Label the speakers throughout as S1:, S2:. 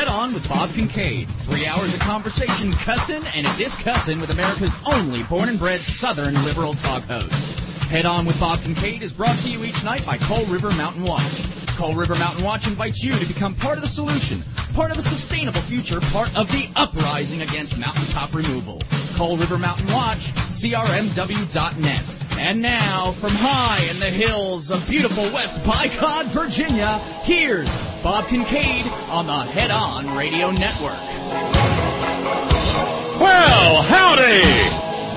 S1: Head On with Bob Kincaid. 3 hours of conversation, cussing, and a discussing with America's only born and bred Southern liberal talk host. Head On with Bob Kincaid is brought to you each night by Coal River Mountain Watch. Coal River Mountain Watch invites you to become part of the solution, part of a sustainable future, part of the uprising against mountaintop removal. Coal River Mountain Watch, crmw.net. And now, from high in the hills of beautiful West Bicod, Virginia, here's Bob Kincaid on the Head On Radio Network.
S2: Well, howdy!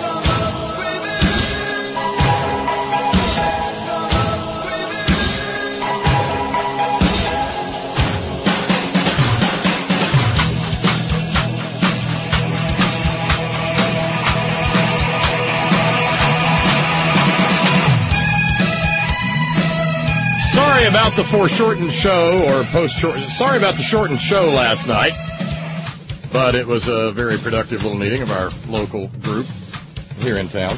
S2: Sorry about the foreshortened show, or sorry about the shortened show last night, but it was a very productive little meeting of our local group here in town.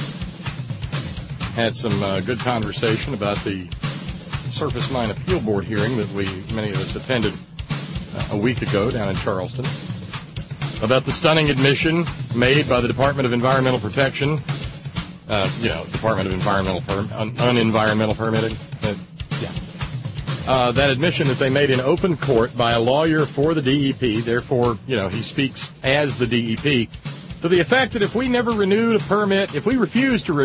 S2: Had some good conversation about the Surface Mine Appeal Board hearing that many of us attended a week ago down in Charleston, about the stunning admission made by the Department of Environmental Protection, Department of Unenvironmental Permitting, that admission that they made in open court by a lawyer for the DEP, therefore, he speaks as the DEP, to the effect that if we never renewed a permit, if we refuse to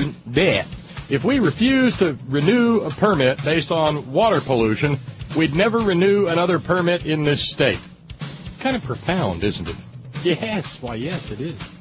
S2: renew a permit based on water pollution, we'd never renew another permit in this state. Kind of profound, isn't it?
S3: Yes, why, yes, it is.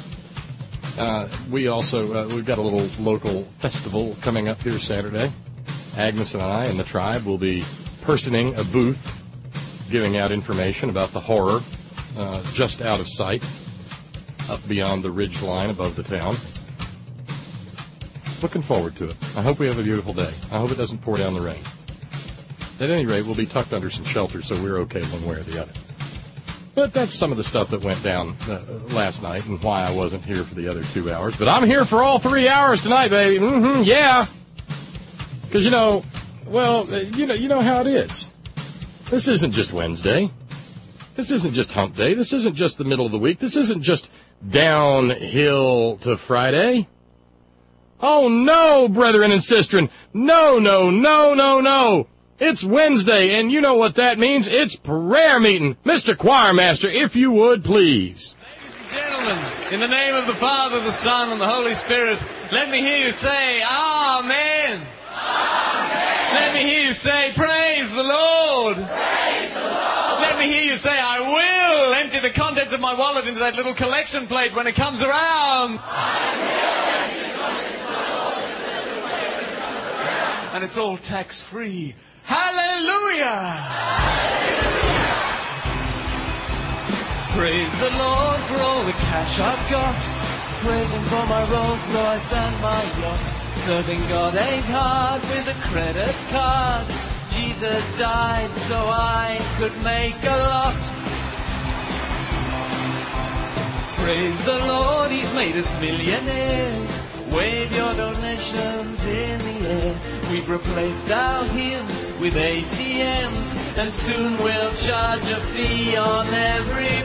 S2: We've got a little local festival coming up here Saturday. Agnes and I and the tribe will be personing a booth, giving out information about the horror just out of sight, up beyond the ridge line above the town. Looking forward to it. I hope we have a beautiful day. I hope it doesn't pour down the rain. At any rate, we'll be tucked under some shelter, so we're okay one way or the other. But that's some of the stuff that went down last night and why I wasn't here for the other 2 hours. But I'm here for all 3 hours tonight, baby. Yeah. Because, you know how it is. This isn't just Wednesday. This isn't just hump day. This isn't just the middle of the week. This isn't just downhill to Friday. Oh, no, brethren and sistren. No. It's Wednesday, and you know what that means. It's prayer meeting. Mr. Choirmaster, if you would, please.
S4: Ladies and gentlemen, in the name of the Father, the Son, and the Holy Spirit, let me hear you say, Amen. Let me hear you say, praise the Lord. Praise the Lord. Let me hear you say, I will empty the contents of my wallet into that little collection plate when it comes around. And it's all tax-free. Hallelujah. Praise the Lord for all the cash I've got. Praise Him for my Rolls Royce and my yacht. Serving God ain't hard with a credit card. Jesus died so I could make a lot. Praise the Lord, He's made us millionaires. Wave your donations in the air. We've replaced our hymns with ATMs, and soon we'll charge a fee on every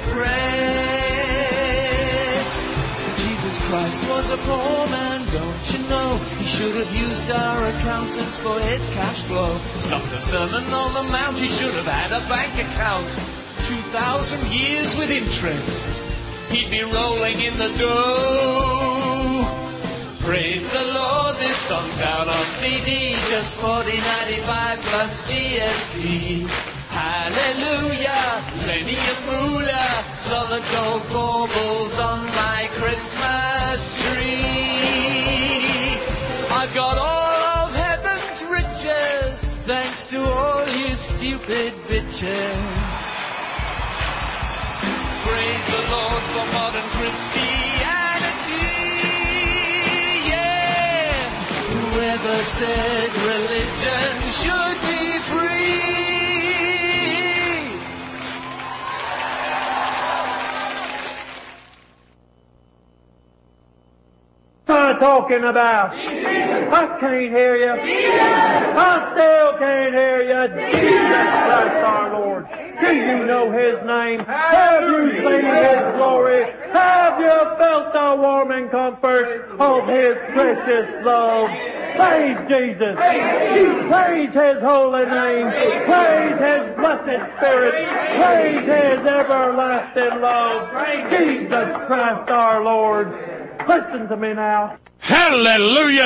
S4: prayer. Jesus Christ was a poor man, don't you know? He should have used our accountants for his cash flow. Stop the Sermon on the Mount, he should have had a bank account. 2,000 years with interest, he'd be rolling in the dough. Praise the Lord, this song's out on CD, just $40.95 plus GST. Hallelujah, plenty of moolah, solid gold baubles on my Christmas tree. I've got all of heaven's riches, thanks to all you stupid bitches. Praise the Lord for modern Christianity. Whoever said religion should be free?
S5: What am I talking about? I can't hear you. I still can't hear you. Jesus Christ our Lord. Do you know His name? Have you seen His glory? Have you felt the warming comfort of His precious love? Praise Jesus. Praise His holy name. Praise His blessed Spirit. Praise His everlasting love. Jesus Christ our Lord. Listen to me now.
S2: Hallelujah!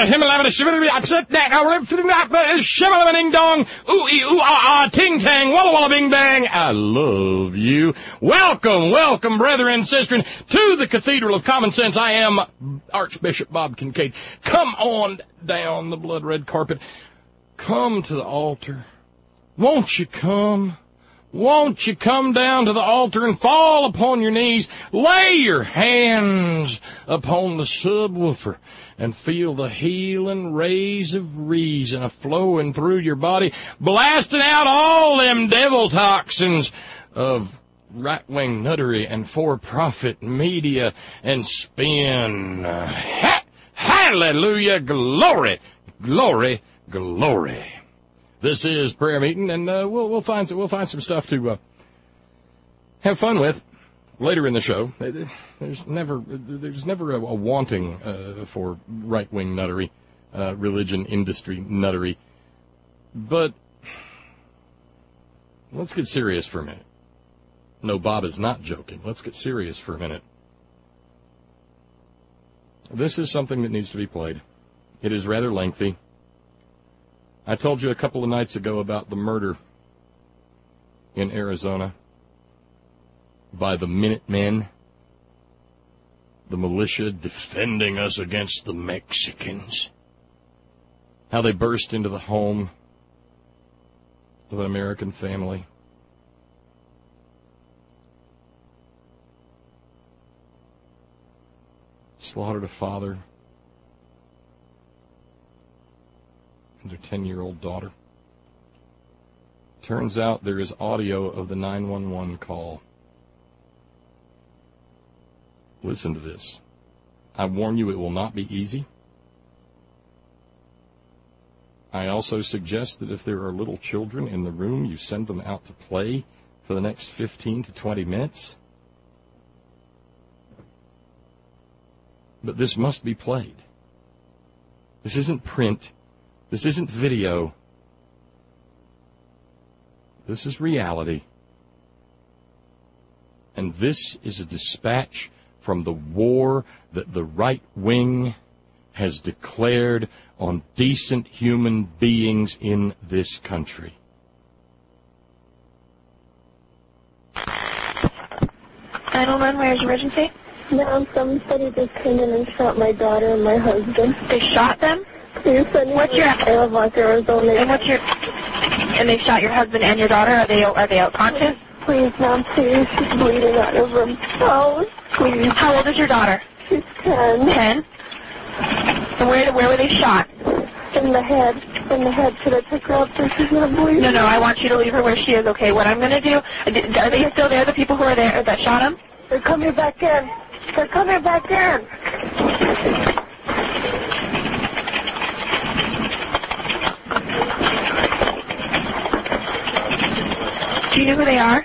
S2: Ding dong, ooh ah ting tang, walla walla bing bang. I love you. Welcome, welcome, brethren and sisters, to the Cathedral of Common Sense. I am Archbishop Bob Kincaid. Come on down the blood red carpet. Come to the altar. Won't you come? Won't you come down to the altar and fall upon your knees? Lay your hands upon the subwoofer and feel the healing rays of reason a-flowing through your body, blasting out all them devil toxins of right-wing nuttery and for-profit media and spin. Hallelujah! Glory! Glory! Glory! This is prayer meeting, and we'll find some stuff to have fun with later in the show. There's never a wanting for right-wing nuttery, religion industry nuttery. But let's get serious for a minute. No, Bob is not joking. Let's get serious for a minute. This is something that needs to be played. It is rather lengthy. I told you a couple of nights ago about the murder in Arizona by the Minutemen, the militia defending us against the Mexicans. How they burst into the home of an American family. Slaughtered a father and their 10-year-old daughter. Turns out there is audio of the 911 call. Listen to this. I warn you, it will not be easy. I also suggest that if there are little children in the room, you send them out to play for the next 15 to 20 minutes. But this must be played. This isn't print. This isn't video. This is reality. And this is a dispatch from the war that the right wing has declared on decent human beings in this country.
S6: 911, where's emergency?
S7: Now somebody just came in and shot my daughter and my husband.
S6: They shot them?
S7: What's your Arizona?
S6: And they shot your husband and your daughter? Are they out conscious?
S7: Please, Mom, please. She's bleeding out of her mouth. Please.
S6: How old is your daughter?
S7: She's 10.
S6: 10? And where were they shot?
S7: In the head. In the head. Should I pick her up so she's not bleeding?
S6: No, I want you to leave her where she is, okay? What I'm going to do, are they still there, the people who are there that shot him?
S7: They're coming back in. They're coming back in.
S6: Do you know who they are?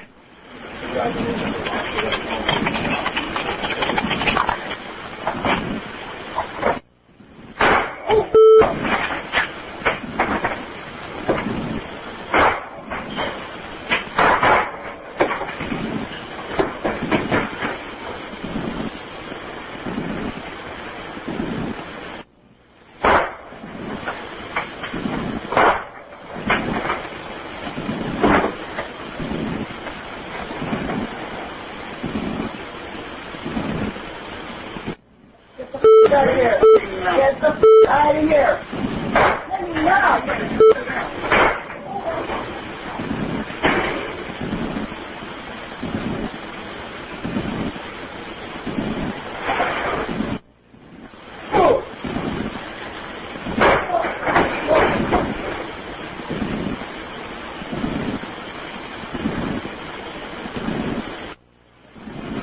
S7: Out of here. Get the out of here. Let me now.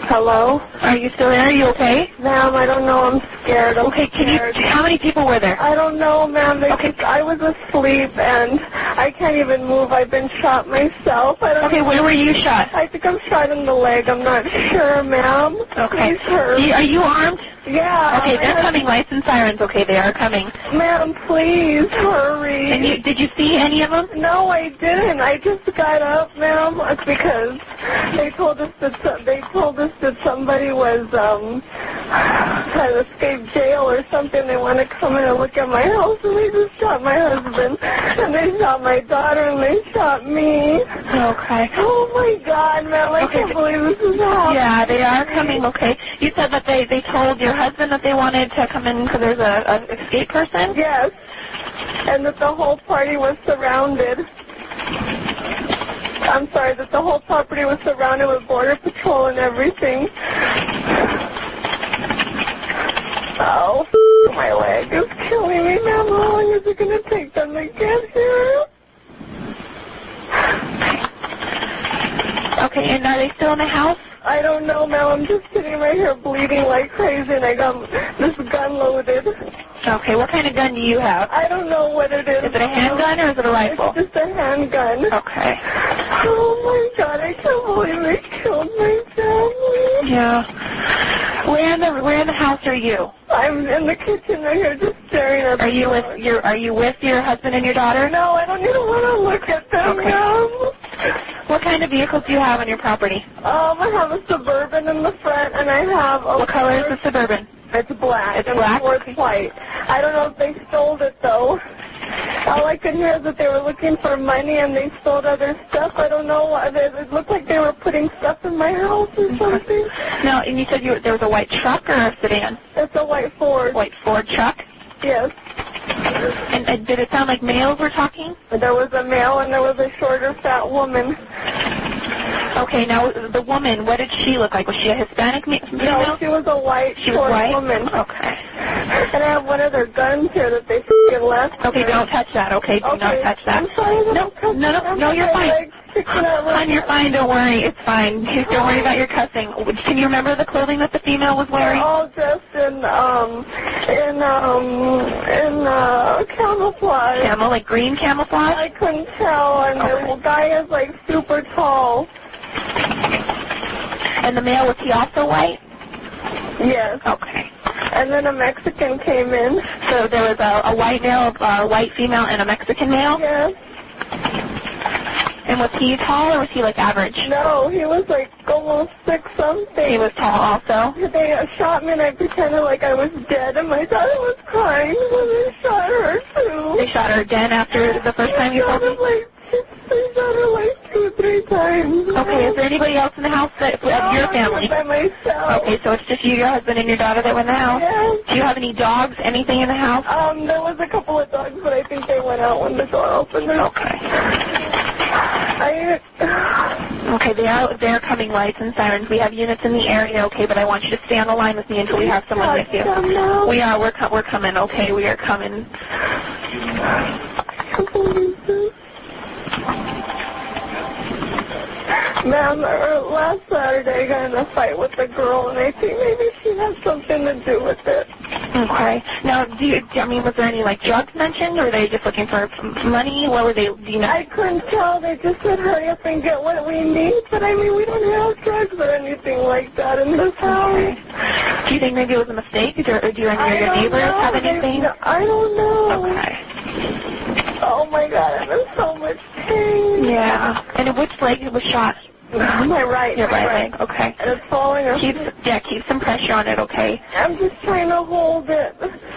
S6: Hello? Are you still there? Are you okay?
S8: Ma'am, I don't know. I'm scared.
S6: Okay, how many people were there?
S8: I don't know, ma'am. I was asleep, and I can't even move. I've been shot myself.
S6: Okay, where were you shot?
S8: I think I'm shot in the leg. I'm not sure, ma'am.
S6: Okay.
S8: Please hurry.
S6: Are you armed?
S8: Yeah.
S6: Okay, they're coming. Lights and sirens. Okay, they are coming.
S8: Ma'am, please hurry.
S6: And did you see any of them?
S8: No, I didn't. I just got up, ma'am, because they told us that somebody was trying to escape jail or something. They want to come in and look at my house, and they just shot my husband, and they shot my daughter, and they shot me.
S6: Okay.
S8: Oh my God, ma'am, I can't believe this is happening.
S6: Yeah, they are coming. Okay. You said that they told your husband that they wanted to come in because there's an escape person?
S8: Yes. And that the whole party was surrounded. I'm sorry, that the whole property was surrounded with Border Patrol and everything. Oh, my leg is killing me, ma'am. How long is it going to take them to get here?
S6: Okay, and are they still in the house?
S8: I don't know, ma'am. I'm just sitting right here bleeding like crazy, and I got this gun loaded.
S6: Okay, what kind of gun do you have?
S8: I don't know what it is.
S6: Is it a handgun or is it a rifle?
S8: It's just a handgun.
S6: Okay.
S8: Oh, my God, I can't believe they killed my family.
S6: Yeah. Where in the house are you?
S8: I'm in the kitchen right here just staring at
S6: Are you with your husband and your daughter?
S8: No, I don't even want to look at them,
S6: okay.
S8: ma'am.
S6: What kind of vehicles do you have on your property?
S8: I have a Suburban in the front, and I have a...
S6: What color is the Suburban?
S8: It's black.
S6: It's black?
S8: It's white. I don't know if they stole it, though. All I could hear is that they were looking for money, and they stole other stuff. I don't know. It looked like they were putting stuff in my house or something.
S6: No, and you said there was a white truck or a sedan?
S8: It's a white Ford.
S6: White Ford truck?
S8: Yes.
S6: And did it sound like males were talking?
S8: There was a male and there was a shorter, fat woman.
S6: Okay, now the woman, what did she look like? Was she a Hispanic female?
S8: No, she was a white, short woman.
S6: Okay.
S8: And I have one of their guns here that they left.
S6: Okay, don't touch that. Okay, do not touch that.
S8: I'm sorry.
S6: No, you're fine. Hon, you're fine. Don't worry. It's fine. Don't worry about your cussing. Can you remember the clothing that the female was wearing?
S8: They're all dressed in camouflage.
S6: Like green camouflage?
S8: I couldn't tell. And the guy is like super tall.
S6: And the male, was he also white?
S8: Yes.
S6: Okay.
S8: And then a Mexican came in.
S6: So there was a white male, a white female, and a Mexican male?
S8: Yes.
S6: And was he tall or was he like average?
S8: No, he was like almost 6'something.
S6: He was tall also?
S8: They shot me and I pretended like I was dead and my daughter was crying when they shot her too.
S6: They shot her again after the first time you told me?
S8: They shot her like 2 or 3 times.
S6: Okay, is there anybody else in the house of your family?
S8: By myself.
S6: Okay, so it's just you, your husband, and your daughter that were in the house?
S8: Yes.
S6: Do you have any dogs, anything in the house?
S8: There was a couple of dogs, but I think they went out when the door opened.
S6: Okay. Okay, they're coming, lights and sirens. We have units in the area, okay, but I want you to stay on the line with me until we have someone with you. We are. We're coming, okay? We are coming.
S8: I can't believe this. Ma'am, last Saturday I got in a fight with a girl, and I think maybe she has something to do with it.
S6: Okay. Now, was there any, drugs mentioned, or were they just looking for money? What were they, do you know?
S8: I couldn't tell. They just said, hurry up and get what we need. But, we don't have drugs or anything like that in this house.
S6: Okay. Do you think maybe it was a mistake? Or do any of your neighbors have anything?
S8: I don't know.
S6: Okay.
S8: Oh, my God. I'm in so much pain.
S6: Yeah. And which leg was shot?
S8: My right.
S6: Your right leg, okay.
S8: And it's falling off.
S6: Keep some pressure on it, okay?
S8: I'm just trying to hold it.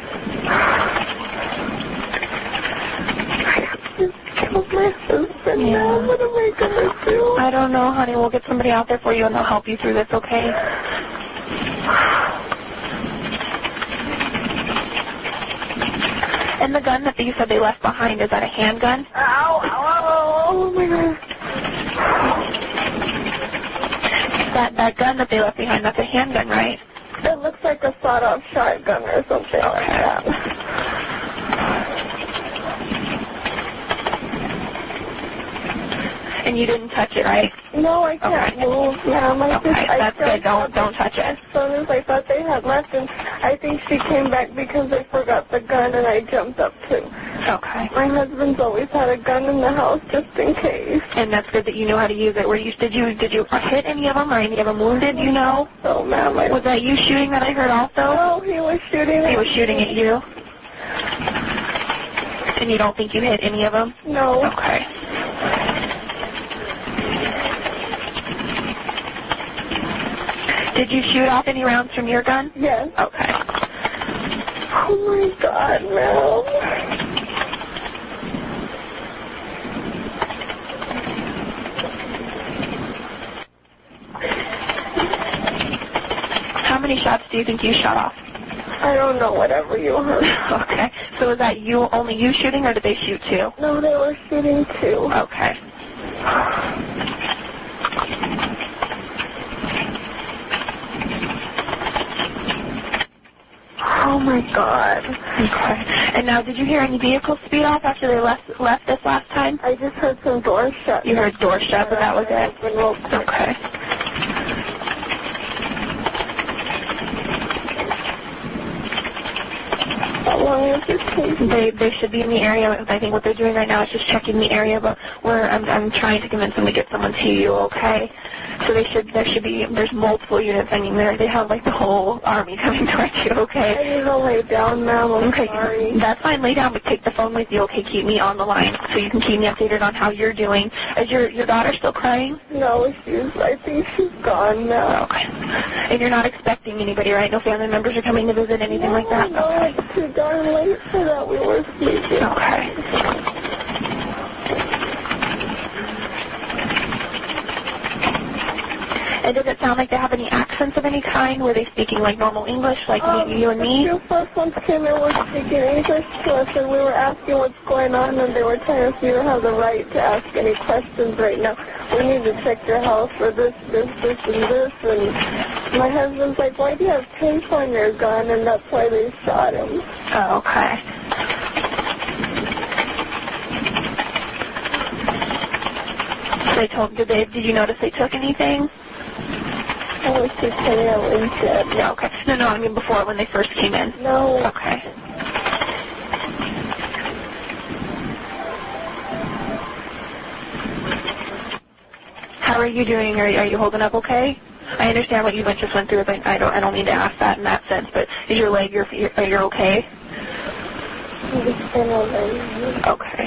S8: I just killed my husband now. What am I going to do?
S6: I don't know, honey. We'll get somebody out there for you, and they'll help you through this, okay? And the gun that you said they left behind, is that a handgun?
S8: Ow, ow, ow, oh my God.
S6: That gun that they left behind, that's a handgun, right?
S8: It looks like a sawed-off shotgun or something like that.
S6: And you didn't touch it, right?
S8: No, I can't move, ma'am.
S6: That's good. Don't touch it.
S8: As soon as I thought they had left, and I think she came back because they forgot the gun, and I jumped up too.
S6: Okay.
S8: My husband's always had a gun in the house just in case.
S6: And that's good that you knew how to use it. Did you hit any of them or any of them wounded? You know?
S8: Oh, ma'am.
S6: Was that you shooting that I heard also?
S8: No, he was shooting.
S6: He was shooting at you. And you don't think you hit any of them?
S8: No.
S6: Okay. Did you shoot off any rounds from your gun?
S8: Yes.
S6: Okay.
S8: Oh, my God, ma'am.
S6: How many shots do you think you shot off?
S8: I don't know, whatever you heard.
S6: Okay. So was that only you shooting, or did they shoot too?
S8: No, they were shooting too.
S6: Okay.
S8: Oh, my God.
S6: Okay. And now, did you hear any vehicles speed off after they left this last time?
S8: I just heard some doors shut.
S6: You heard doors shut, but that was it? Okay.
S8: How long is this taking?
S6: They should be in the area. I think what they're doing right now is just checking the area, but I'm trying to convince them to get someone to you, okay? So there's multiple units. I mean, they have like the whole army coming towards you, okay?
S8: I need to lay down, ma'am. I'm sorry.
S6: That's fine. Lay down, but take the phone with you, okay? Keep me on the line so you can keep me updated on how you're doing. Is your daughter still crying?
S8: No, I think she's gone now.
S6: Okay. And you're not expecting anybody, right? No family members are coming to visit, anything like that?
S8: No,
S6: okay.
S8: It's too darn late for that. We were sleeping.
S6: Okay. And does it sound like they have any accents of any kind? Were they speaking like normal English, like you and me?
S8: The two first ones came in were speaking English to us, and we were asking what's going on, and they were telling us you don't have the right to ask any questions right now. We need to check your house for this, and this. And my husband's like, why do you have tape on your gun? And that's why they shot him.
S6: Oh, okay. Did you notice they took anything?
S8: I was just saying I was dead.
S6: Yeah, okay. No, I mean before, when they first came in.
S8: No.
S6: Okay. How are you doing? Are you holding up okay? I understand what you just went through, but I don't mean to ask that in that sense, but is your leg, you're okay?
S8: It's been over.
S6: Okay.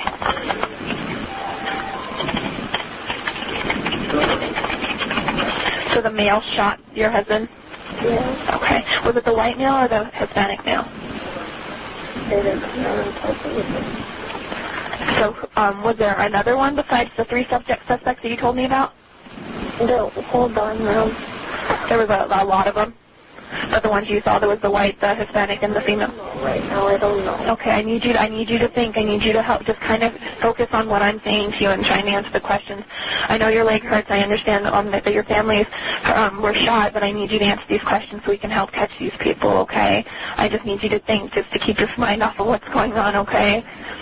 S6: So the male shot your husband?
S8: Yeah.
S6: Okay. Was it the white male or the Hispanic male?
S8: They didn't know and touch it.
S6: So was there another one besides the three suspects that you told me about?
S8: No, hold on now.
S6: There was a lot of them? But the ones you saw, there was the white, the Hispanic, and the female?
S8: Right now, I don't know.
S6: Okay, I need you to think. I need you to help. Just kind of focus on what I'm saying to you and trying to answer the questions. I know your leg hurts. I understand that your families were shot, but I need you to answer these questions so we can help catch these people, okay? I just need you to think, just to keep your mind off of what's going on, okay?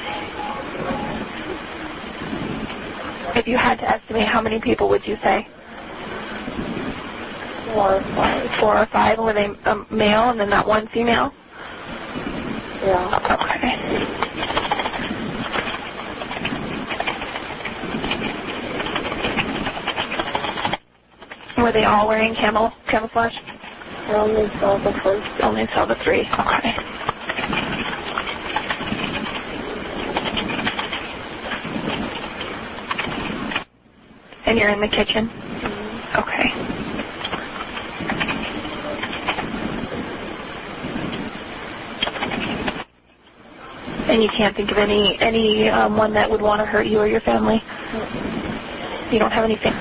S6: If you had to estimate, how many people would you say?
S8: 4 or 5.
S6: 4 or 5. Were they male and then that one female?
S8: Yeah.
S6: Okay. Were they all wearing camouflage?
S8: I only saw the first.
S6: Only saw the 3. Okay. And you're in the kitchen? Mm-hmm. Okay. And you can't think of any one that would want to hurt you or your family? You don't have anything?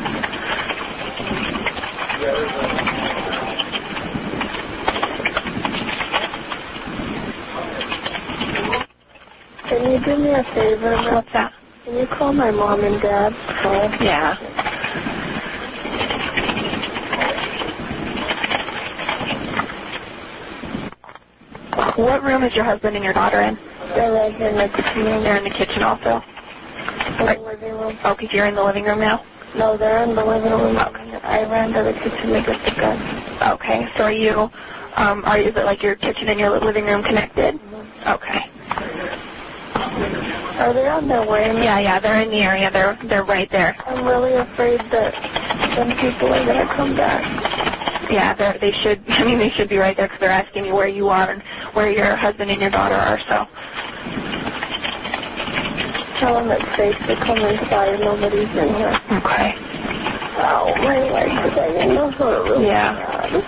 S8: Can you do me a favor?
S6: What's that?
S8: Can you call my mom and dad?
S6: Yeah. What room is your husband and your daughter in?
S8: They're right here in the kitchen.
S6: They're in the kitchen also?
S8: In the living room.
S6: Oh, because you're in the living room now?
S8: No, they're in the living room. Okay. I ran to the kitchen to get the gun.
S6: Okay. So is it like your kitchen and your living room connected? Mm-hmm. Okay.
S8: Are they on their way?
S6: Yeah, they're in the area. They're right there.
S8: I'm really afraid that some people are going to come back.
S6: Yeah, they should. I mean, they should be right there because they're asking you where you are and where your husband and your daughter are. So.
S8: Tell them it's safe to come inside. Nobody's in here.
S6: Okay.
S8: Ow, my legs. I didn't know how to really bad.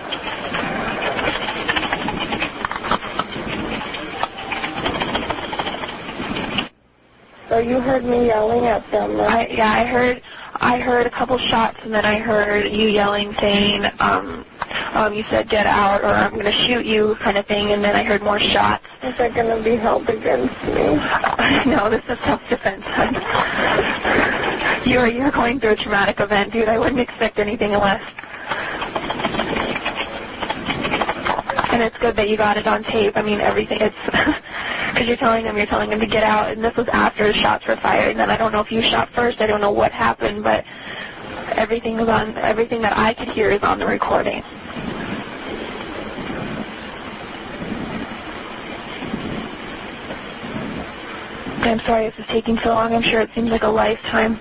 S8: So you heard me yelling at them, right?
S6: I heard a couple shots, and then I heard you yelling, saying, you said get out, or I'm going to shoot you, kind of thing, and then I heard more shots.
S8: Is that going to be held against me?
S6: No, this is self-defense. You're going through a traumatic event, dude. I wouldn't expect anything less. And it's good that you got it on tape. I mean, everything. It's because you're telling them to get out, and this was after the shots were fired. And then I don't know if you shot first. I don't know what happened, but everything that I could hear is on the recording. I'm sorry this is taking so long. I'm sure it seems like a lifetime.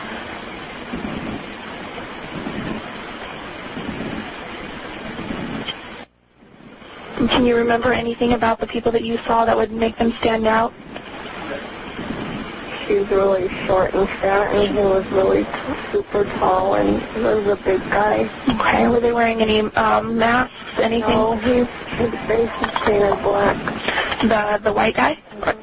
S6: Can you remember anything about the people that you saw that would make them stand out?
S8: She was really short and fat, and he was really super tall, and he was a big guy.
S6: Okay. Were they wearing any masks, anything?
S8: No, his face is painted black.
S6: The white guy? Mm-hmm.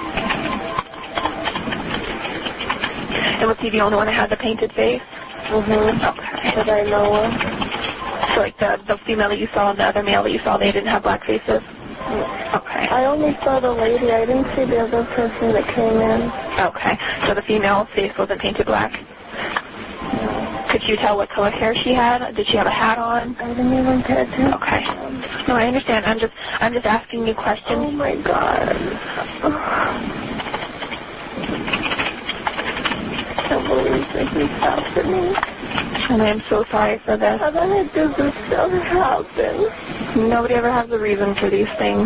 S6: And was he the only one that had the painted face?
S8: Mm-hmm.
S6: Okay.
S8: That I know of.
S6: So like the female that you saw and the other male that you saw, they didn't have black faces? Okay.
S8: I only saw the lady. I didn't see the other person that came in.
S6: Okay. So the female face wasn't painted black?
S8: No.
S6: Could you tell what color hair she had? Did she have a hat on?
S8: I didn't even pay attention.
S6: Okay. No, I understand. I'm just asking you questions.
S8: Oh my God. I can't believe this is happening.
S6: And I'm so sorry for this.
S8: How the heck does this ever happen?
S6: Nobody ever has a reason for these things.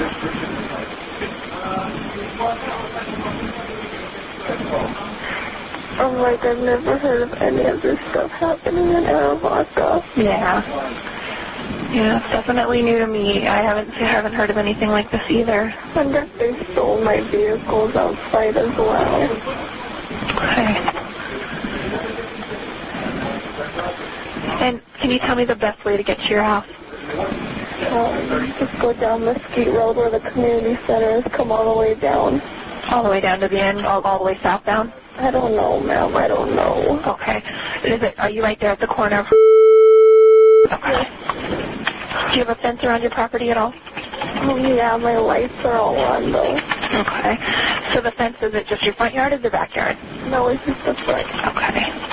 S8: I'm like, I've never heard of any of this stuff happening in Arivaca.
S6: Yeah. Yeah, it's definitely new to me. I haven't heard of anything like this either.
S8: I wonder if they stole my vehicles outside as well.
S6: Okay. And can you tell me the best way to get to your house?
S8: Just go down Mesquite Road where the community center is. Come all the way down.
S6: All the way down to the end? All the way southbound?
S8: I don't know, ma'am. I don't know.
S6: Okay. Are you right there at the corner? Okay. Do you have a fence around your property at all?
S8: Oh, yeah. My lights are all on, though.
S6: Okay. So the fence, is it just your front yard or the backyard?
S8: No, it's just the front.
S6: Okay.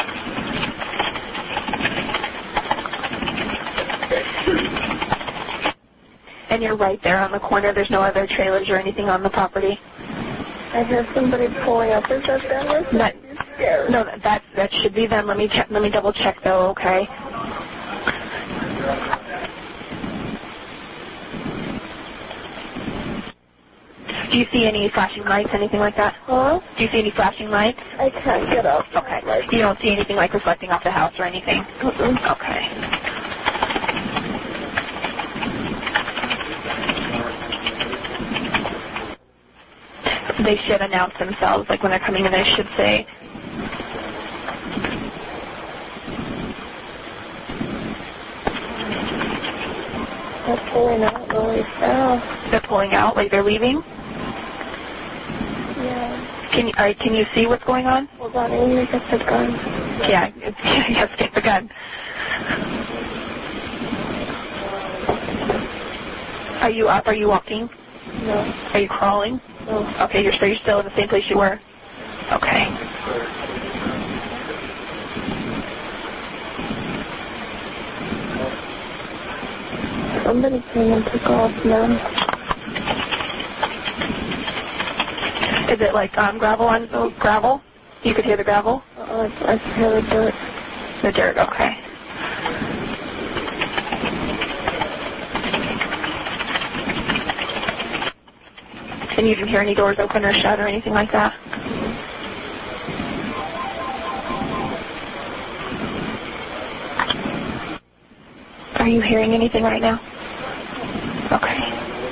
S6: And you're right there on the corner. There's no other trailers or anything on the property?
S8: I hear somebody pulling up. Is that them? I'm scared.
S6: No, that should be them. Let me double check though, okay? Do you see any flashing lights, anything like that?
S8: Huh?
S6: Do you see any flashing lights?
S8: I can't get up.
S6: Okay. You don't see anything like reflecting off the house or anything?
S8: Mm-mm.
S6: Okay. They should announce themselves, like when they're coming in, they should say.
S8: They're pulling out really fast.
S6: They're pulling out, like they're leaving?
S8: Yeah.
S6: Can you see what's going on?
S8: Hold on, I need to get the gun.
S6: Yeah, yes, get the gun. Are you up? Are you walking?
S8: No.
S6: Are you crawling?
S8: No.
S6: Okay, you're still in the same place you were? Okay.
S8: Somebody came and took off, ma'am.
S6: Is it like gravel on gravel? You could hear the gravel?
S8: I hear the dirt.
S6: The dirt, okay. And you didn't hear any doors open or shut or anything like that? Are you hearing anything right now? Okay.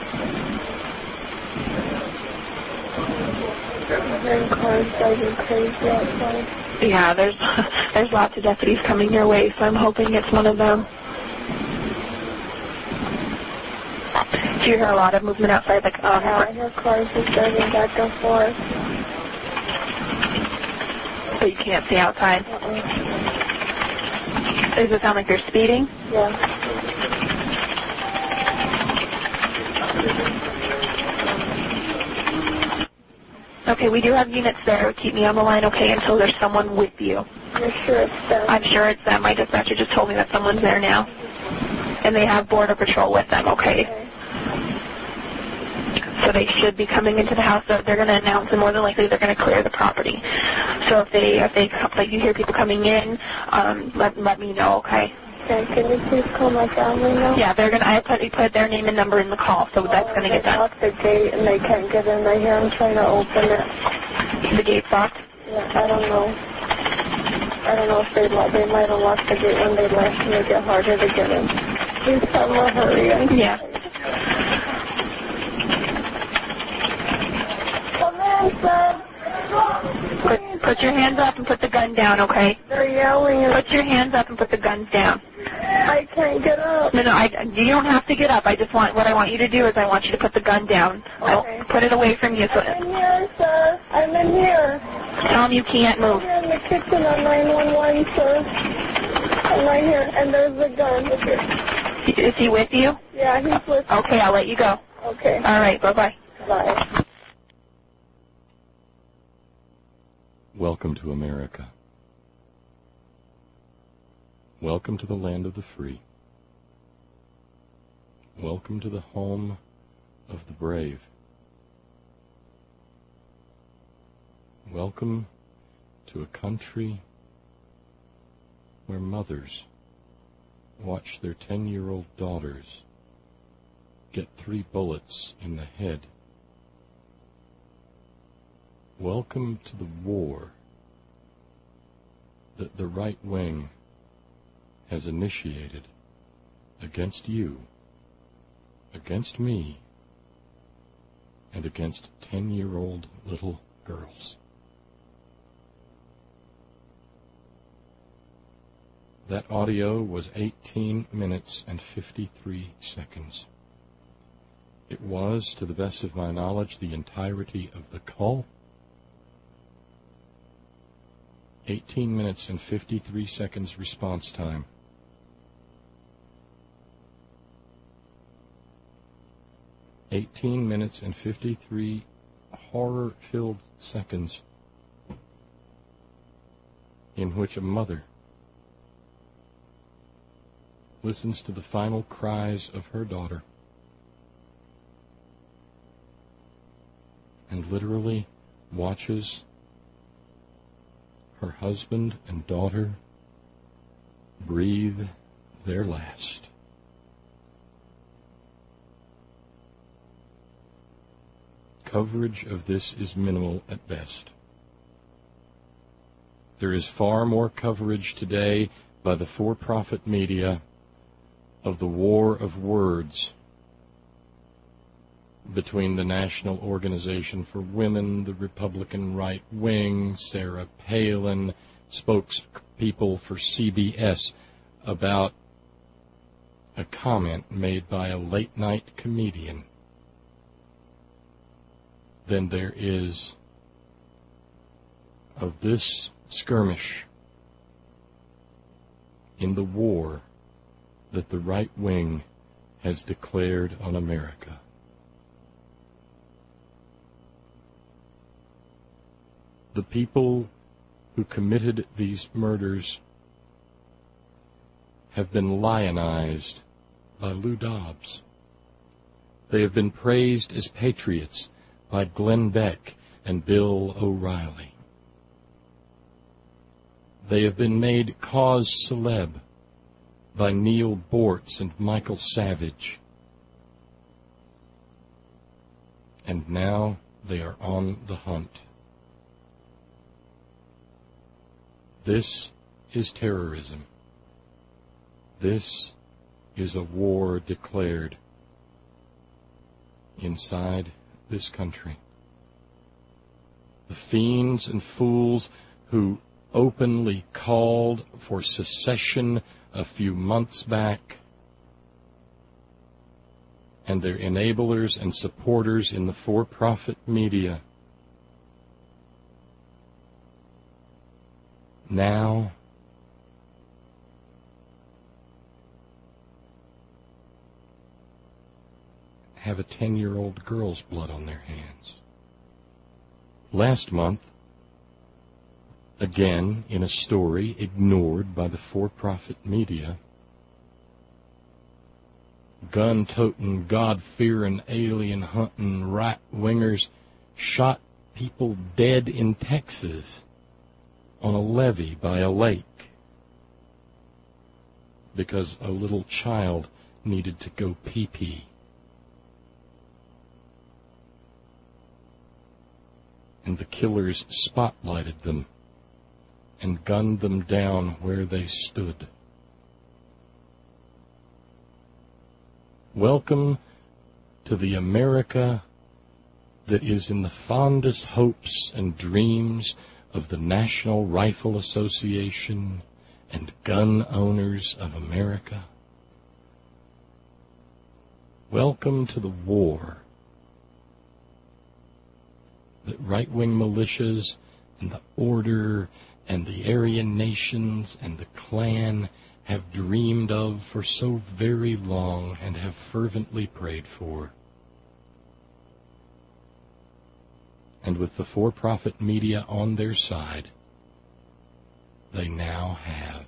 S8: I'm hearing cars driving crazy outside.
S6: Yeah, there's lots of deputies coming your way, so I'm hoping it's one of them. Do you hear a lot of movement outside? Like,
S8: yeah, I hear cars just driving back and forth.
S6: But you can't see outside? Does it sound like they're speeding?
S8: Yeah.
S6: Okay, we do have units there. Keep me on the line, okay, until there's someone with you.
S8: You're sure it's them?
S6: I'm sure it's them. My dispatcher just told me that someone's there now. And they have Border Patrol with them, okay? So they should be coming into the house. They're going to announce, and more than likely they're going to clear the property. So if you hear people coming in, let me know, okay?
S8: Okay, can you please call my family now?
S6: Yeah, I put their name and number in the call, so that's going to get done.
S8: They locked the gate and they can't get in. I hear them trying to open it.
S6: The gate's locked?
S8: Yeah, I don't know. I don't know if they might have locked the gate when they left and make it harder to get in. Please tell them to hurry in.
S6: Yeah.
S8: Come in, son.
S6: Put your hands up and put the gun down, okay?
S8: They're yelling.
S6: Put your hands up and put the guns down.
S8: I can't get up.
S6: No, you don't have to get up. What I want you to do is I want you to put the gun down.
S8: Okay.
S6: Put it away from you.
S8: I'm in here, sir. I'm in here.
S6: Tell him you can't move.
S8: I'm here in the kitchen on 911, sir. I'm right here, and there's the gun.
S6: Is he with you?
S8: Yeah, he's with me.
S6: Okay, I'll let you go.
S8: Okay.
S6: All right, bye-bye.
S8: Bye.
S2: Welcome to America. Welcome to the land of the free. Welcome to the home of the brave. Welcome to a country where mothers watch their 10-year-old daughters get 3 bullets in the head. Welcome to the war that the right wing has initiated against you, against me, and against 10-year-old little girls. That audio was 18 minutes and 53 seconds. It was, to the best of my knowledge, the entirety of the call. 18 minutes and 53 seconds response time. "18 minutes and 53 horror-filled seconds in which a mother listens to the final cries of her daughter and literally watches her husband and daughter breathe their last. Coverage of this is minimal at best. There is far more coverage today by the for-profit media of the war of words between the National Organization for Women, the Republican right wing, Sarah Palin, spokespeople for CBS, about a comment made by a late-night comedian, than there is of this skirmish in the war that the right wing has declared on America. The people who committed these murders have been lionized by Lou Dobbs. They have been praised as patriots by Glenn Beck and Bill O'Reilly. They have been made cause celeb by Neil Bortz and Michael Savage. And now they are on the hunt. This is terrorism. This is a war declared inside this country. The fiends and fools who openly called for secession a few months back, and their enablers and supporters in the for-profit media, now have a 10-year-old girl's blood on their hands. Last month, again in a story ignored by the for-profit media, gun-toting, God-fearing, alien-hunting right-wingers shot people dead in Texas on a levee by a lake because a little child needed to go pee-pee. And the killers spotlighted them and gunned them down where they stood. Welcome to the America that is in the fondest hopes and dreams of the National Rifle Association and Gun Owners of America. Welcome to the war that right-wing militias and the Order and the Aryan nations and the Klan have dreamed of for so very long and have fervently prayed for. And with the for-profit media on their side, they now have.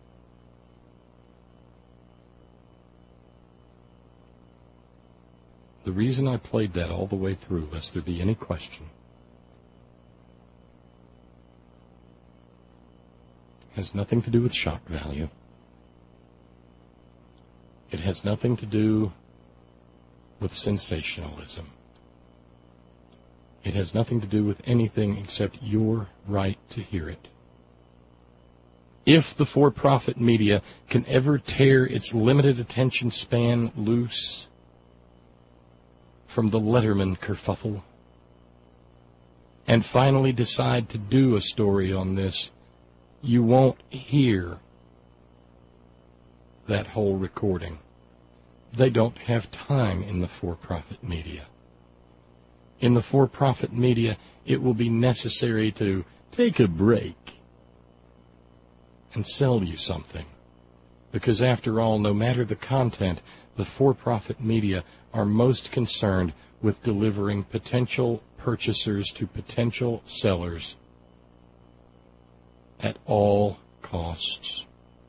S2: The reason I played that all the way through, lest there be any question, has nothing to do with shock value. It has nothing to do with sensationalism. It has nothing to do with anything except your right to hear it. If the for-profit media can ever tear its limited attention span loose from the Letterman kerfuffle and finally decide to do a story on this, you won't hear that whole recording. They don't have time in the for-profit media. In the for-profit media, it will be necessary to take a break and sell you something. Because after all, no matter the content, the for-profit media are most concerned with delivering potential purchasers to potential sellers at all costs.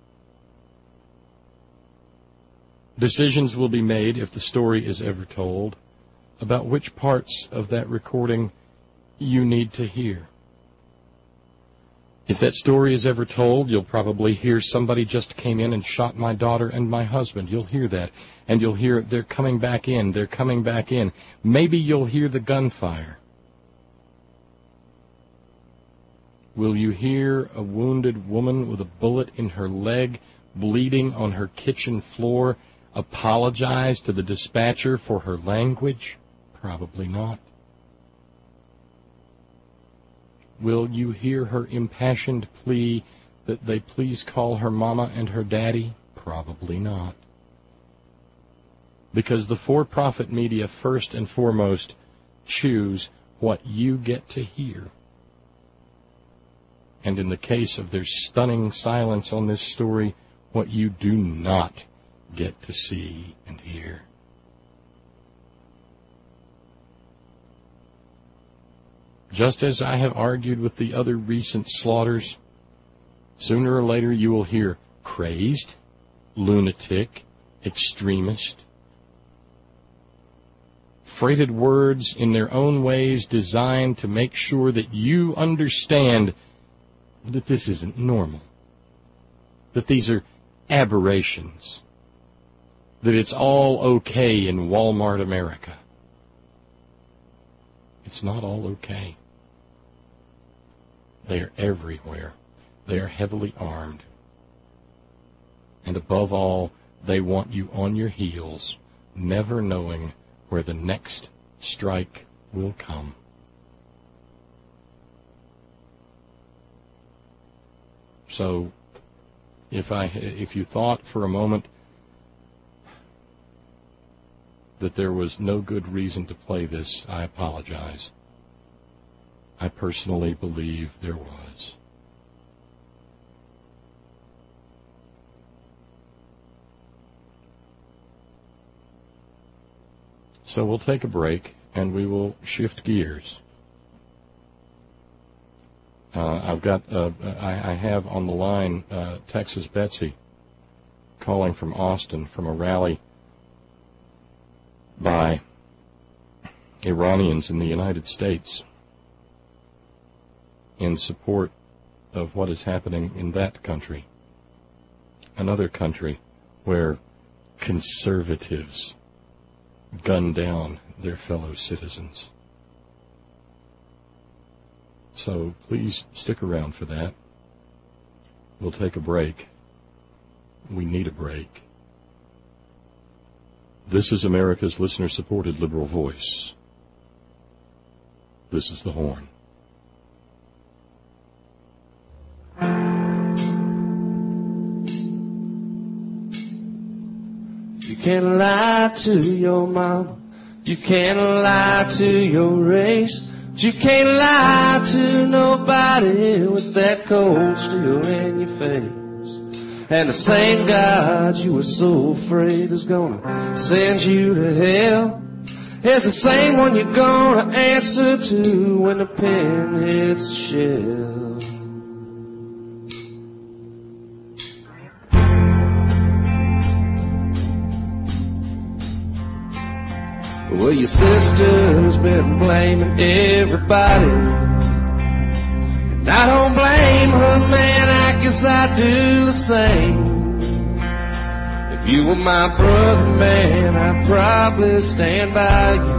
S2: Decisions will be made, if the story is ever told, about which parts of that recording you need to hear. If that story is ever told, you'll probably hear somebody just came in and shot my daughter and my husband. You'll hear that. And you'll hear they're coming back in, they're coming back in. Maybe you'll hear the gunfire. Will you hear a wounded woman with a bullet in her leg, bleeding on her kitchen floor, apologize to the dispatcher for her language? Probably not. Will you hear her impassioned plea that they please call her mama and her daddy? Probably not. Because the for-profit media, first and foremost, choose what you get to hear. And in the case of their stunning silence on this story, what you do not get to see and hear. Just as I have argued with the other recent slaughters, sooner or later you will hear crazed, lunatic, extremist. Freighted words in their own ways designed to make sure that you understand that this isn't normal. that these are aberrations, that it's all okay in Walmart America. It's not all okay. They are everywhere. They are heavily armed. And above all, they want you on your heels, never knowing where the next strike will come. So, if you thought for a moment that there was no good reason to play this, I apologize. I personally believe there was. So we'll take a break and we will shift gears. I have on the line Texas Betsy calling from Austin from a rally by Iranians in the United States in support of what is happening in that country, another country where conservatives gun down their fellow citizens. So please stick around for that. We'll take a break. We need a break. This is America's listener-supported liberal voice. This is The Horn.
S4: You can't lie to your mama. You can't lie to your race. You can't lie to nobody with that cold steel in your face. And the same God you were so afraid is gonna send you to hell is the same one you're gonna answer to when the pen hits the shell. Well, your sister's been blaming everybody, and I don't blame her, man, I guess I'd do the same. If you were my brother, man, I'd probably stand by you.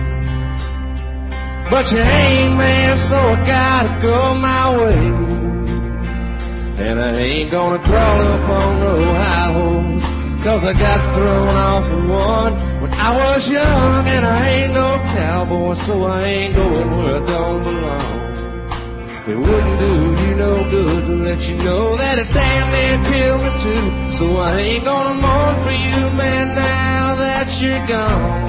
S4: But you ain't, man, so I gotta go my way. And I ain't gonna crawl up on no high horse, 'cause I got thrown off of one when I was young, and I ain't no cowboy, so I ain't going where I don't belong. It wouldn't do you no good to let you know that it damn near killed me too. So I ain't gonna mourn for you, man, now that you're gone.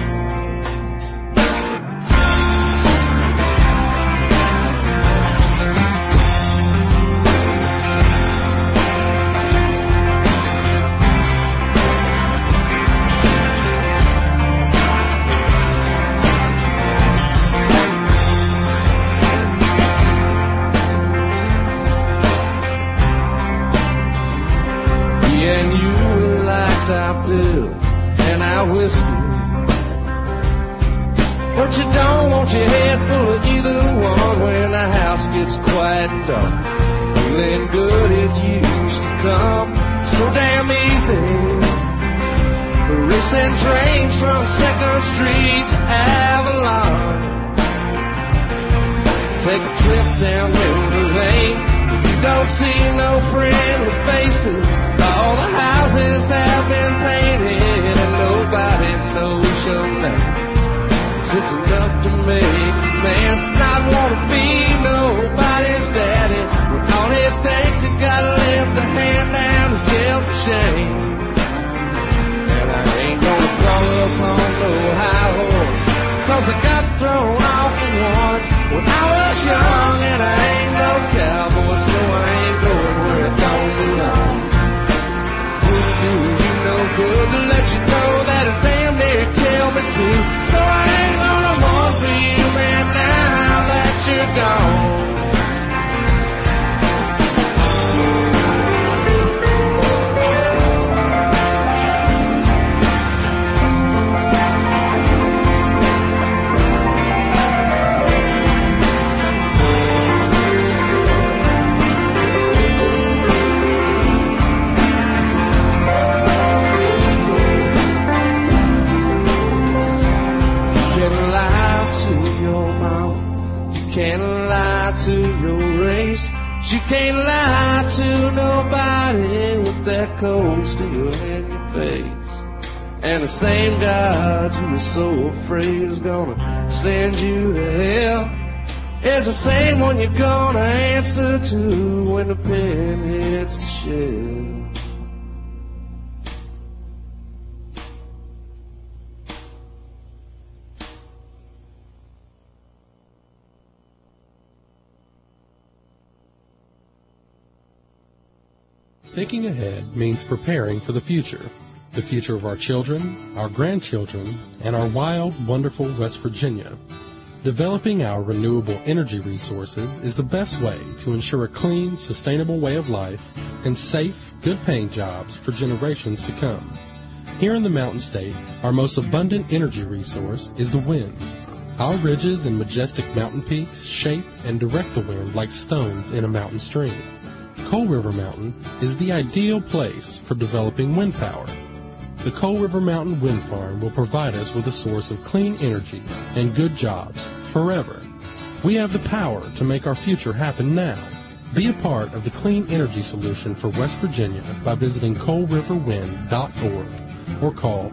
S4: But you don't want your head full of either one when the house gets quiet and dark. Feeling good it used to come so damn easy. Racing trains from 2nd Street to Avalon. Take a trip down memory lane. If you don't see no friendly faces, all the houses have been painted and nobody knows your name. It's enough to make a man not want to be nobody's daddy, when all he thinks he's got left to hand down is guilt and shame. And I ain't gonna crawl up on no high horse, 'cause I got thrown off of one when I was young, and I ain't no cowboy, so I ain't going where it don't belong. Wouldn't do you no good to let you know that it damn near killed me too. So I ain't gonna mourn for you, man, now that you're gone. You can't lie to nobody with that cold steel in your face. And the same God you were so afraid is gonna send you to hell is the same one you're gonna answer to when the pen hits the shelf.
S9: Thinking ahead means preparing for the future of our children, our grandchildren, and our wild, wonderful West Virginia. Developing our renewable energy resources is the best way to ensure a clean, sustainable way of life and safe, good-paying jobs for generations to come. Here in the Mountain State, our most abundant energy resource is the wind. Our ridges and majestic mountain peaks shape and direct the wind like stones in a mountain stream. Coal River Mountain is the ideal place for developing wind power. The Coal River Mountain Wind Farm will provide us with a source of clean energy and good jobs forever. We have the power to make our future happen now. Be a part of the clean energy solution for West Virginia by visiting coalriverwind.org or call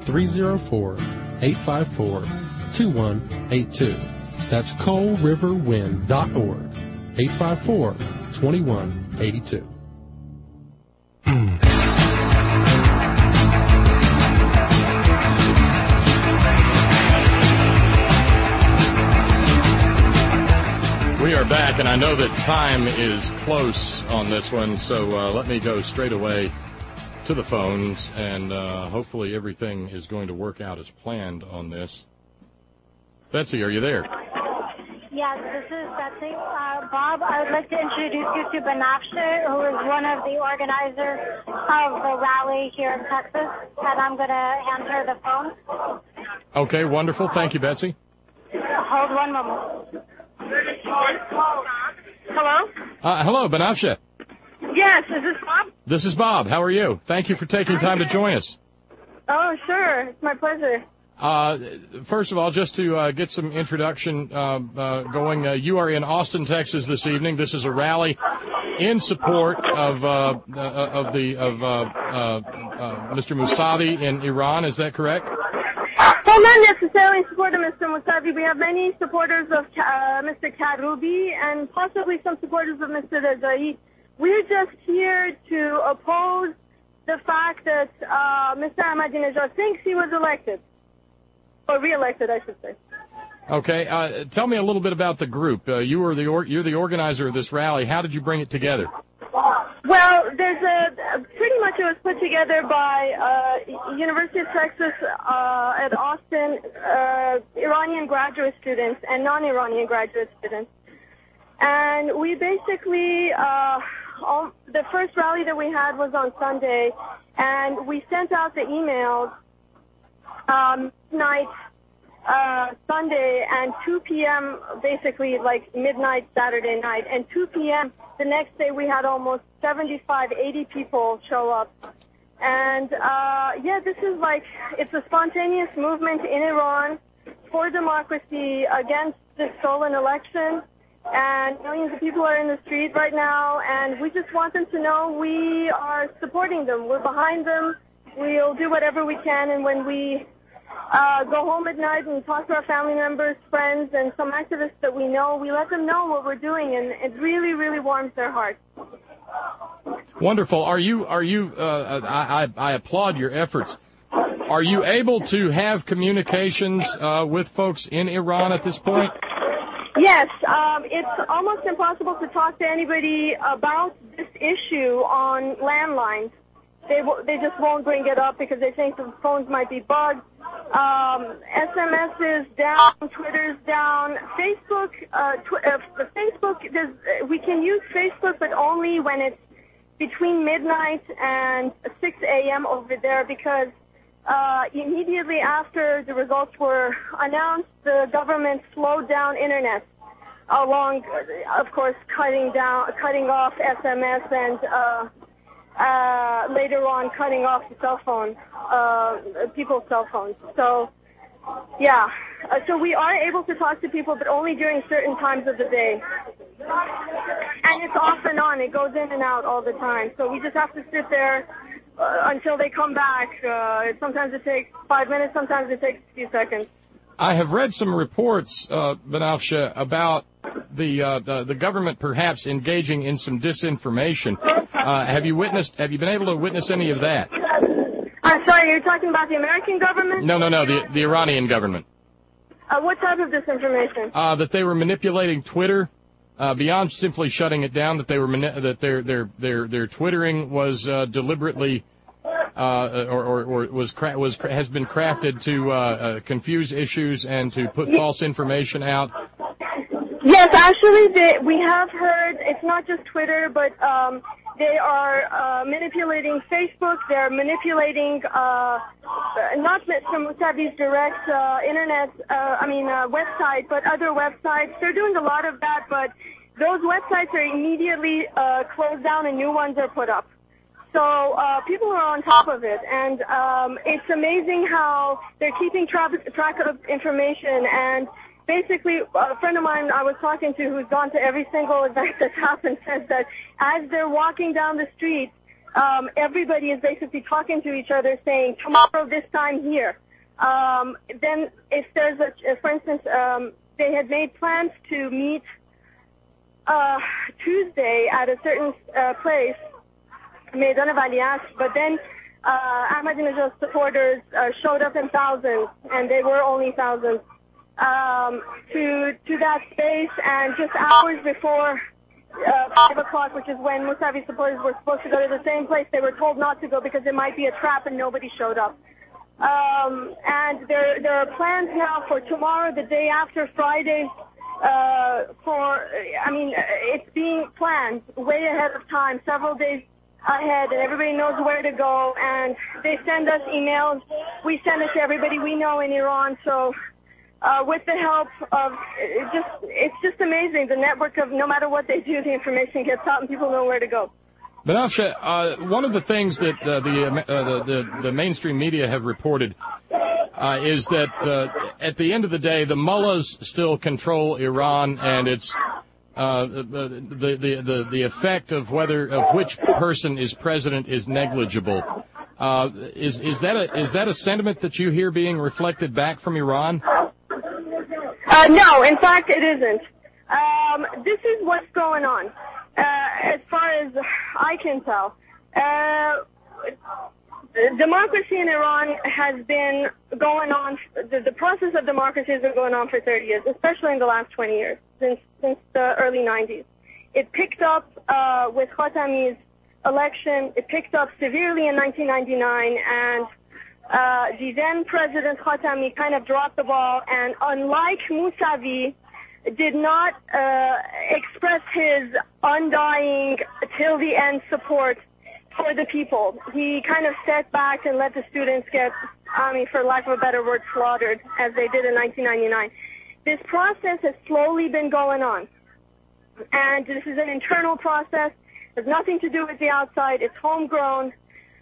S9: 304-854-2182. That's coalriverwind.org, 854-2182.
S2: We are back, and I know that time is close on this one, so let me go straight away to the phones, and hopefully everything is going to work out as planned on this. Betsy, are you there?
S10: Yes, this is Betsy. Bob, I would like to introduce you to Banafshe, who is one of the organizers of the rally here in Texas, and I'm going to hand her the phone.
S2: Okay, wonderful. Thank you, Betsy.
S10: Hold one moment. Hello?
S2: Hello, Banafshe.
S10: Yes, is this Bob?
S2: This is Bob. How are you? Thank you for taking time to join us.
S10: Oh, sure. It's my pleasure.
S2: First of all, just to get some introduction going, you are in Austin, Texas this evening. This is a rally in support of Mr. Mousavi in Iran. Is that correct?
S10: Well, not necessarily in support of Mr. Mousavi. We have many supporters of Mr. Karoubi and possibly some supporters of Mr. Rezai. We're just here to oppose the fact that Mr. Ahmadinejad thinks he was elected. Or re-elected, I should say.
S2: Okay. Tell me a little bit about the group. You're the organizer of this rally. How did you bring it together?
S10: Well, pretty much it was put together by University of Texas at Austin, Iranian graduate students and non-Iranian graduate students. And we basically, the first rally that we had was on Sunday, and we sent out the emails midnight Sunday and 2 p.m., basically like midnight Saturday night, and 2 p.m. the next day we had almost 75, 80 people show up. And this is it's a spontaneous movement in Iran for democracy against the stolen election, and millions of people are in the street right now, and we just want them to know we are supporting them. We're behind them. We'll do whatever we can, and when we go home at night and talk to our family members, friends, and some activists that we know, we let them know what we're doing, and it really, really warms their hearts.
S2: Wonderful. I applaud your efforts. Are you able to have communications with folks in Iran at this point?
S10: Yes. It's almost impossible to talk to anybody about this issue on landlines. They just won't bring it up because they think the phones might be bugged. SMS is down, Twitter's down, Facebook. We can use Facebook, but only when it's between midnight and 6 a.m. over there, because immediately after the results were announced, the government slowed down internet, along, of course, cutting off SMS and later on cutting off the cell phone, people's cell phones. So, yeah. So we are able to talk to people, but only during certain times of the day. And it's off and on. It goes in and out all the time. So we just have to sit there until they come back. Sometimes it takes 5 minutes. Sometimes it takes a few seconds.
S2: I have read some reports, Banafsha, about the government perhaps engaging in some disinformation. Have you been able to witness any of that?
S10: I'm sorry, you're talking about the American government?
S2: No, the Iranian government.
S10: What type of disinformation?
S2: That they were manipulating Twitter beyond simply shutting it down. That they were that their twittering was deliberately has been crafted to confuse issues and to put false information out.
S10: Yes, actually, we have heard. It's not just Twitter, but they are manipulating Facebook. They're manipulating not Mr. Musavi's direct website, but other websites. They're doing a lot of that, but those websites are immediately closed down and new ones are put up. So people are on top of it, and it's amazing how they're keeping track of information. And basically, a friend of mine I was talking to who's gone to every single event that's happened says that as they're walking down the street, everybody is basically talking to each other saying, tomorrow this time here. Then if there's for instance, they had made plans to meet Tuesday at a certain place, Meydan Valiash, but then Ahmadinejad supporters showed up in thousands, and they were only thousands, to that space, and just hours before 5 o'clock, which is when Musavi supporters were supposed to go to the same place, they were told not to go because it might be a trap, and nobody showed up. And there are plans now for tomorrow, the day after Friday, it's being planned way ahead of time, several days ahead, and everybody knows where to go, and they send us emails. We send it to everybody we know in Iran, so with the help of, it's just amazing, the network of no matter what they do, the information gets out and people know where to go.
S2: Banafsha, one of the things that the mainstream media have reported is that at the end of the day, the mullahs still control Iran, and it's the effect of which person is president is negligible. Is that a sentiment that you hear being reflected back from Iran?
S10: No, in fact, it isn't. This is what's going on, as far as I can tell. Democracy in Iran has been going on, the process of democracy has been going on for 30 years, especially in the last 20 years, since the early 90s. It picked up with Khatami's election. It picked up severely in 1999, and the then President Khatami kind of dropped the ball, and unlike Musavi, did not express his undying, till the end support for the people. He kind of sat back and let the students get, for lack of a better word, slaughtered, as they did in 1999. This process has slowly been going on, and this is an internal process. It has nothing to do with the outside. It's homegrown,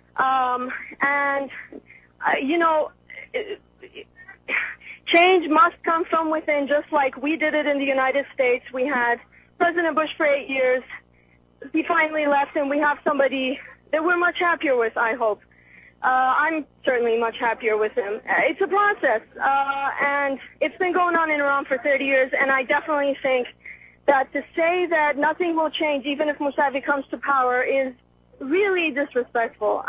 S10: change must come from within, just like we did it in the United States. We had President Bush for 8 years. He finally left, and we have somebody that we're much happier with, I hope. I'm certainly much happier with him. It's a process, and it's been going on in Iran for 30 years, and I definitely think that to say that nothing will change even if Musavi comes to power is really disrespectful,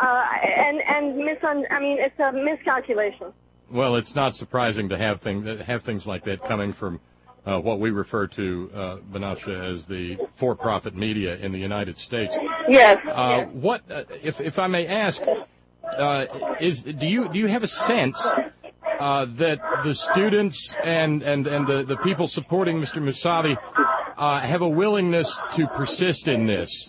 S10: it's a miscalculation.
S2: Well, it's not surprising to have things like that coming from what we refer to, Banafsha, as the for-profit media in the United States.
S10: Yes.
S2: What, if I may ask, do you have a sense that the students and the people supporting Mr. Musavi have a willingness to persist in this?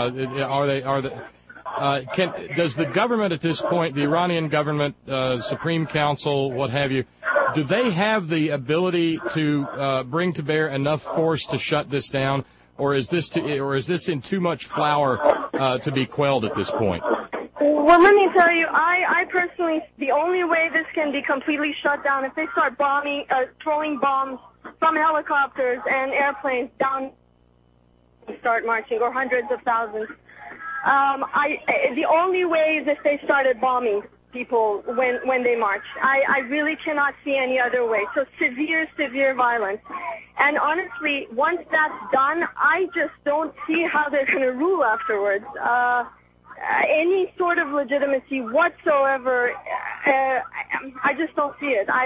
S2: Does the government at this point, the Iranian government, Supreme Council, what have you, do they have the ability to bring to bear enough force to shut this down, or is this in too much flour to be quelled at this point?
S10: Well, let me tell you, I personally, the only way this can be completely shut down if they start throwing bombs from helicopters and airplanes down start marching, or hundreds of thousands. The only way is if they started bombing people when they march. I really cannot see any other way. So severe violence. And honestly, once that's done, I just don't see how they're going to rule afterwards. Any sort of legitimacy whatsoever, I just don't see it.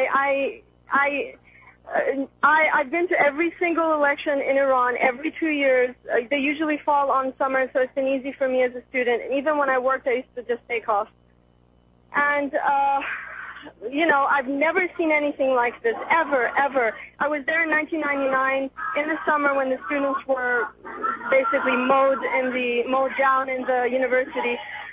S10: I've been to every single election in Iran every 2 years. They usually fall on summer, so it's been easy for me as a student. And even when I worked, I used to just take off. And, I've never seen anything like this, ever. I was there in 1999 in the summer when the students were basically mowed down in the university.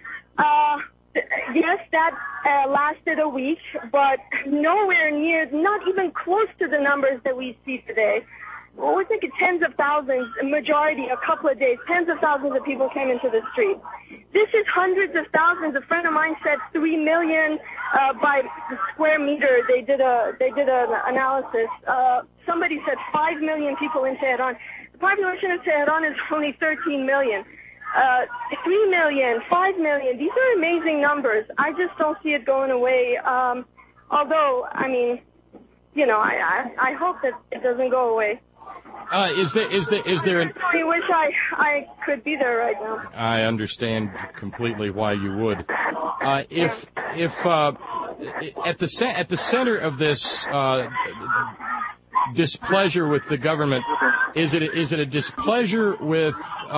S10: Yes, that lasted a week, but nowhere near, not even close to the numbers that we see today. We're thinking tens of thousands, majority, a couple of days, tens of thousands of people came into the street. This is hundreds of thousands. A friend of mine said 3 million by the square meter. They did an analysis. Somebody said 5 million people in Tehran. The population of Tehran is only 13 million. 3 million, 5 million, these are amazing numbers. I just don't see it going away. Although, I mean, I hope that it doesn't go away.
S2: Is there an...
S10: I wish I could be there right now.
S2: I understand completely why you would. If at the center of this displeasure with the government, is it a displeasure with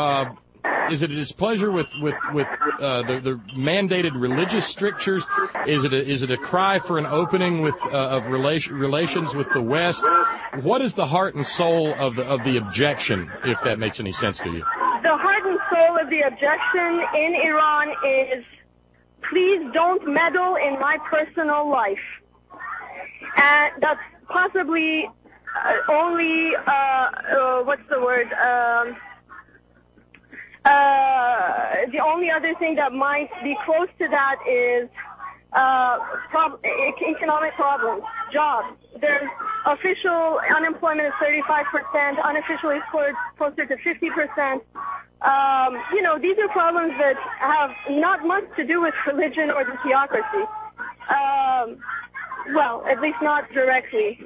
S2: the mandated religious strictures? Is it a cry for an opening of relations with the West? What is the heart and soul of the objection, if that makes any sense to you?
S10: The heart and soul of the objection in Iran is, please don't meddle in my personal life. And that's possibly only the only other thing that might be close to that is economic problems, jobs. There's official unemployment is 35%, unofficially it's closer to 50%. These are problems that have not much to do with religion or the theocracy. Well, at least not directly.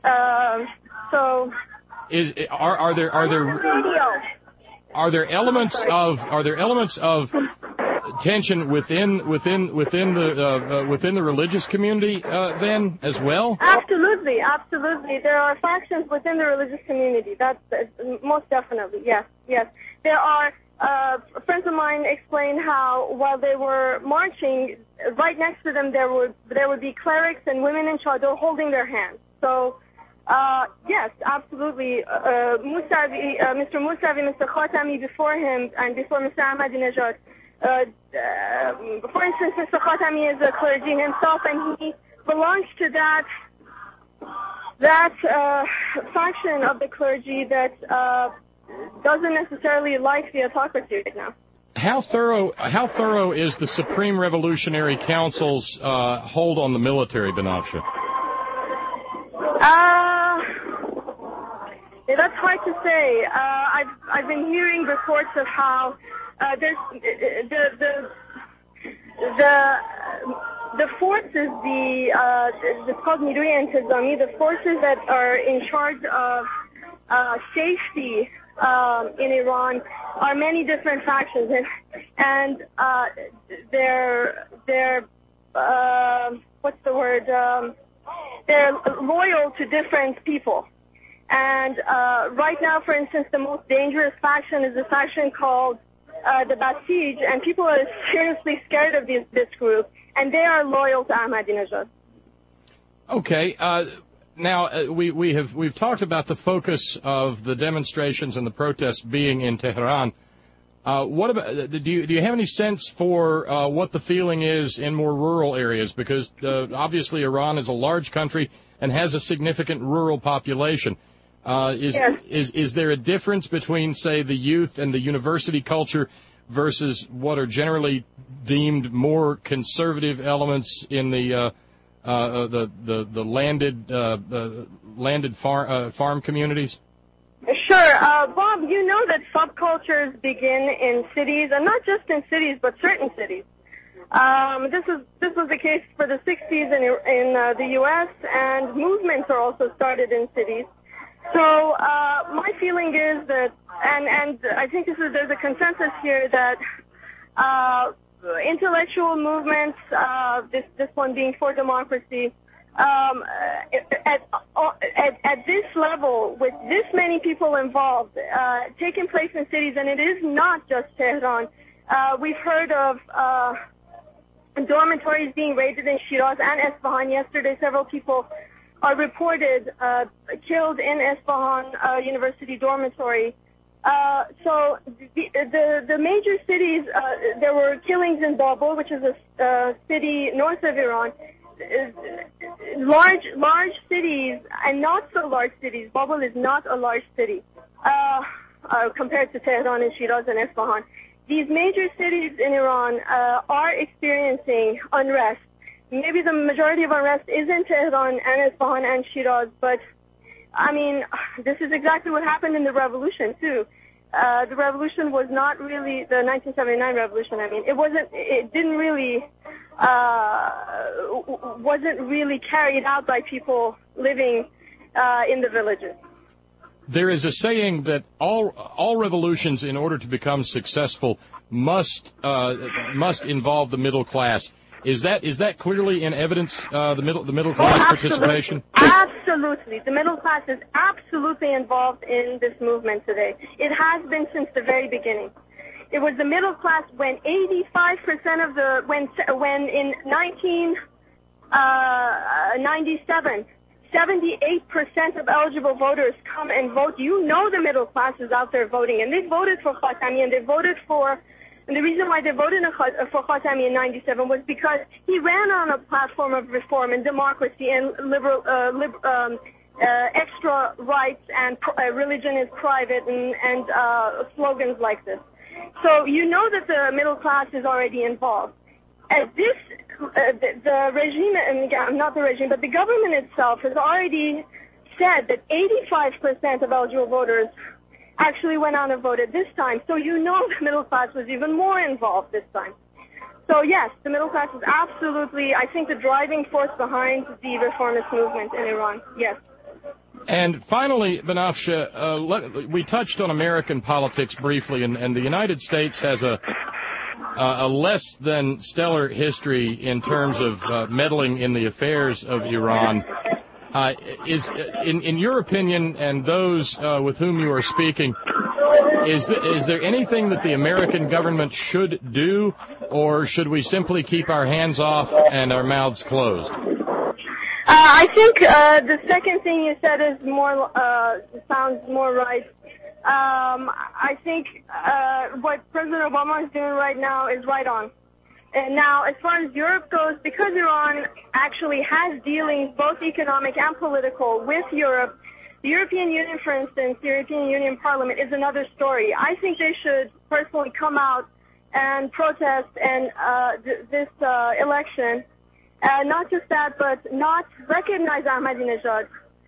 S2: Are there elements of tension within the religious community then as well?
S10: Absolutely. There are factions within the religious community. That's most definitely, yes. There are friends of mine explain how while they were marching, right next to them there would be clerics and women in chador holding their hands. So. Yes, absolutely. Mr. Mousavi, Mr. Khatami before him, and before Mr. Ahmadinejad. For instance, Mr. Khatami is a clergy himself, and he belongs to that faction of the clergy that doesn't necessarily like the autocracy right now.
S2: How thorough is the Supreme Revolutionary Council's hold on the military, Banafsheh?
S10: That's hard to say. I've been hearing reports of how there's the forces, it's called Niruy Intizami, the forces that are in charge of safety in Iran are many different factions, and they're they're loyal to different people. And right now, for instance, the most dangerous faction is a faction called the Basij, and people are seriously scared of this group, and they are loyal to Ahmadinejad. Okay.
S2: Now we've talked about the focus of the demonstrations and the protests being in Tehran. What about do you have any sense for what the feeling is in more rural areas? Because obviously Iran is a large country and has a significant rural population. Is there a difference between, say, the youth and the university culture versus what are generally deemed more conservative elements in the landed farm communities?
S10: Sure. Sure. Bob, you know that subcultures begin in cities, and not just in cities, but certain cities. This was the case for the 60s in the U.S., and movements are also started in cities. So my feeling is that, and I think there's a consensus here that intellectual movements, this one being for democracy, at this level, with this many people involved, taking place in cities, and it is not just Tehran. We've heard of dormitories being raided in Shiraz and Esfahan. Yesterday, several people are reported killed in Esfahan University dormitory. So the major cities, there were killings in Babur, which is a city north of Iran. Large cities and not so large cities. Babur is not a large city compared to Tehran and Shiraz and Esfahan. These major cities in Iran are experiencing unrest. Maybe the majority of unrest is in Tehran and Esfahan and Shiraz, but I mean, this is exactly what happened in the revolution too. The revolution was not really the 1979 revolution. I mean, wasn't really carried out by people living in the villages.
S2: There is a saying that all revolutions, in order to become successful, must involve the middle class. Is that clearly in evidence? The middle class participation.
S10: Absolutely, the middle class is absolutely involved in this movement today. It has been since the very beginning. It was the middle class when 85% of when in 1997. 78% of eligible voters come and vote. You know the middle class is out there voting, and they voted for Khatami, and they voted for. And the reason why they voted for Khatami in 97 was because he ran on a platform of reform and democracy and extra rights and religion is private and slogans like this. So you know that the middle class is already involved. At this, the regime, not the regime, but the government itself has already said that 85% of eligible voters actually went out and voted this time. So you know the middle class was even more involved this time. So yes, the middle class is absolutely, I think, the driving force behind the reformist movement in Iran. Yes.
S2: And finally, Banafsheh, we touched on American politics briefly, and the United States has a less than stellar history in terms of meddling in the affairs of Iran. In your opinion, and those with whom you are speaking, is there anything that the American government should do, or should we simply keep our hands off and our mouths closed?
S10: I think the second thing you said is sounds more right. I think what President Obama is doing right now is right on. And now, as far as Europe goes, because Iran actually has dealings, both economic and political, with Europe, the European Union, for instance, the European Union Parliament is another story. I think they should personally come out and protest and this election. Not just that, but not recognize Ahmadinejad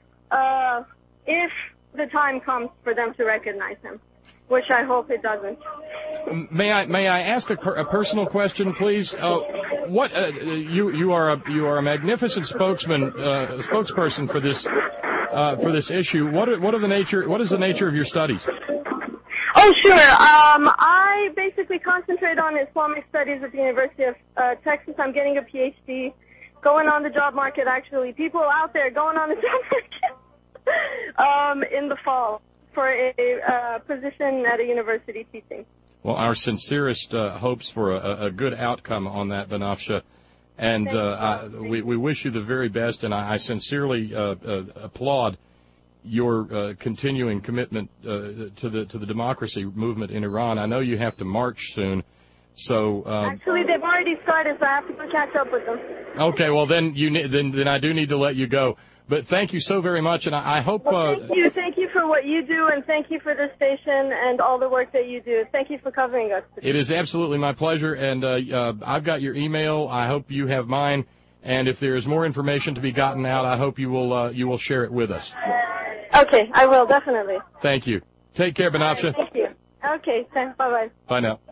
S10: if the time comes for them to recognize him, which I hope it doesn't.
S2: May I ask a personal question, please? You are a magnificent spokesperson for this issue. What is the nature of your studies?
S10: Oh, sure. I basically concentrate on Islamic studies at the University of Texas. I'm getting a PhD, going on the job market, actually. People out there going on the job market in the fall for a position at a university teaching. Well,
S2: our sincerest hopes for a good outcome on that, Banafsheh. And we wish you the very best, and I sincerely applaud your continuing commitment to the democracy movement in Iran. I know you have to march soon, so
S10: actually they've already started, so I have to go catch up with them.
S2: Okay, well then then I do need to let you go. But thank you so very much, and I hope.
S10: Well, thank you for what you do, and thank you for this station and all the work that you do. Thank you for covering us today.
S2: It is absolutely my pleasure, and I've got your email. I hope you have mine, and if there is more information to be gotten out, I hope you will share it with us.
S10: Okay, I will, definitely.
S2: Thank you. Take care, Benafsha.
S10: Thank you. Okay, thanks. Bye-bye.
S2: Bye now.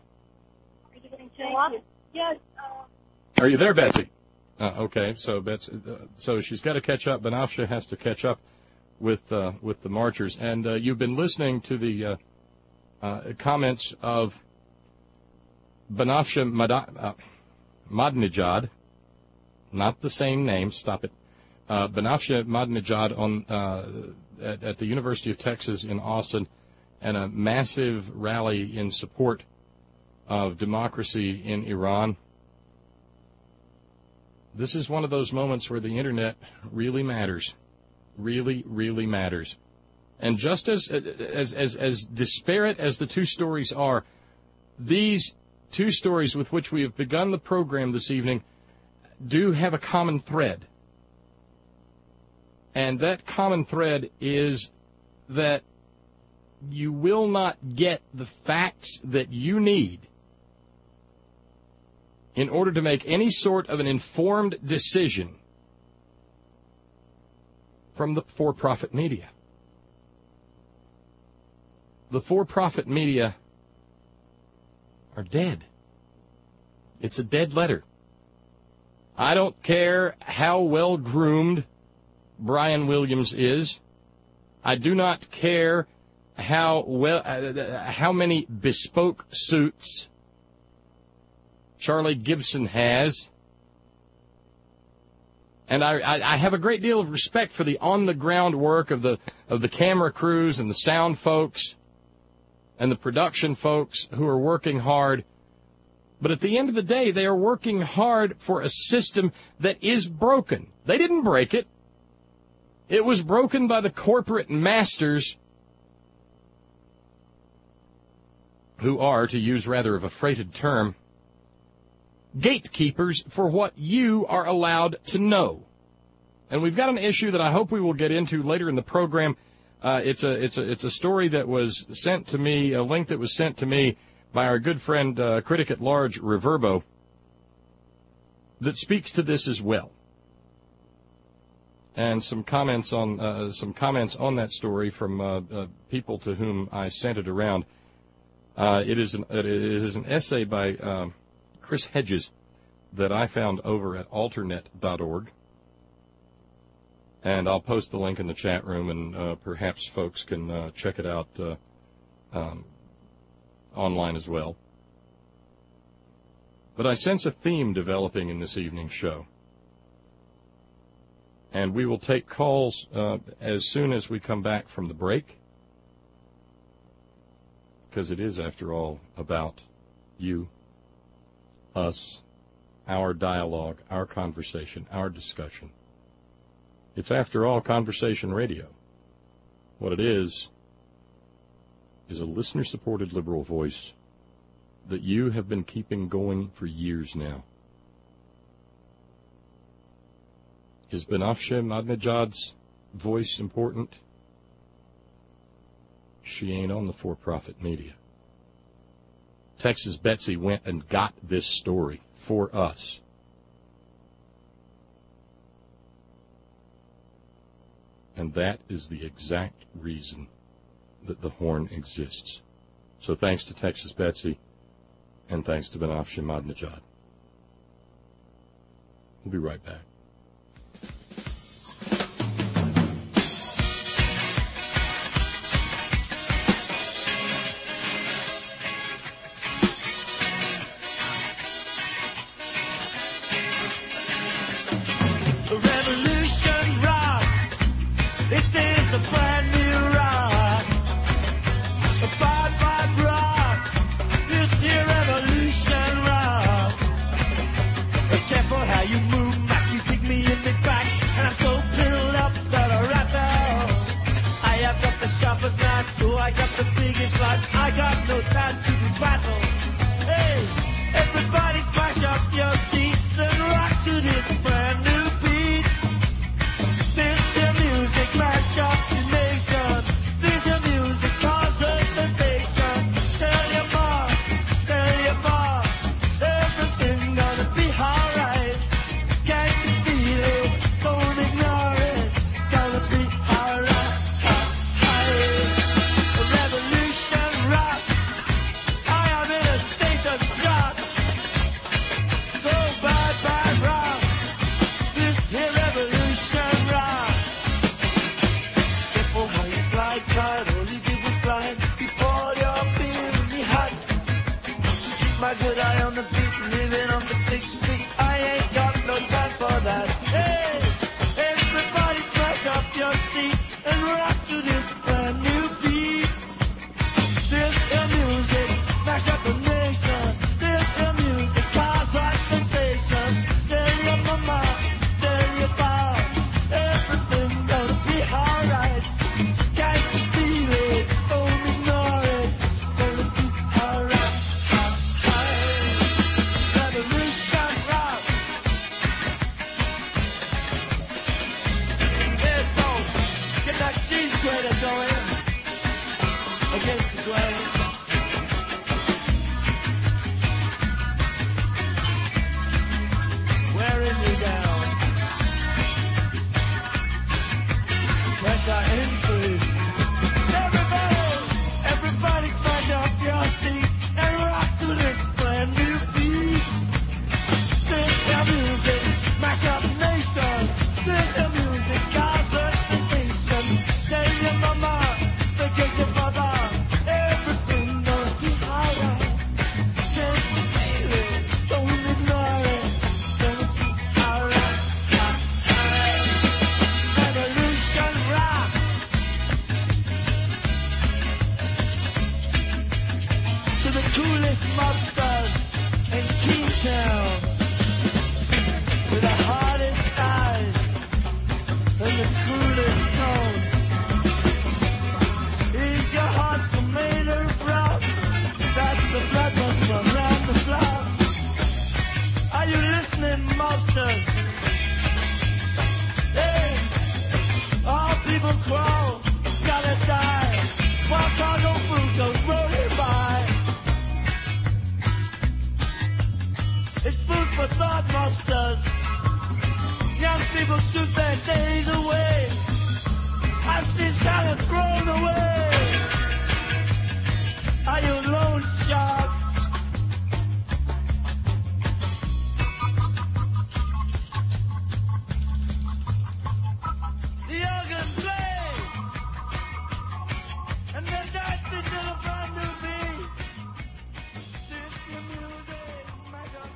S10: Yes.
S2: Are you there, Betsy? Okay, so so she's got to catch up. Benafsha has to catch up with the marchers, and you've been listening to the comments of Benafsha Madnejad, not the same name. Stop it. Benafsha Madnejad at the University of Texas in Austin, and a massive rally in support of democracy in Iran. This is one of those moments where the Internet really matters. Really, really matters. And just as disparate as the two stories are, these two stories with which we have begun the program this evening do have a common thread. And that common thread is that you will not get the facts that you need in order to make any sort of an informed decision from the for-profit media. The for-profit media are dead. It's a dead letter. I don't care how well-groomed Brian Williams is. I do not care how many bespoke suits Charlie Gibson has. And I have a great deal of respect for the on-the-ground work of the camera crews and the sound folks and the production folks who are working hard. But at the end of the day, they are working hard for a system that is broken. They didn't break it. It was broken by the corporate masters who are, to use rather of a freighted term, gatekeepers for what you are allowed to know. And we've got an issue that I hope we will get into later in the program. It's a story that was sent to me, a link that was sent to me by our good friend, critic at large, Reverbo, that speaks to this as well. And some comments on that story from people to whom I sent it around. It is an essay by Chris Hedges that I found over at alternet.org. And I'll post the link in the chat room, and perhaps folks can check it out online as well. But I sense a theme developing in this evening's show. And we will take calls as soon as we come back from the break, because it is, after all, about you, us, our dialogue, our conversation, our discussion. It's, after all, conversation radio. What it is a listener-supported liberal voice that you have been keeping going for years now. Is Benafsha Madnejad's voice important? She ain't on the for-profit media. Texas Betsy went and got this story for us. And that is the exact reason that the Horn exists. So thanks to Texas Betsy, and thanks to Benafsha Madnejad. We'll be right back.
S11: Careful how you move, Mac, you way to go in against the grain. Wearing you down. Pressure increase. Everybody stand up your seat and rock to this brand new beat. This the music, smack up nation. This the music, concert the nation. Tell your mama, forget your father. Everything gonna be alright. Take the feeling, don't ignore it. Gonna be alright. Revolution rock. To the coolest mobsters in Kingstown, with the hardest eyes and the coolest tone. Is your heart so made of rock? That's the blood runs around the block. Are you listening, mobsters? Hey, all people crawl, gotta die. While cargo food goes rolling by. It's food for thought, monsters. Young people shoot their days away. I've seen talent thrown away. Are you loan sharks? The organ plays, and the dice is still a brand new beat. This the music, my God.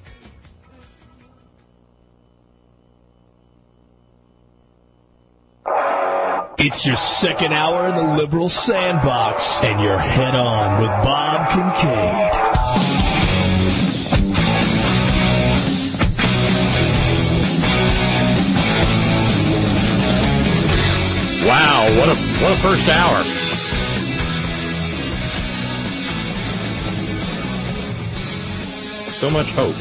S12: It's your second hour in the Liberal Sandbox, and you're head on with Bob Kincaid.
S2: Wow, what a first hour. So much hope.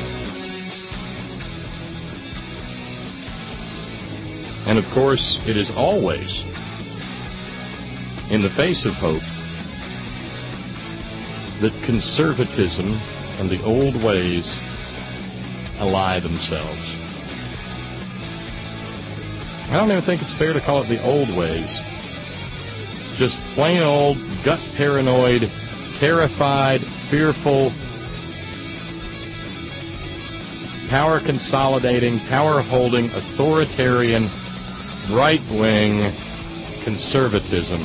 S2: And of course, it is always in the face of hope that conservatism and the old ways ally themselves. I don't even think it's fair to call it the old ways. Just plain old, gut paranoid, terrified, fearful, power consolidating, power holding, authoritarian, right-wing conservatism.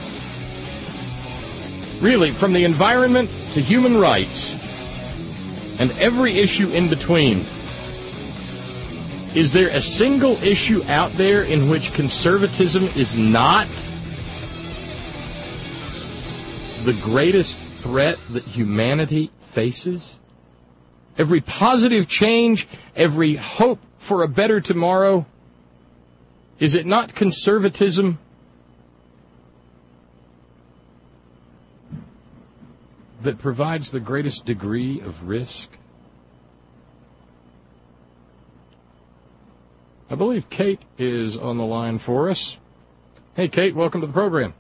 S2: Really, from the environment to human rights and every issue in between, is there a single issue out there in which conservatism is not the greatest threat that humanity faces? Every positive change, every hope for a better tomorrow, is it not conservatism that provides the greatest degree of risk? I believe Kate is on the line for us. Hey, Kate, welcome to the program.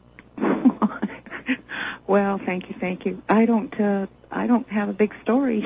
S13: Well, thank you. I don't have a big story.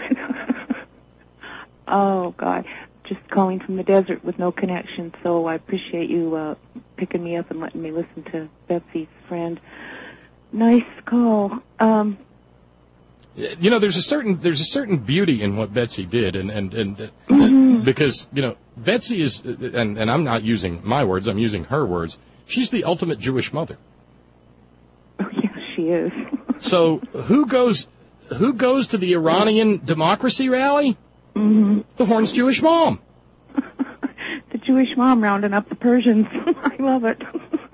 S13: Oh, God. Just calling from the desert with no connection, so I appreciate you picking me up and letting me listen to Betsy's friend. Nice call.
S2: You know, there's a certain beauty in what Betsy did, and because, you know, Betsy is, and I'm not using my words, I'm using her words, she's the ultimate Jewish mother.
S13: Oh, yeah, she is.
S2: So who goes to the Iranian democracy rally?
S13: Mm-hmm.
S2: The Horn's Jewish mom.
S13: The Jewish mom rounding up the Persians. I love it.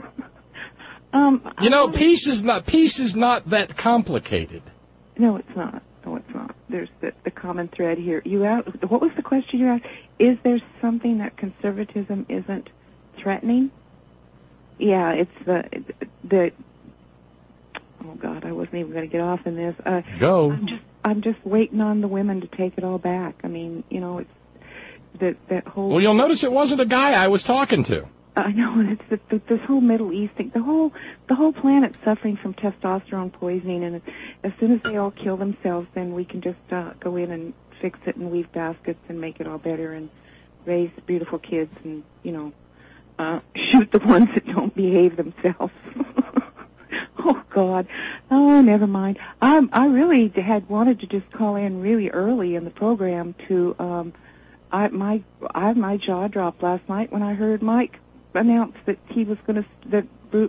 S2: You know, peace is not that complicated.
S13: No, it's not. There's the common thread here. What was the question you asked? Is there something that conservatism isn't threatening? Yeah, it's the. Oh God, I wasn't even going to get off in this.
S2: Go.
S13: I'm just waiting on the women to take it all back. I mean, you know, it's that whole.
S2: Well, you'll notice it wasn't a guy I was talking to.
S13: I know it's this whole Middle East thing. The whole planet's suffering from testosterone poisoning, and as soon as they all kill themselves, then we can just go in and fix it and weave baskets and make it all better and raise beautiful kids and shoot the ones that don't behave themselves. Oh God! Oh, never mind. I really had wanted to just call in really early in the program to. My jaw dropped last night when I heard Mike announce that he was going to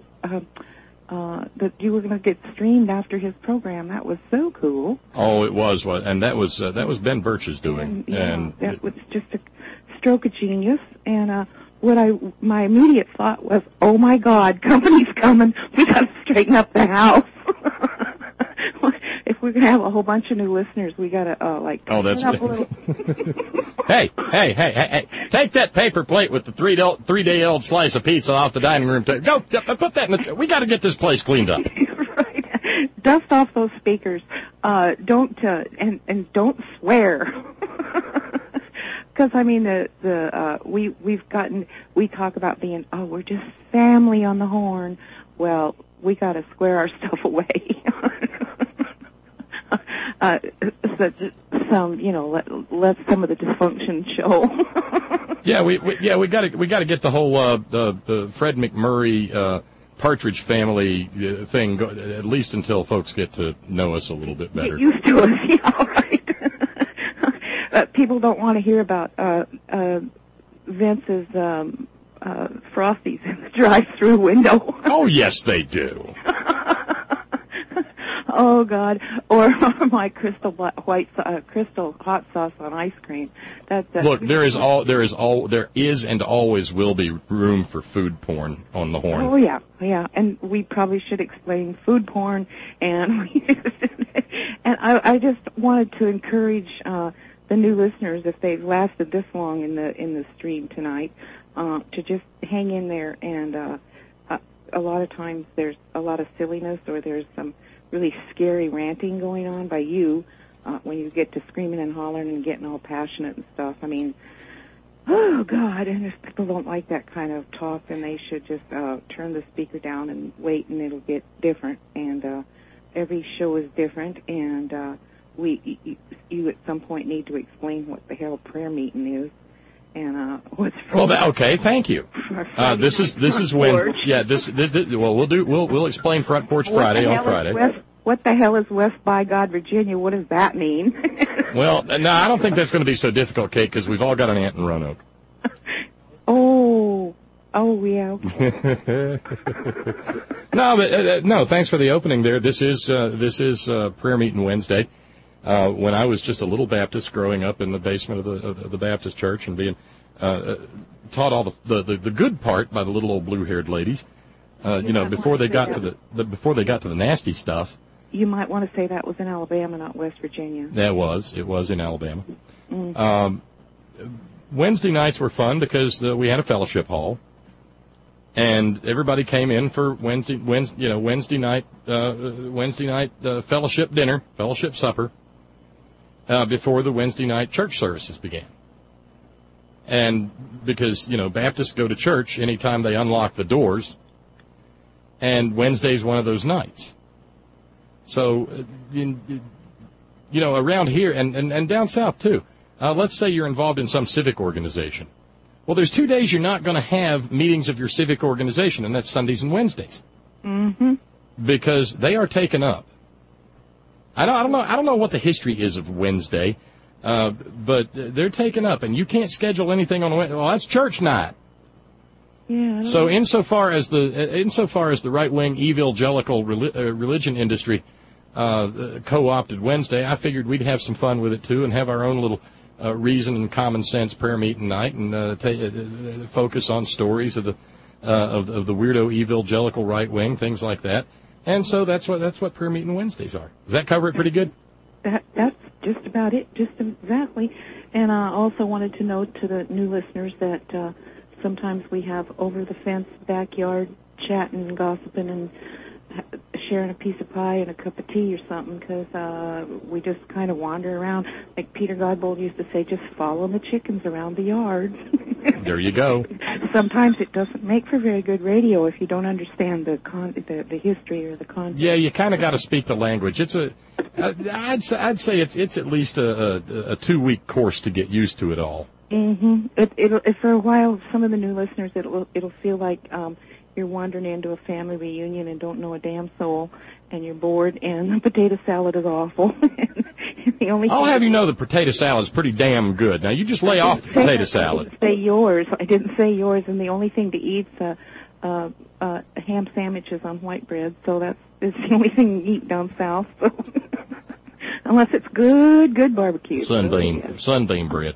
S13: that you were going to get streamed after his program. That was so cool.
S2: Oh, it was, and that was Ben Birch's doing, and
S13: that was just a stroke of genius. And my immediate thought was, oh my God, company's coming. We got to straighten up the house. If we're going to have a whole bunch of new listeners, we got to
S2: Oh, that's
S13: up a little.
S2: Hey! Take that paper plate with the 3-day-old slice of pizza off the dining room table. Go, put that in we got to get this place cleaned up.
S13: Right. Dust off those speakers. Don't swear. Because I mean we talk about being we're just family on the horn. Well, we got to square our stuff away. Let some of the dysfunction show.
S2: we got to get the whole the Fred McMurray Partridge Family thing at least until folks get to know us a little bit better.
S13: Get used to us, yeah, right. People don't want to hear about Vince's Frosties in the drive-through window.
S2: Oh yes, they do.
S13: Oh God! Or my crystal hot sauce on ice cream.
S2: Look, there is and always will be room for food porn on the horn.
S13: Oh yeah, and we probably should explain food porn. And I just wanted to encourage the new listeners, if they've lasted this long in the stream tonight, to just hang in there. And a lot of times there's a lot of silliness, or there's some really scary ranting going on by you when you get to screaming and hollering and getting all passionate and stuff. I mean, oh God, and if people don't like that kind of talk, then they should just turn the speaker down and wait, and it'll get different. And every show is different, and you at some point need to explain what the hell prayer meeting is. And what's
S2: okay, thank you. This is Wednesday. Yeah, we'll explain Front Porch Friday on Friday.
S13: What the hell is West by God, Virginia? What does that mean?
S2: Well, no, I don't think that's going to be so difficult, Kate, because we've all got an aunt in Roanoke.
S13: Oh yeah. Okay.
S2: No, thanks for the opening there. This is prayer meeting Wednesday. When I was just a little Baptist growing up in the basement of the Baptist church and being taught all the good part by the little old blue-haired ladies, before they got to the nasty stuff.
S13: You might want to say that was in Alabama, not West Virginia.
S2: It was in Alabama. Wednesday nights were fun because we had a fellowship hall, and everybody came in for Wednesday night fellowship dinner, fellowship supper. Before the Wednesday night church services began. And because, Baptists go to church anytime they unlock the doors, and Wednesday's one of those nights. So, around here, and down south too, let's say you're involved in some civic organization. Well, there's 2 days you're not going to have meetings of your civic organization, and that's Sundays and Wednesdays.
S13: Mm-hmm.
S2: Because they are taken up. I don't know what the history is of Wednesday, but they're taken up, and you can't schedule anything on Wednesday. Well, that's church night.
S13: Yeah.
S2: So insofar as the right-wing evangelical religion industry co-opted Wednesday, I figured we'd have some fun with it too, and have our own little reason and common sense prayer meeting night, and focus on stories of the weirdo evangelical right wing, things like that. And so that's what prayer meeting Wednesdays are. Does that cover it pretty good?
S13: That's just about it, just exactly. And I also wanted to note to the new listeners that sometimes we have over-the-fence backyard chatting and gossiping and sharing a piece of pie and a cup of tea or something, because we just kind of wander around. Like Peter Godbold used to say, just follow the chickens around the yard.
S2: There you go.
S13: sometimes it doesn't make for very good radio if you don't understand the history or the content.
S2: Yeah, you kind of got to speak the language. I'd say it's at least a 2-week course to get used to it all.
S13: It'll for a while. Some of the new listeners, it'll feel like you're wandering into a family reunion and don't know a damn soul, and you're bored, and the potato salad is awful. The only
S2: I'll have you know the potato salad is pretty damn good. Now, you just lay off the potato salad.
S13: I didn't say yours. I didn't say yours, and the only thing to eat's ham sandwiches on white bread, so it's the only thing you eat down south. So. Unless it's good barbecue.
S2: Sunbeam bread.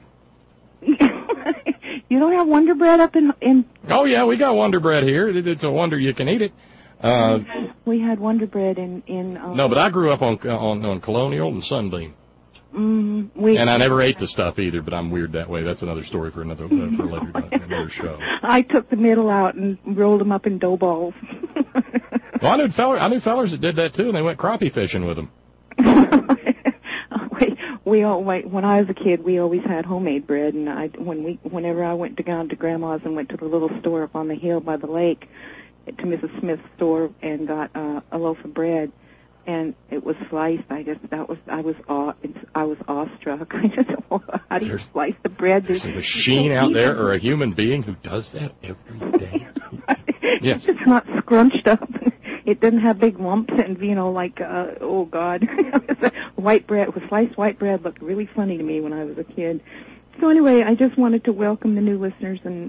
S13: You don't have Wonder Bread up in...
S2: Oh, yeah, we got Wonder Bread here. It's a wonder you can eat it.
S13: We had Wonder Bread in
S2: no, but I grew up on Colonial and Sunbeam. And I never ate the stuff either, but I'm weird that way. That's another story for another show.
S13: I took the middle out and rolled them up in dough balls.
S2: Well, I knew fellers that did that too, and they went crappie fishing with them.
S13: When I was a kid, we always had homemade bread, and whenever I went down to Grandma's and went to the little store up on the hill by the lake, to Mrs. Smith's store, and got a loaf of bread, and it was sliced. I was awestruck. I just how do you slice the bread?
S2: There's a machine out there or a human being who does that every day. Yes.
S13: It's not scrunched up. It doesn't have big lumps and, oh, God. Sliced white bread looked really funny to me when I was a kid. So anyway, I just wanted to welcome the new listeners and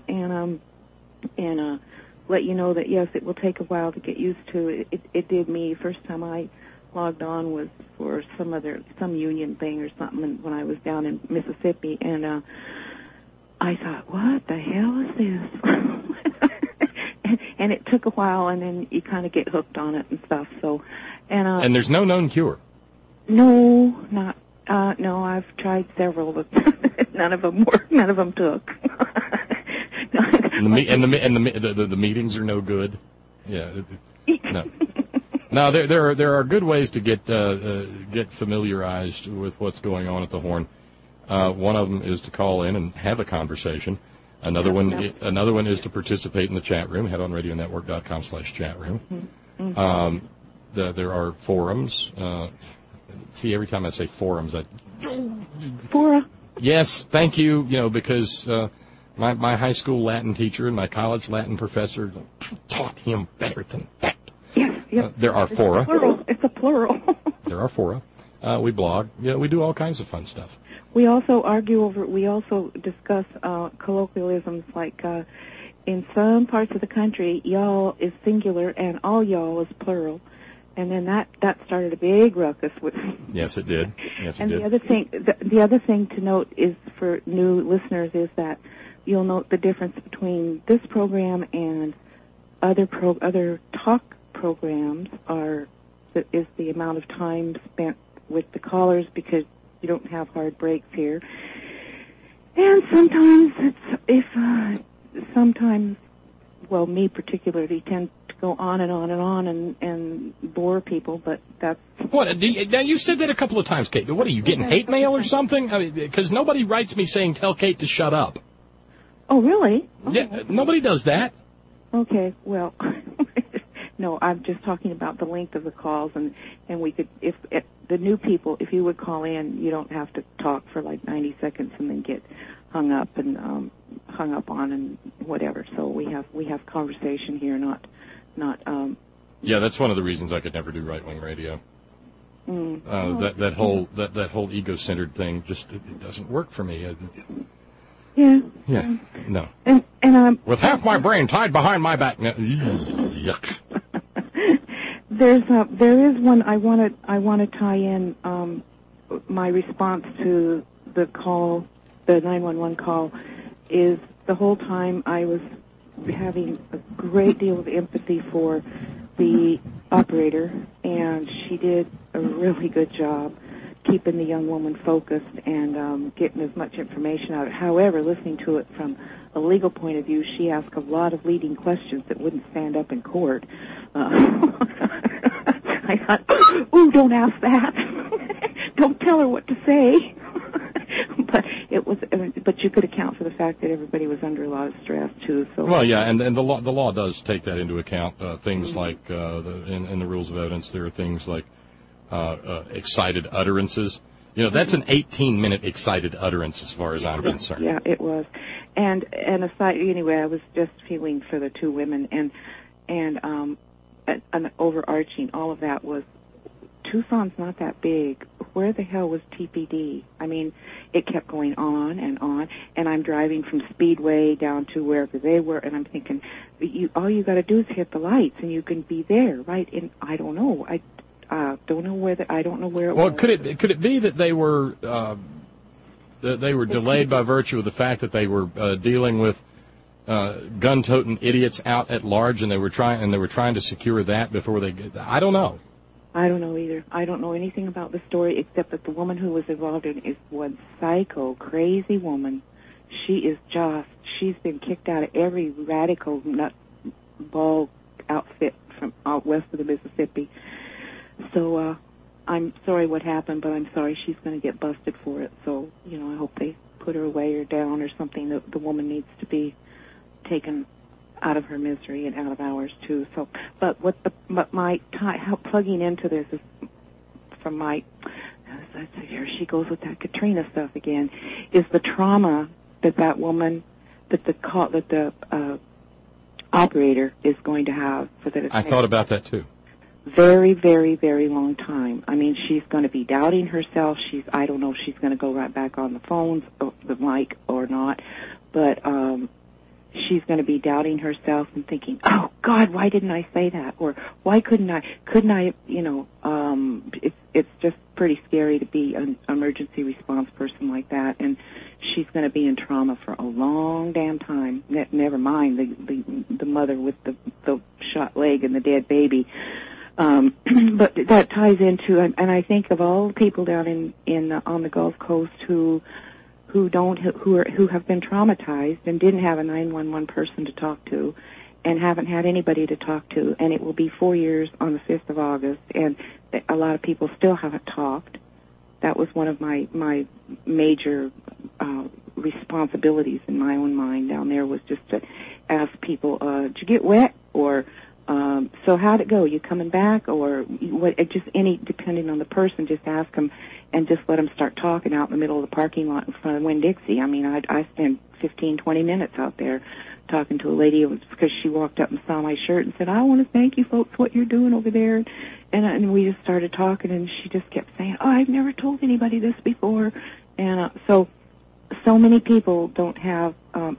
S13: let you know that, yes, it will take a while to get used to. It did me. First time I logged on was for some union thing or something when I was down in Mississippi, and I thought, what the hell is this? And it took a while, and then you kind of get hooked on it and stuff. So,
S2: and there's no known cure.
S13: No, I've tried several, but none of them worked. None of them took.
S2: The meetings are no good. Yeah, no. Now there are good ways to get familiarized with what's going on at the Horn. One of them is to call in and have a conversation. Another one is to participate in the chat room. HeadOnRadioNetwork.com/chat room. There are forums. See, every time I say forums,
S13: Fora.
S2: Yes, thank you. Because my high school Latin teacher and my college Latin professor taught him better than that.
S13: Yes.
S2: There are fora.
S13: It's a plural.
S2: There are fora. We blog. Yeah, we do all kinds of fun stuff.
S13: We also we also discuss colloquialisms like in some parts of the country, y'all is singular and all y'all is plural. And then that started a big ruckus with.
S2: Yes, it did.
S13: The other thing to note is for new listeners is that you'll note the difference between this program and other talk programs is the amount of time spent with the callers, because you don't have hard breaks here. And sometimes me particularly tend to go on and on and on and bore people, but that's...
S2: What? Now, you said that a couple of times, Kate. What, are you getting hate mail or something? Because nobody writes me saying, tell Kate to shut up.
S13: Oh, really?
S2: Yeah, nobody does that.
S13: Okay, well... No, I'm just talking about the length of the calls, and we could, if the new people, if you would call in, you don't have to talk for like 90 seconds and then get hung up on and whatever. So we have conversation here, not.
S2: Yeah, that's one of the reasons I could never do right-wing radio. That whole ego-centered thing it doesn't work for me. Yeah. No.
S13: And
S2: with half my brain tied behind my back. Yuck.
S13: There is one I want to tie in my response to the call, the 911 call, is the whole time I was having a great deal of empathy for the operator, and she did a really good job keeping the young woman focused and getting as much information out of it. However, listening to it from a legal point of view, she asked a lot of leading questions that wouldn't stand up in court. I thought, ooh, don't ask that. Don't tell her what to say. But it was, but you could account for the fact that everybody was under a lot of stress too. So
S2: well, yeah, and the law does take that into account. Things like in the rules of evidence, there are things like excited utterances. You know, that's an 18-minute excited utterance as far as I'm concerned.
S13: Yeah, it was. And aside, anyway, I was just feeling for the two women, and an overarching, all of that was, Tucson's not that big. Where the hell was TPD? I mean, it kept going on, and I'm driving from Speedway down to wherever they were, and I'm thinking, all you got to do is hit the lights, and you can be there, right? And I don't know. I don't know where it was.
S2: Well, could it be that they were delayed by virtue of the fact that they were dealing with gun-toting idiots out at large, and they were trying to secure that before they? I don't know.
S13: I don't know either. I don't know anything about the story except that the woman who was involved in it is one psycho, crazy woman. She's been kicked out of every radical nutball outfit from out west of the Mississippi. So I'm sorry what happened, but I'm sorry she's going to get busted for it. So, you know, I hope they put her away or down or something. The woman needs to be taken out of her misery and out of ours too. So, but how plugging into this is from my, here she goes with that Katrina stuff again, is the trauma that woman, that the operator is going to have for the.
S2: I thought about that too.
S13: Very, very, very long time. I mean, she's going to be doubting herself. I don't know if she's going to go right back on the phones, or the mic, or not, but she's going to be doubting herself and thinking, oh, God, why didn't I say that? Or why couldn't I, you know, it's just pretty scary to be an emergency response person like that, and she's going to be in trauma for a long damn time. Never mind the mother with the shot leg and the dead baby. But that ties into, and I think of all the people down on the Gulf Coast who have been traumatized and didn't have a 911 person to talk to, and haven't had anybody to talk to, and it will be 4 years on the 5th of August, and a lot of people still haven't talked. That was one of my major responsibilities in my own mind down there, was just to ask people, did you get wet? Or so how'd it go? You coming back? Or what? Just any, depending on the person, just ask them and just let them start talking out in the middle of the parking lot in front of Winn-Dixie. I mean, I spent 15, 20 minutes out there talking to a lady because she walked up and saw my shirt and said, I want to thank you folks what you're doing over there. And we just started talking, and she just kept saying, oh, I've never told anybody this before. And so many people don't have,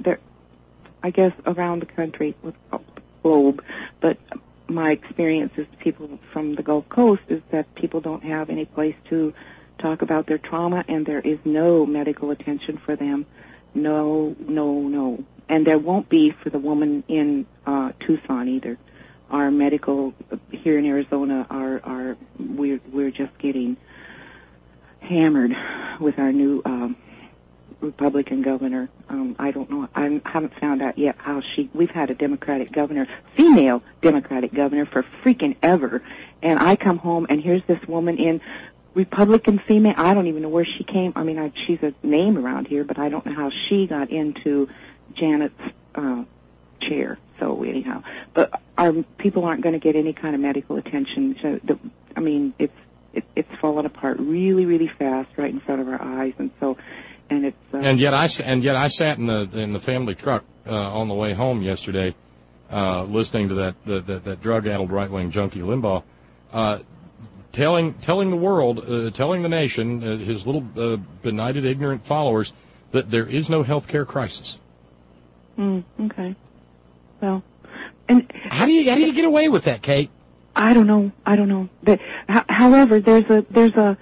S13: I guess, around the country, with the globe, but my experience is people from the Gulf Coast is that people don't have any place to talk about their trauma, and there is no medical attention for them. No. And there won't be for the woman in Tucson either. Our medical here in Arizona we're just getting hammered with our new Republican governor. I don't know. I haven't found out yet how we've had a Democratic governor, female Democratic governor, for freaking ever. And I come home and here's this woman in Republican female. I don't even know where she came. I mean, she's a name around here, but I don't know how she got into Janet's chair. So anyhow, but our people aren't going to get any kind of medical attention. So I mean, it's fallen apart really, really fast right in front of our eyes, and so. And it's
S2: and yet I sat in the family truck on the way home yesterday, listening to that drug-addled right-wing junkie Limbaugh, telling the world, telling the nation, his little benighted, ignorant followers, that there is no health care crisis.
S13: Okay. Well, and
S2: how do you get away with that, Kate?
S13: I don't know. However, there's a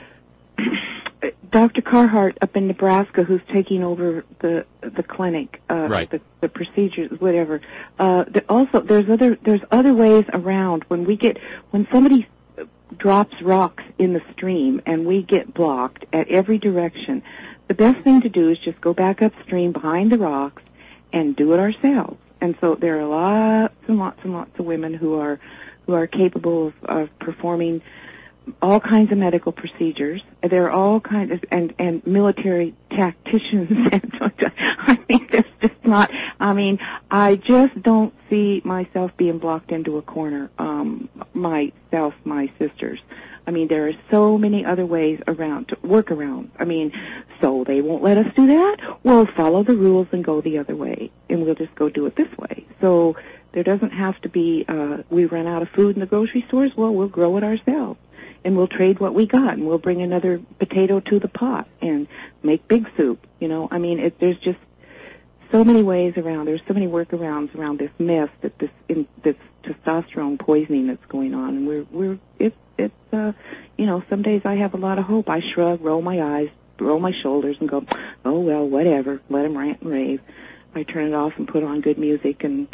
S13: Dr. Carhart up in Nebraska who's taking over the clinic,
S2: right.
S13: the procedures, whatever. There's other ways around when somebody drops rocks in the stream and we get blocked at every direction. The best thing to do is just go back upstream behind the rocks and do it ourselves. And so there are lots and lots and lots of women who are capable of performing all kinds of medical procedures. There are all kinds of, and military tacticians. I mean, there's just not, I just don't see myself being blocked into a corner, myself, my sisters. I mean, there are so many other ways around to work around. I mean, so they won't let us do that? We'll follow the rules and go the other way, and we'll just go do it this way. So there doesn't have to be, we run out of food in the grocery stores, well, we'll grow it ourselves. And we'll trade what we got, and we'll bring another potato to the pot and make big soup. You know, I mean, there's just so many ways around. There's so many workarounds around this mess this testosterone poisoning that's going on. And some days I have a lot of hope. I shrug, roll my eyes, roll my shoulders, and go, oh well, whatever. Let them rant and rave. I turn it off and put on good music and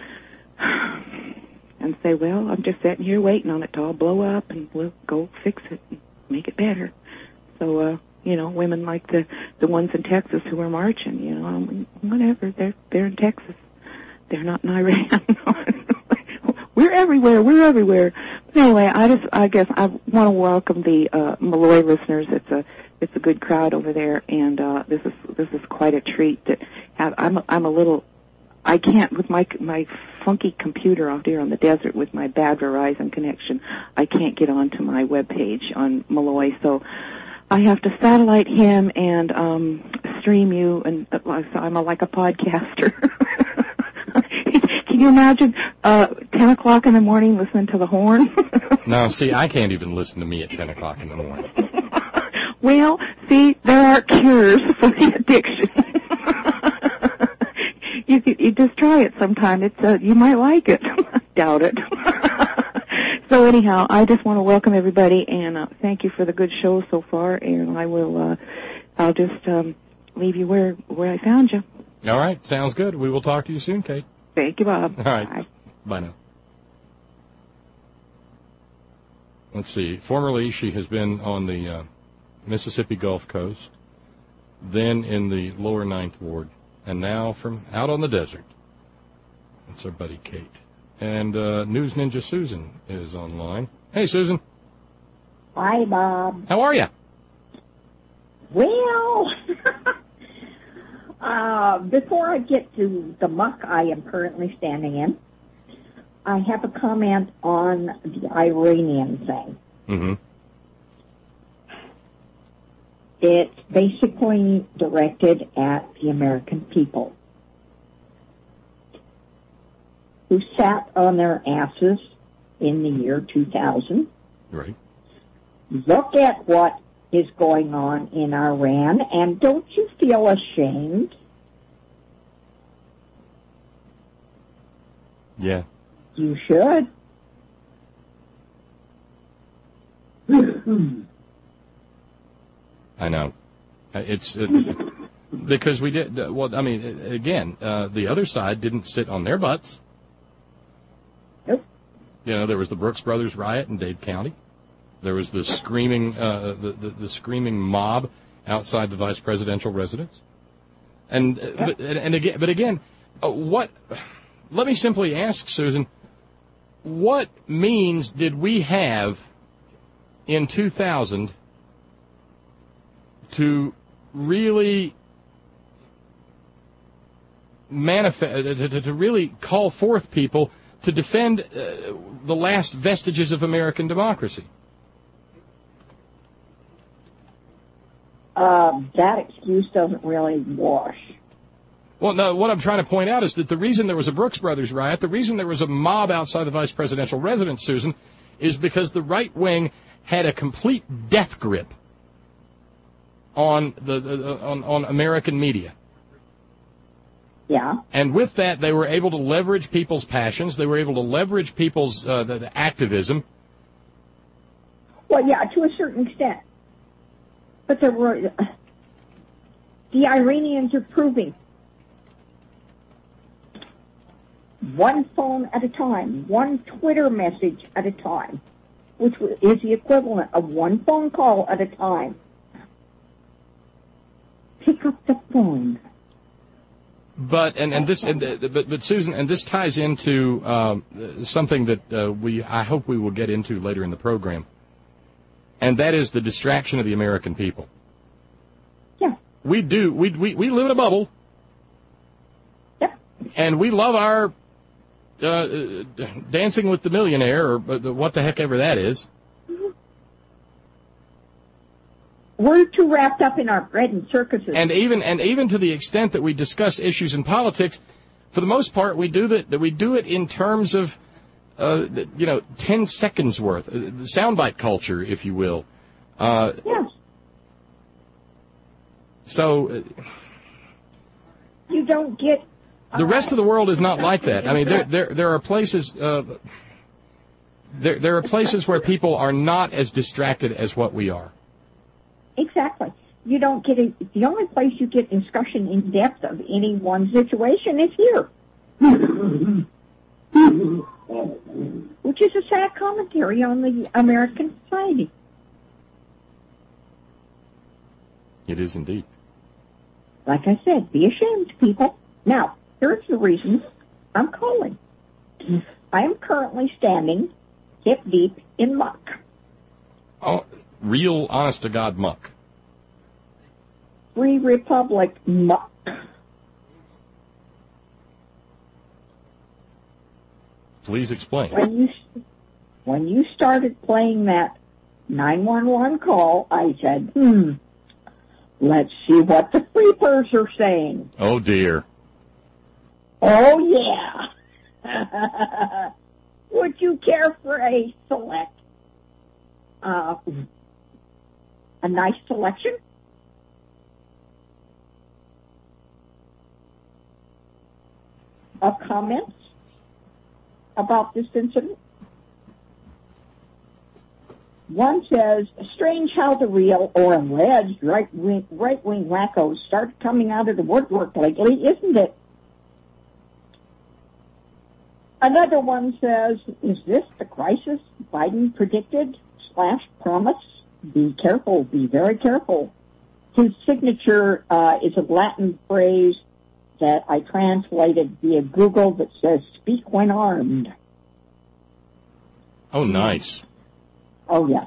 S13: say, well, I'm just sitting here waiting on it to all blow up, and we'll go fix it and make it better. So, women like the ones in Texas who are marching, whatever, they're in Texas. They're not in Iran. We're everywhere. But anyway, I guess I want to welcome the Malloy listeners. It's a good crowd over there, and this is quite a treat to have. I'm a little, I can't, with my funky computer out there on the desert with my bad Verizon connection, I can't get onto my webpage on Malloy, so I have to satellite him and stream you, and so I'm like a podcaster. Can you imagine 10 o'clock in the morning listening to the horn?
S2: No, see, I can't even listen to me at 10 o'clock in the morning.
S13: Well, see, there are cures for the addiction. You just try it sometime. You might like it. Doubt it. So anyhow, I just want to welcome everybody and thank you for the good show so far. And I'll just leave you where I found you.
S2: All right, sounds good. We will talk to you soon, Kate.
S13: Thank you, Bob.
S2: All right.
S13: Bye.
S2: Bye now. Let's see. Formerly, she has been on the Mississippi Gulf Coast, then in the lower Ninth Ward, and now from out on the desert. That's our buddy Kate. And News Ninja Susan is online. Hey, Susan.
S14: Hi, Bob.
S2: How are you?
S14: Well, before I get to the muck I am currently standing in, I have a comment on the Iranian thing.
S2: Mm-hmm.
S14: It's basically directed at the American people who sat on their asses in the year 2000.
S2: Right.
S14: Look at what is going on in Iran, and don't you feel ashamed?
S2: Yeah.
S14: You should.
S2: I know. It's because we did. Well, I mean, again, the other side didn't sit on their butts.
S14: Nope.
S2: You know, there was the Brooks Brothers riot in Dade County. There was the screaming, the screaming mob outside the vice presidential residence. And but again, what? Let me simply ask, Susan, what means did we have in 2000 to really manifest, to really call forth people to defend the last vestiges of American democracy?
S14: That excuse doesn't really wash.
S2: Well, no, what I'm trying to point out is that the reason there was a Brooks Brothers riot, the reason there was a mob outside the vice presidential residence, Susan, is because the right wing had a complete death grip on on American media.
S14: Yeah.
S2: And with that, they were able to leverage people's passions. They were able to leverage people's the activism.
S14: Well, yeah, to a certain extent. But there were the Iranians are proving one phone at a time, one Twitter message at a time, which is the equivalent of one phone call at a time. Pick up the phone.
S2: But but Susan, and this ties into something that I hope we will get into later in the program. and that is the distraction of the American people.
S14: Yeah.
S2: We live in a bubble.
S14: Yep.
S2: And we love our Dancing with the Millionaire, or what the heck ever that is.
S14: We're too wrapped up in our bread and circuses.
S2: And even to the extent that we discuss issues in politics, for the most part, we do it in terms of 10 seconds worth, soundbite culture, if you will.
S14: Yes.
S2: So
S14: you don't get.
S2: The rest of the world is not like that. I mean, there are places. There are places where people are not as distracted as what we are.
S14: Exactly. You don't get the only place you get discussion in depth of any one situation is here. Which is a sad commentary on the American society.
S2: It is indeed.
S14: Like I said, be ashamed, people. Now, here's the reason I'm calling. I am currently standing hip deep in muck.
S2: Oh, real, honest-to-God muck.
S14: Free Republic muck.
S2: Please explain.
S14: When you started playing that 911 call, I said, let's see what the creepers are saying.
S2: Oh, dear.
S14: Oh, yeah. Would you care for a nice selection? Of comments about this incident? One says, strange how the real or alleged right-wing wackos start coming out of the woodwork lately, isn't it? Another one says, is this the crisis Biden predicted / promised? Be careful, be very careful. His signature is a Latin phrase that I translated via Google that says, speak when armed.
S2: Oh, nice.
S14: Oh, yeah.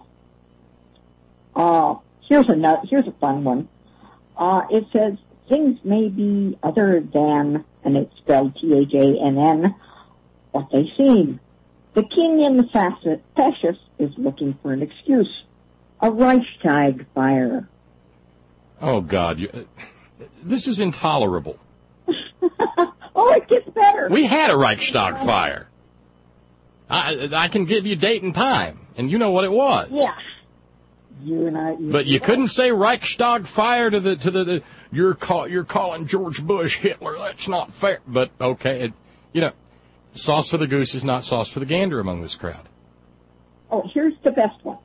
S14: Here's a fun one. It says, things may be other than, and it's spelled THANN, what they seem. The king in the fascist is looking for an excuse. A Reichstag fire.
S2: Oh, God. This is intolerable.
S14: Oh, it gets better.
S2: We had a Reichstag fire. I can give you date and time, and you know what it was.
S14: Yeah. You and I.
S2: But you couldn't say Reichstag fire to the you're calling George Bush Hitler. That's not fair. But okay, sauce for the goose is not sauce for the gander among this crowd.
S14: Oh, here's the best one.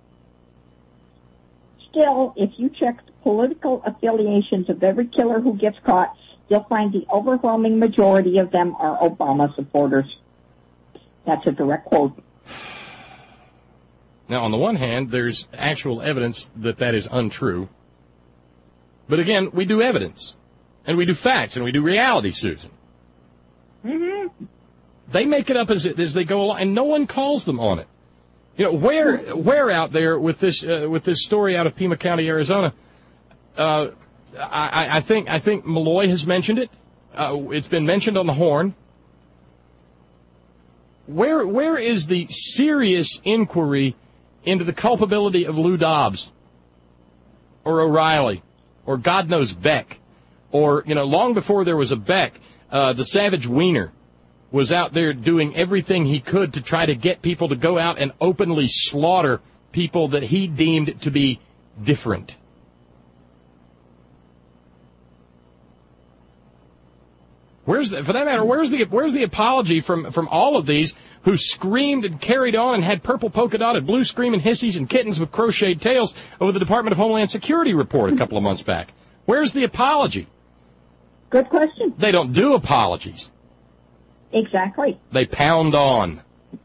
S14: Still, if you check the political affiliations of every killer who gets caught, you'll find the overwhelming majority of them are Obama supporters. That's a direct quote.
S2: Now, on the one hand, there's actual evidence that is untrue. But again, we do evidence. And we do facts, and we do reality, Susan.
S14: Mm-hmm.
S2: They make it up as they go along, and no one calls them on it. Where out there with this story out of Pima County, Arizona, I think Malloy has mentioned it. It's been mentioned on the Horn. Where is the serious inquiry into the culpability of Lou Dobbs or O'Reilly or God knows Beck, or long before there was a Beck, the Savage Wiener was out there doing everything he could to try to get people to go out and openly slaughter people that he deemed to be different. Where's the apology from all of these who screamed and carried on and had purple polka dotted, blue screaming hissies and kittens with crocheted tails over the Department of Homeland Security report a couple of months back? Where's the apology?
S14: Good question.
S2: They don't do apologies.
S14: Exactly.
S2: They pound on.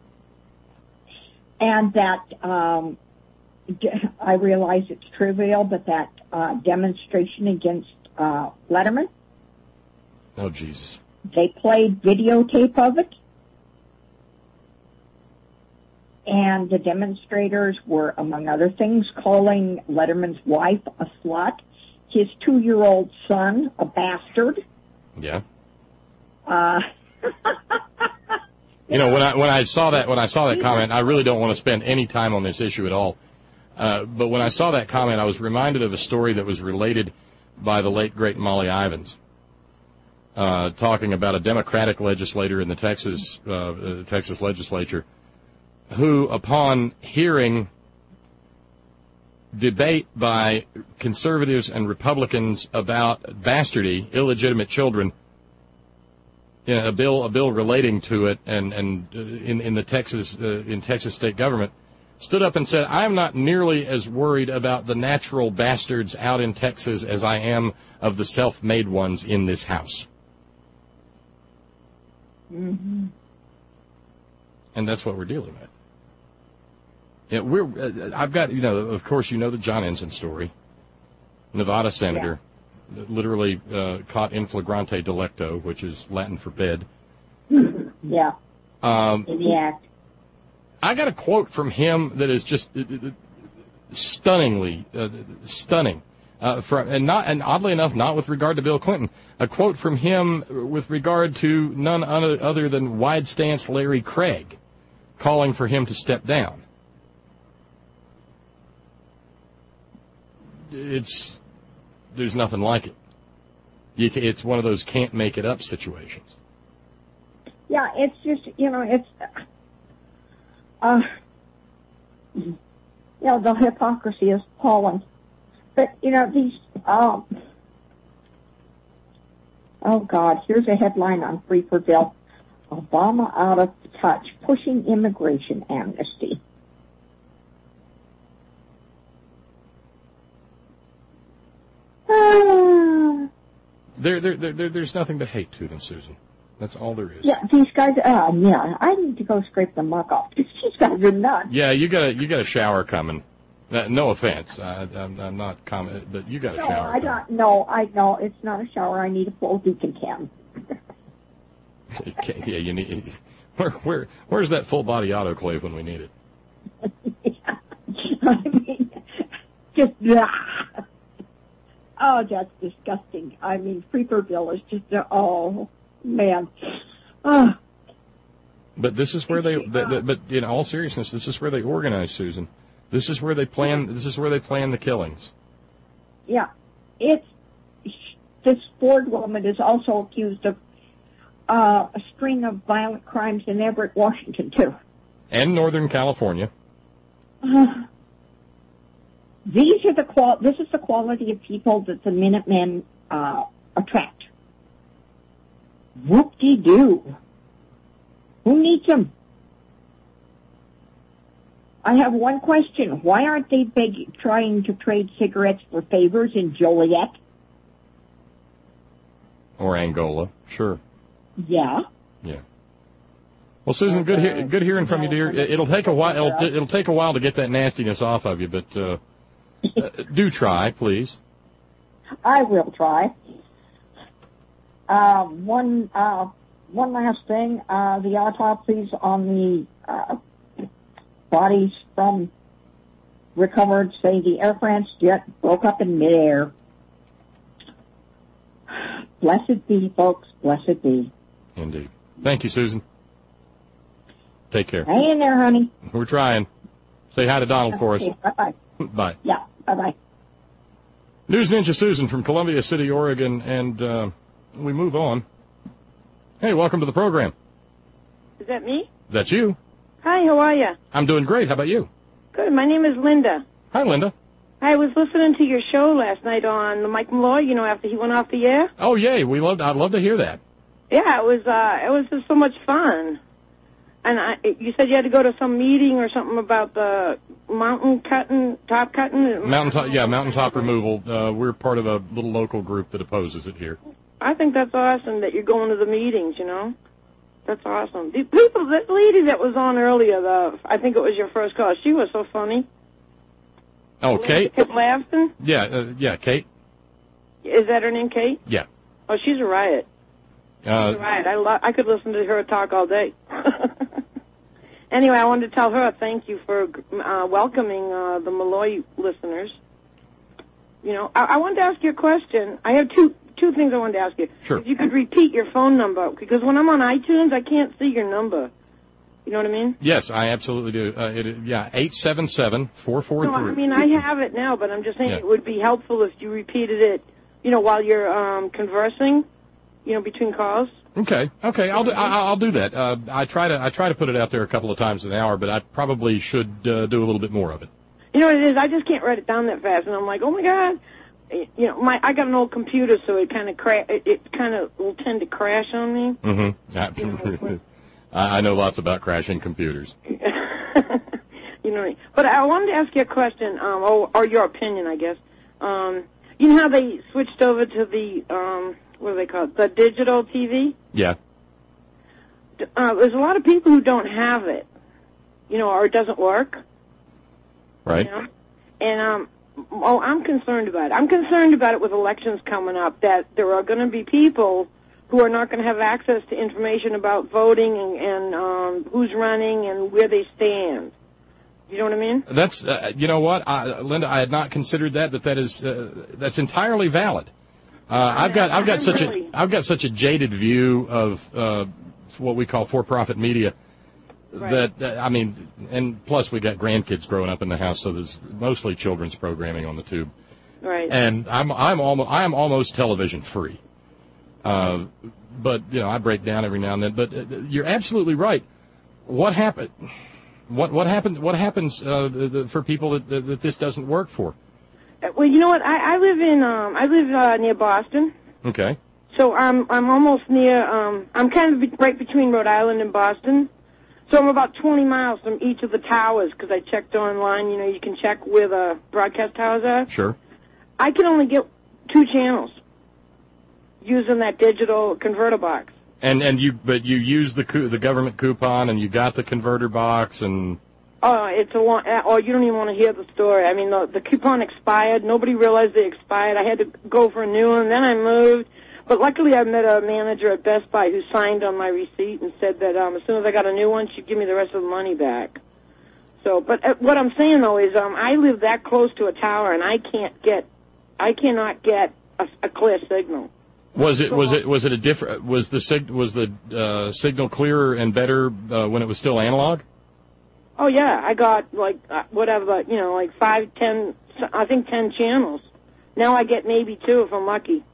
S14: And that, I realize it's trivial, but that demonstration against Letterman.
S2: Oh, Jesus.
S14: They played videotape of it. And the demonstrators were, among other things, calling Letterman's wife a slut, his 2-year-old son a bastard.
S2: Yeah. You know, when I saw that comment, I really don't want to spend any time on this issue at all. But when I saw that comment, I was reminded of a story that was related by the late great Molly Ivins, talking about a Democratic legislator in the Texas legislature, who, upon hearing debate by conservatives and Republicans about bastardy, illegitimate children, a bill relating to it, and in Texas state government, stood up and said, "I am not nearly as worried about the natural bastards out in Texas as I am of the self-made ones in this house."
S14: Mm-hmm.
S2: And that's what we're dealing with. I've got, of course, the John Ensign story. Nevada senator, literally caught in flagrante delicto, which is Latin for bed.
S14: Yeah. In the act.
S2: I got a quote from him that is just stunningly stunning. And oddly enough, not with regard to Bill Clinton. A quote from him with regard to none other than wide stance Larry Craig, calling for him to step down. There's nothing like it. It's one of those can't make it up situations.
S14: Yeah, it's just, the hypocrisy is appalling. But, these, oh God, here's a headline on Freeportville. Obama out of touch, pushing immigration amnesty.
S2: There's nothing but hate to them, Susan. That's all there is.
S14: Yeah, these guys. I need to go scrape the muck off. These guys are nuts.
S2: Yeah, you got a shower coming. No offense, I'm not comment, but you got a shower.
S14: I know it's not a shower. I need a full Deacon can.
S2: Yeah, you need. Where's that full body autoclave when we need it?
S14: I mean, just. Oh, that's disgusting. I mean, Freeportville is just, oh, man. Oh.
S2: But this is where but in all seriousness, this is where they organize, Susan. This is where they plan the killings.
S14: Yeah. This Ford woman is also accused of a string of violent crimes in Everett, Washington, too.
S2: And Northern California.
S14: This is the quality of people that the Minutemen attract. Whoop-de-doo. Who needs them? I have one question. Why aren't they trying to trade cigarettes for favors in Joliet?
S2: Or Angola, sure.
S14: Yeah.
S2: Yeah. Well, Susan, good hearing from you, dear. It'll take a while. It'll take a while to get that nastiness off of you, but do try, please.
S14: I will try. One last thing. The autopsies on the bodies recovered say the Air France jet broke up in midair. Blessed be, folks. Blessed be.
S2: Indeed. Thank you, Susan. Take care.
S14: Hang in there, honey.
S2: We're trying. Say hi to Donald for us.
S14: Bye-bye.
S2: Bye.
S14: Yeah, bye-bye.
S2: News Ninja Susan from Columbia City, Oregon, and we move on. Hey, welcome to the program.
S15: Is that me?
S2: That's you.
S15: Hi, how are you?
S2: I'm doing great. How about you?
S15: Good. My name is Linda.
S2: Hi, Linda.
S15: I was listening to your show last night on Mike Malloy, after he went off the air.
S2: Oh, yay. I'd love to hear that.
S15: Yeah, it was just so much fun. And you said you had to go to some meeting or something about the top cutting?
S2: Mountaintop removal. We're part of a little local group that opposes it here.
S15: I think that's awesome that you're going to the meetings, That's awesome. That lady that was on earlier, I think it was your first call, she was so funny.
S2: Oh, Kate?
S15: Kept laughing?
S2: Yeah, Kate.
S15: Is that her name, Kate?
S2: Yeah.
S15: Oh, she's a riot. She's a riot. I could listen to her talk all day. Anyway, I wanted to tell her thank you for welcoming the Malloy listeners. You know, I wanted to ask you a question. I have two things I wanted to ask you.
S2: Sure.
S15: If you could repeat your phone number, because when I'm on iTunes, I can't see your number. You know what I mean?
S2: Yes, I absolutely do. 877-443.
S15: No, I mean, I have it now, but I'm just saying it would be helpful if you repeated it, you know, while you're conversing, you know, between calls.
S2: Okay, I'll do that. I try to put it out there a couple of times an hour, but I probably should do a little bit more of it.
S15: You know what it is? I just can't write it down that fast, and I'm like, oh my God, you know, I got an old computer, so it kind of will tend to crash on me.
S2: Mm-hmm.
S15: You know,
S2: I know lots about crashing computers.
S15: You know what I mean? But I wanted to ask you a question, or your opinion, I guess. You know how they switched over to the what do they call it? The digital TV?
S2: Yeah.
S15: There's a lot of people who don't have it, you know, or it doesn't work.
S2: Right.
S15: You know? And I'm concerned about it. I'm concerned about it with elections coming up, that there are going to be people who are not going to have access to information about voting and who's running and where they stand. You know what I mean?
S2: That's you know what, Linda, I had not considered that, but that's entirely valid. I've got such a jaded view of what we call for-profit media. Right. That I mean, and plus we got grandkids growing up in the house, so there's mostly children's programming on the tube.
S15: Right.
S2: And I'm almost television free. But you know, I break down every now and then. But you're absolutely right. What happened? What happens for people that this doesn't work for?
S15: Well, you know what? I live near Boston.
S2: Okay.
S15: So I'm almost near. I'm kind of right between Rhode Island and Boston. So I'm about 20 miles from each of the towers, because I checked online. You know, you can check where the broadcast towers are.
S2: Sure.
S15: I can only get 2 channels using that digital converter box.
S2: But you use the government coupon, and you got the converter box, and.
S15: Oh, it's a long. Oh, you don't even want to hear the story. I mean, the coupon expired. Nobody realized it expired. I had to go for a new one. Then I moved. But luckily, I met a manager at Best Buy who signed on my receipt and said that as soon as I got a new one, she'd give me the rest of the money back. So, but what I'm saying though is, I live that close to a tower, and I cannot get a clear signal.
S2: Was the signal clearer and better when it was still analog?
S15: Oh yeah, I got like 5, 10, I think 10 channels. Now I get maybe 2 if I'm lucky.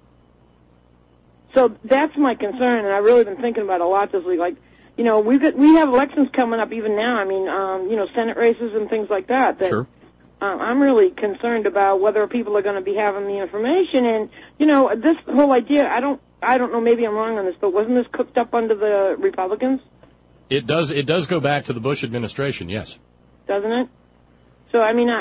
S15: So that's my concern, and I've really been thinking about it a lot this week. Like, you know, we have elections coming up even now. I mean, you know, Senate races and things like that.
S2: Sure.
S15: I'm really concerned about whether people are going to be having the information. And you know, this whole idea, I don't know. Maybe I'm wrong on this, but wasn't this cooked up under the Republicans?
S2: It does go back to the Bush administration, yes.
S15: Doesn't it? So I mean,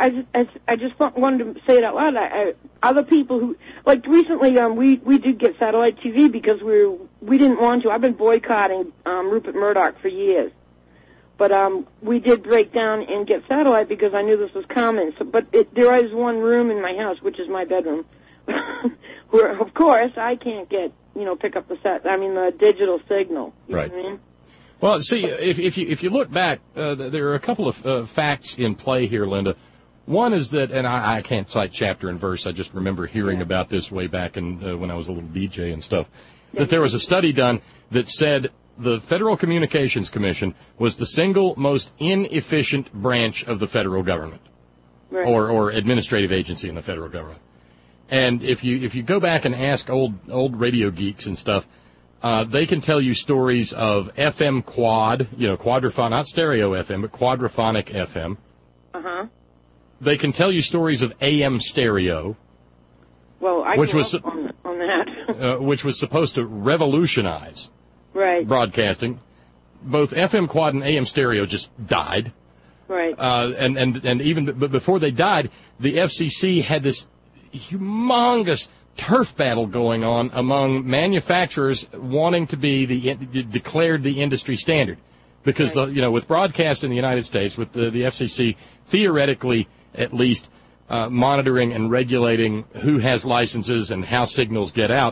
S15: I just wanted to say it out loud. Other people who, like recently, we did get satellite TV because we didn't want to. I've been boycotting Rupert Murdoch for years, but we did break down and get satellite because I knew this was coming. So, but there is one room in my house, which is my bedroom, where of course I can't get pick up the digital signal. You
S2: right.
S15: know what I mean?
S2: Well, see, if you look back, there are a couple of facts in play here, Linda. One is that, and I can't cite chapter and verse, I just remember hearing about this way back in, when I was a little DJ and stuff, that there was a study done that said the Federal Communications Commission was the single most inefficient branch of the federal government,
S15: right.
S2: or administrative agency in the federal government. And if you go back and ask old radio geeks and stuff, they can tell you stories of FM quad, quadraphonic, not stereo FM, but quadraphonic FM.
S15: Uh-huh.
S2: They can tell you stories of AM stereo.
S15: Well, I grew up on that.
S2: Which was supposed to revolutionize broadcasting. Both FM quad and AM stereo just died.
S15: Right.
S2: And even before they died, the FCC had this humongous turf battle going on among manufacturers wanting to be declared the industry standard, because with broadcast in the United States, with the FCC theoretically at least monitoring and regulating who has licenses and how signals get out,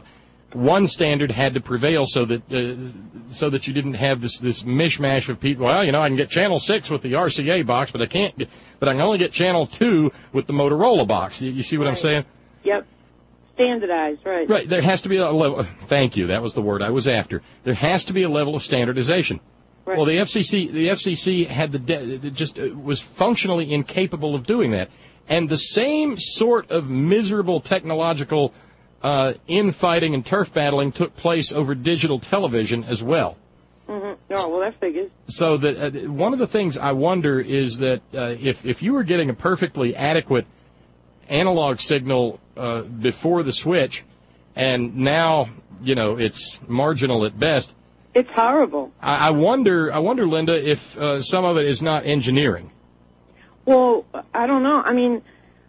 S2: one standard had to prevail so that you didn't have this mishmash of people. Well, I can get channel 6 with the RCA box, but I can only get channel 2 with the Motorola box. You see what I'm saying?
S15: Yep. Standardized, right.
S2: Right. There has to be a level. Thank you. That was the word I was after. There has to be a level of standardization.
S15: Right.
S2: Well, the FCC had was functionally incapable of doing that. And the same sort of miserable technological infighting and turf battling took place over digital television as well.
S15: Mm-hmm. Oh, well, that figures.
S2: So that one of the things I wonder is that if you were getting a perfectly adequate analog signal before the switch, and now it's marginal at best.
S15: It's horrible.
S2: I wonder, Linda, if some of it is not engineering.
S15: Well, I don't know. I mean,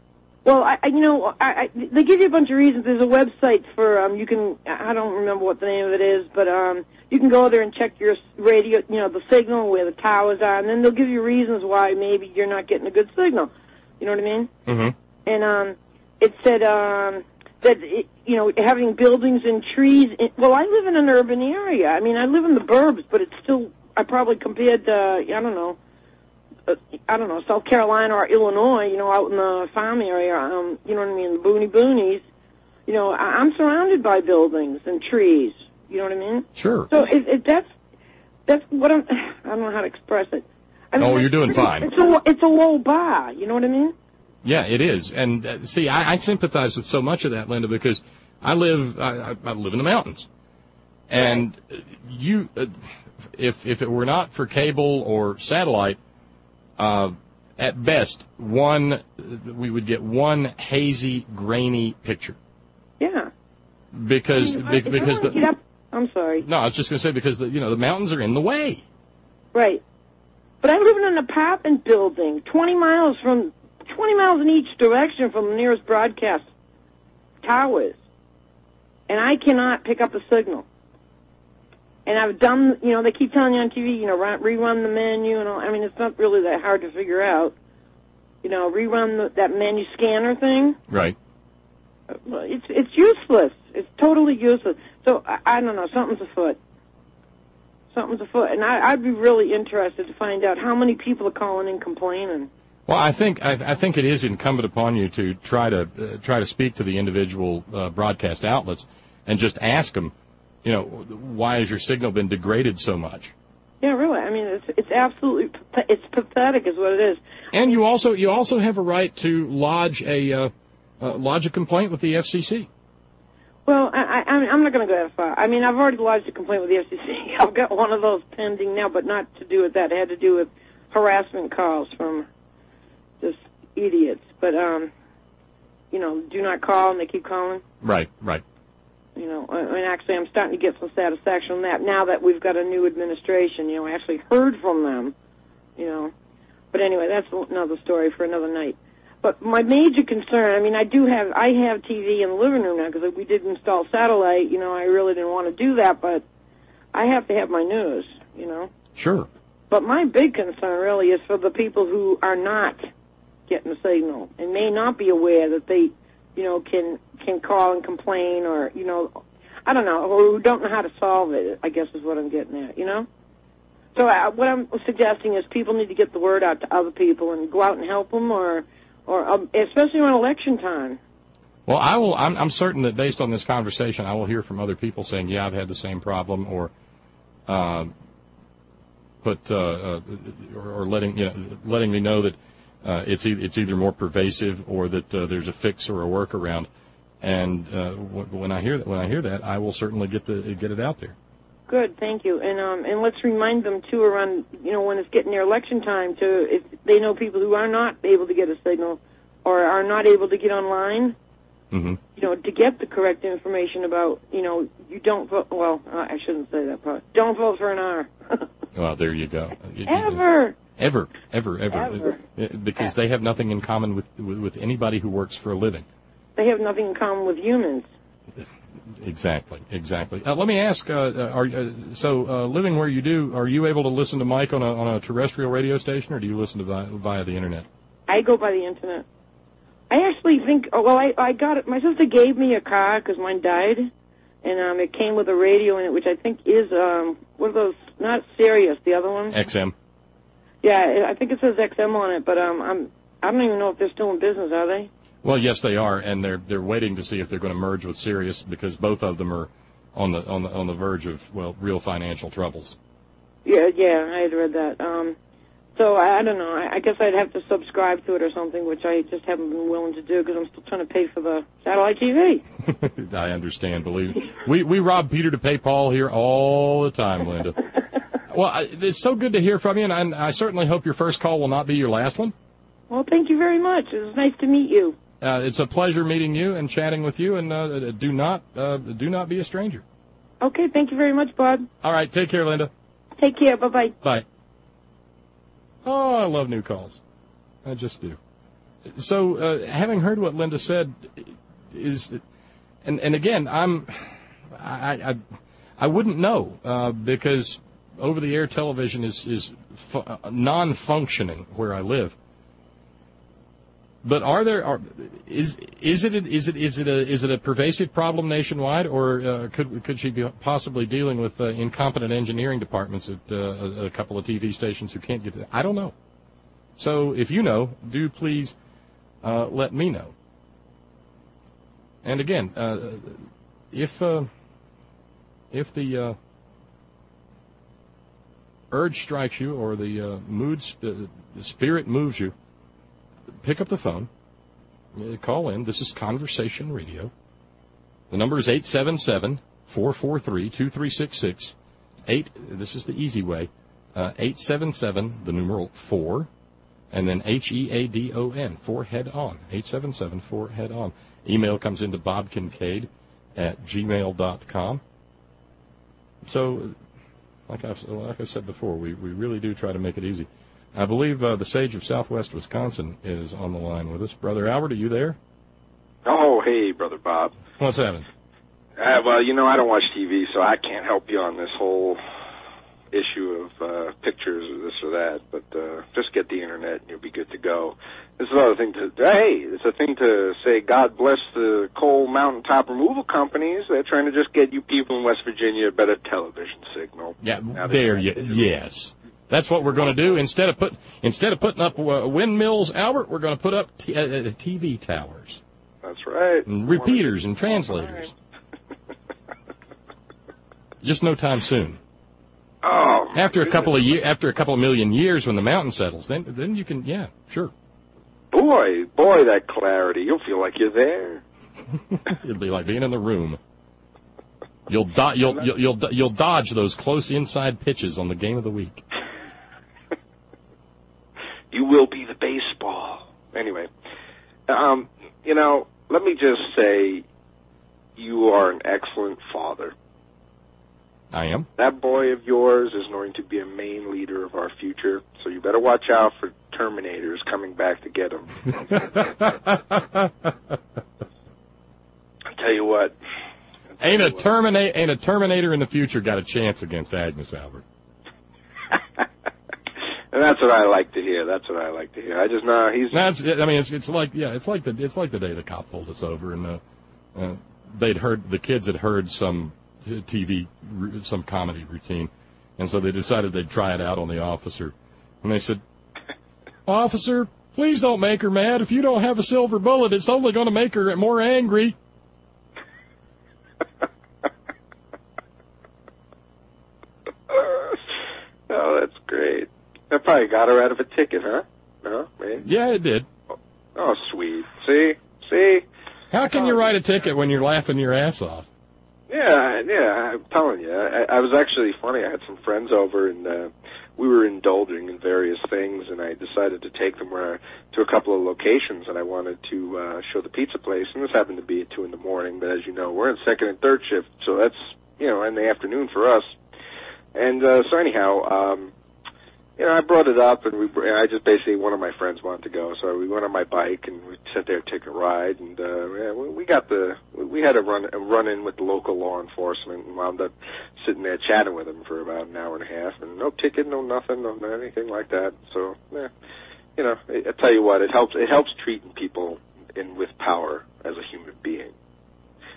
S15: they give you a bunch of reasons. There's a website for I don't remember what the name of it is, but you can go there and check your radio, the signal where the towers are, and then they'll give you reasons why maybe you're not getting a good signal. You know what I mean? Mm-hmm. And it said that having buildings and trees. I live in an urban area. I mean, I live in the burbs, but it's still. I probably compared to South Carolina or Illinois, out in the farm area, you know what I mean, the boonies. I'm surrounded by buildings and trees. You know what I mean?
S2: Sure.
S15: So that's what I don't know how to express it. I mean,
S2: you're doing fine.
S15: It's a low bar. You know what I mean?
S2: Yeah, it is. And see, I sympathize with so much of that, Linda, because I live in the mountains, and if it were not for cable or satellite. At best, we would get one hazy, grainy picture.
S15: Yeah.
S2: Because
S15: I'm sorry.
S2: No, I was just going to say because the mountains are in the way.
S15: Right. But I live in an apartment building, 20 miles in each direction from the nearest broadcast towers, and I cannot pick up a signal. And I've done, they keep telling you on TV, rerun the menu and all. I mean, it's not really that hard to figure out. Rerun that menu scanner thing.
S2: Right.
S15: It's useless. It's totally useless. So, I don't know, something's afoot. And I'd be really interested to find out how many people are calling and complaining.
S2: Well, I think it is incumbent upon you to try to speak to the individual broadcast outlets and just ask them, why has your signal been degraded so much?
S15: Yeah, really. I mean, it's absolutely pathetic, is what it is.
S2: And you also have a right to lodge a complaint with the FCC.
S15: Well, I'm not going to go that far. I mean, I've already lodged a complaint with the FCC. I've got one of those pending now, but not to do with that. It had to do with harassment calls from just idiots. But do not call, and they keep calling.
S2: Right.
S15: And actually I'm starting to get some satisfaction on that now that we've got a new administration. I actually heard from them, But anyway, that's another story for another night. But my major concern, I mean, I have TV in the living room now because we did install satellite. I really didn't want to do that, but I have to have my news,
S2: Sure.
S15: But my big concern really is for the people who are not getting the signal and may not be aware that they can call and complain or, I don't know, or who don't know how to solve it, I guess is what I'm getting at, So what I'm suggesting is people need to get the word out to other people and go out and help them or especially on election time.
S2: Well, I'm certain that based on this conversation, I will hear from other people saying, yeah, I've had the same problem or letting me know that it's either more pervasive or that there's a fix or a workaround, and when I hear that, I will certainly get it out there.
S15: Good, thank you, and let's remind them too around when it's getting near election time if they know people who are not able to get a signal or are not able to get online, to get the correct information about you don't vote. Well, I shouldn't say that part. Don't vote for an R.
S2: Well, there you go.
S15: Ever.
S2: Because they have nothing in common with anybody who works for a living.
S15: They have nothing in common with humans.
S2: Exactly. Let me ask, living where you do, are you able to listen to Mike on a terrestrial radio station, or do you listen to via the Internet?
S15: I go by the Internet. I actually think, I got it. My sister gave me a car because mine died, and it came with a radio in it, which I think is what are those? Not Sirius, the other one.
S2: XM.
S15: Yeah, I think it says XM on it, but I don't even know if they're still in business, are they?
S2: Well, yes, they are, and they're waiting to see if they're going to merge with Sirius because both of them are on the verge of real financial troubles.
S15: Yeah, I had read that. So I don't know. I guess I'd have to subscribe to it or something, which I just haven't been willing to do because I'm still trying to pay for the satellite TV.
S2: I understand. Believe me. We rob Peter to pay Paul here all the time, Linda. Well, it's so good to hear from you, and I certainly hope your first call will not be your last one.
S15: Well, thank you very much. It was nice to meet you.
S2: It's a pleasure meeting you and chatting with you, and do not be a stranger.
S15: Okay, thank you very much, Bob.
S2: All right, take care, Linda.
S15: Take care. Bye-bye.
S2: Bye. Oh, I love new calls. I just do. So, having heard what Linda said, and again, I wouldn't know because over-the-air television is non-functioning where I live. But is it a pervasive problem nationwide, or could she be possibly dealing with incompetent engineering departments at a couple of TV stations who can't get it? I don't know. So if you know, do please let me know. And again, if the urge strikes you or the the spirit moves you, pick up the phone, call in. This is Conversation Radio. The number is 877-443-2366. This is the easy way. 877, the numeral 4, and then HEADON, 4 head on. 877, 4 head on. Email comes into bobkincaid@gmail.com. So, like I've said before, we really do try to make it easy. I believe the sage of Southwest Wisconsin is on the line with us. Brother Albert, are you there?
S16: Oh, hey, Brother Bob.
S2: What's happening?
S16: Well, I don't watch TV, so I can't help you on this whole issue of pictures or this or that, but just get the Internet and you'll be good to go. This is another thing it's a thing to say, God bless the coal mountaintop removal companies. They're trying to just get you people in West Virginia a better television signal.
S2: Yeah, yes. That's what we're going to do. Instead of putting up windmills, Albert, we're going to put up TV towers.
S16: That's right.
S2: And repeaters and translators. Just no time soon.
S16: Oh.
S2: After a couple of million years, when the mountain settles, then you can, yeah, sure.
S16: Boy, that clarity. You'll feel like you're there.
S2: It'll be like being in the room. You'll dodge those close inside pitches on the game of the week.
S16: You will be the baseball. Anyway, let me just say you are an excellent father.
S2: I am.
S16: That boy of yours is going to be a main leader of our future, so you better watch out for Terminators coming back to get him. I'll tell you what.
S2: Ain't a Terminator in the future got a chance against Agnes, Albert.
S16: And that's what I like to hear. I just know he's.
S2: It's like the day the cop pulled us over, and the kids had heard some comedy routine, and so they decided they'd try it out on the officer, and they said, "Officer, please don't make her mad. If you don't have a silver bullet, it's only going to make her more angry."
S16: Oh, that's great. That probably got her out of a ticket, huh? No, maybe.
S2: Yeah, it did.
S16: Oh, sweet. See?
S2: How can you write a ticket when you're laughing your ass off?
S16: Yeah, I'm telling you. I was actually funny. I had some friends over, and we were indulging in various things, and I decided to take them to a couple of locations, and I wanted to show the pizza place, and this happened to be at 2 in the morning, but as you know, we're in second and third shift, so that's, in the afternoon for us. And so anyhow, I brought it up, and I just basically, one of my friends wanted to go, so we went on my bike, and we sat there, take a ride, and we had a run in with the local law enforcement, and wound up sitting there chatting with them for about an hour and a half, and no ticket, no nothing, no anything like that. So, I tell you what, it helps treating people with power as a human being.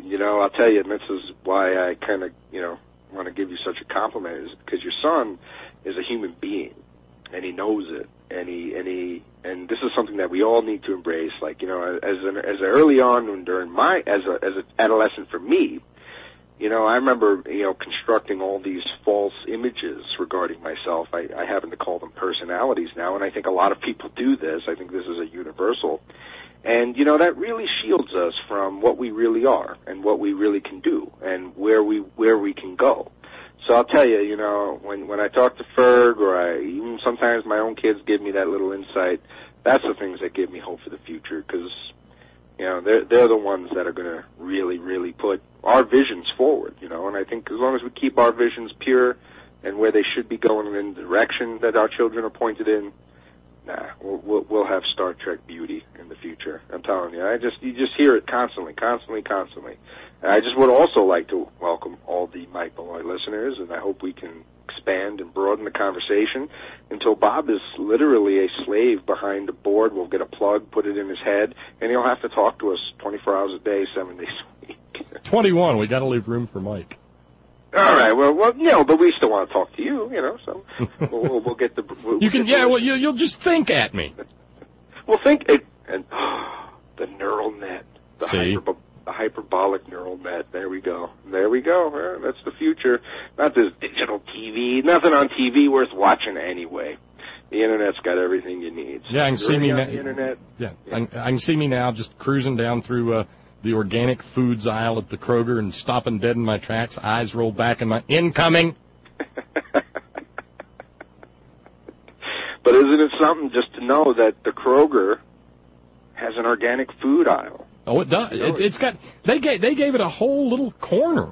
S16: you know, I'll tell you, and this is why I kind of, you know, want to give you such a compliment, is because your son is a human being, and he knows it, and this is something that we all need to embrace. Like, you know, as early on when during my as an adolescent for me, you know, I remember, you know, constructing all these false images regarding myself. I happen to call them personalities now, and I think a lot of people do this. I think this is a universal. And, you know, that really shields us from what we really are and what we really can do and where we can go. So I'll tell you, you know, when I talk to Ferg, or even sometimes my own kids give me that little insight, that's the things that give me hope for the future, because, you know, they're the ones that are going to really, really put our visions forward, you know. And I think as long as we keep our visions pure and where they should be going in the direction that our children are pointed in, we'll have Star Trek beauty in the future. I'm telling you, you just hear it constantly. And I just would also like to welcome all the Mike Malloy listeners, and I hope we can expand and broaden the conversation until Bob is literally a slave behind the board. We'll get a plug, put it in his head, and he'll have to talk to us 24 hours a day, 7 days a week.
S2: 21. We got to leave room for Mike.
S16: All right. Well, you know, but we still want to talk to you, you know. So we'll get the.
S2: You'll just think at me.
S16: We'll think and the neural net, the hyperbolic neural net. There we go. That's the future. Not this digital TV. Nothing on TV worth watching anyway. The internet's got everything you need. So
S2: yeah, I can see me now.
S16: The internet.
S2: Yeah, I can see me now just cruising down through the organic foods aisle at the Kroger and stopping dead in my tracks, eyes rolled back in my incoming.
S16: But isn't it something just to know that the Kroger has an organic food aisle?
S2: Oh, it does. It's got. They gave it a whole little corner.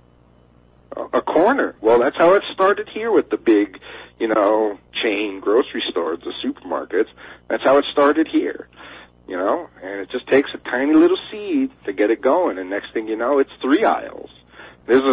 S16: A corner. Well, that's how it started here with the big, you know, chain grocery stores, the supermarkets. That's how it started here. You know, and it just takes a tiny little seed to get it going, and next thing you know, it's 3 aisles. There's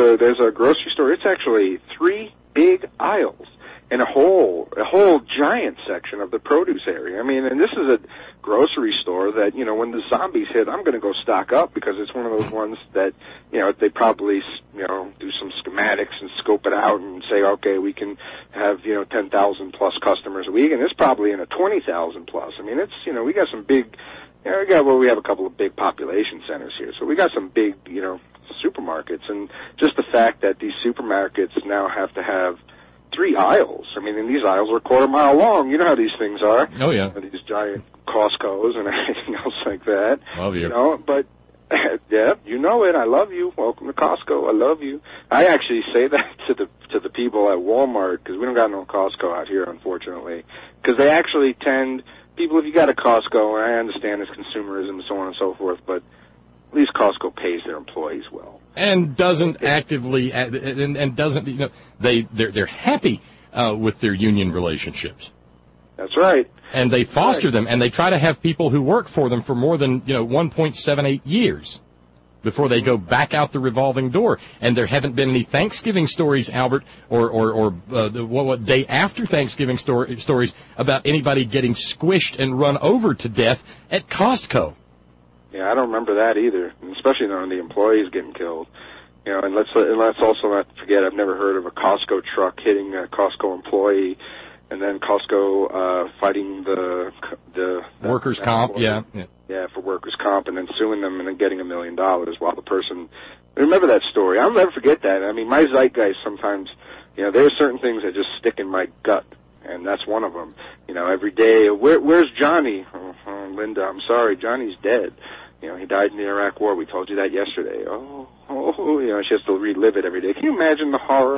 S16: a grocery store. It's actually 3 big aisles and a whole giant section of the produce area. I mean, and this is a grocery store that, you know, when the zombies hit, I'm going to go stock up, because it's one of those ones that, you know, they probably, you know, do some schematics and scope it out and say, okay, we can have, you know, 10,000 plus customers a week, and it's probably in a 20,000 plus. I mean, it's, you know, we got some big, you know, we have a couple of big population centers here, so we got some big, you know, supermarkets, and just the fact that these supermarkets now have to have 3 aisles. I mean, and these aisles are a quarter mile long. You know how these things are.
S2: Oh, yeah.
S16: These giant Costco's and everything else like that.
S2: Love you.
S16: You know, but, yeah, you know it. I love you. Welcome to Costco. I love you. I actually say that to the people at Walmart, because we don't got no Costco out here, unfortunately. Because they actually tend, people, if you got a Costco, and I understand it's consumerism and so on and so forth, but at least Costco pays their employees well.
S2: And doesn't actively, and doesn't, you know, they're happy with their union relationships.
S16: That's right.
S2: And they foster them, and they try to have people who work for them for more than, you know, 1.78 years before they go back out the revolving door. And there haven't been any Thanksgiving stories, Albert, or what day after Thanksgiving stories about anybody getting squished and run over to death at Costco.
S16: Yeah, I don't remember that either, especially knowing the employees getting killed. You know, and let's also not forget, I've never heard of a Costco truck hitting a Costco employee, and then Costco fighting the
S2: workers' comp, yeah,
S16: for workers' comp, and then suing them and then getting $1 million while the person. Remember that story? I'll never forget that. I mean, my zeitgeist sometimes, you know, there are certain things that just stick in my gut. And that's one of them. You know, every day, where's Johnny? Oh, Linda, I'm sorry, Johnny's dead. You know, he died in the Iraq War. We told you that yesterday. Oh, you know, she has to relive it every day. Can you imagine the horror?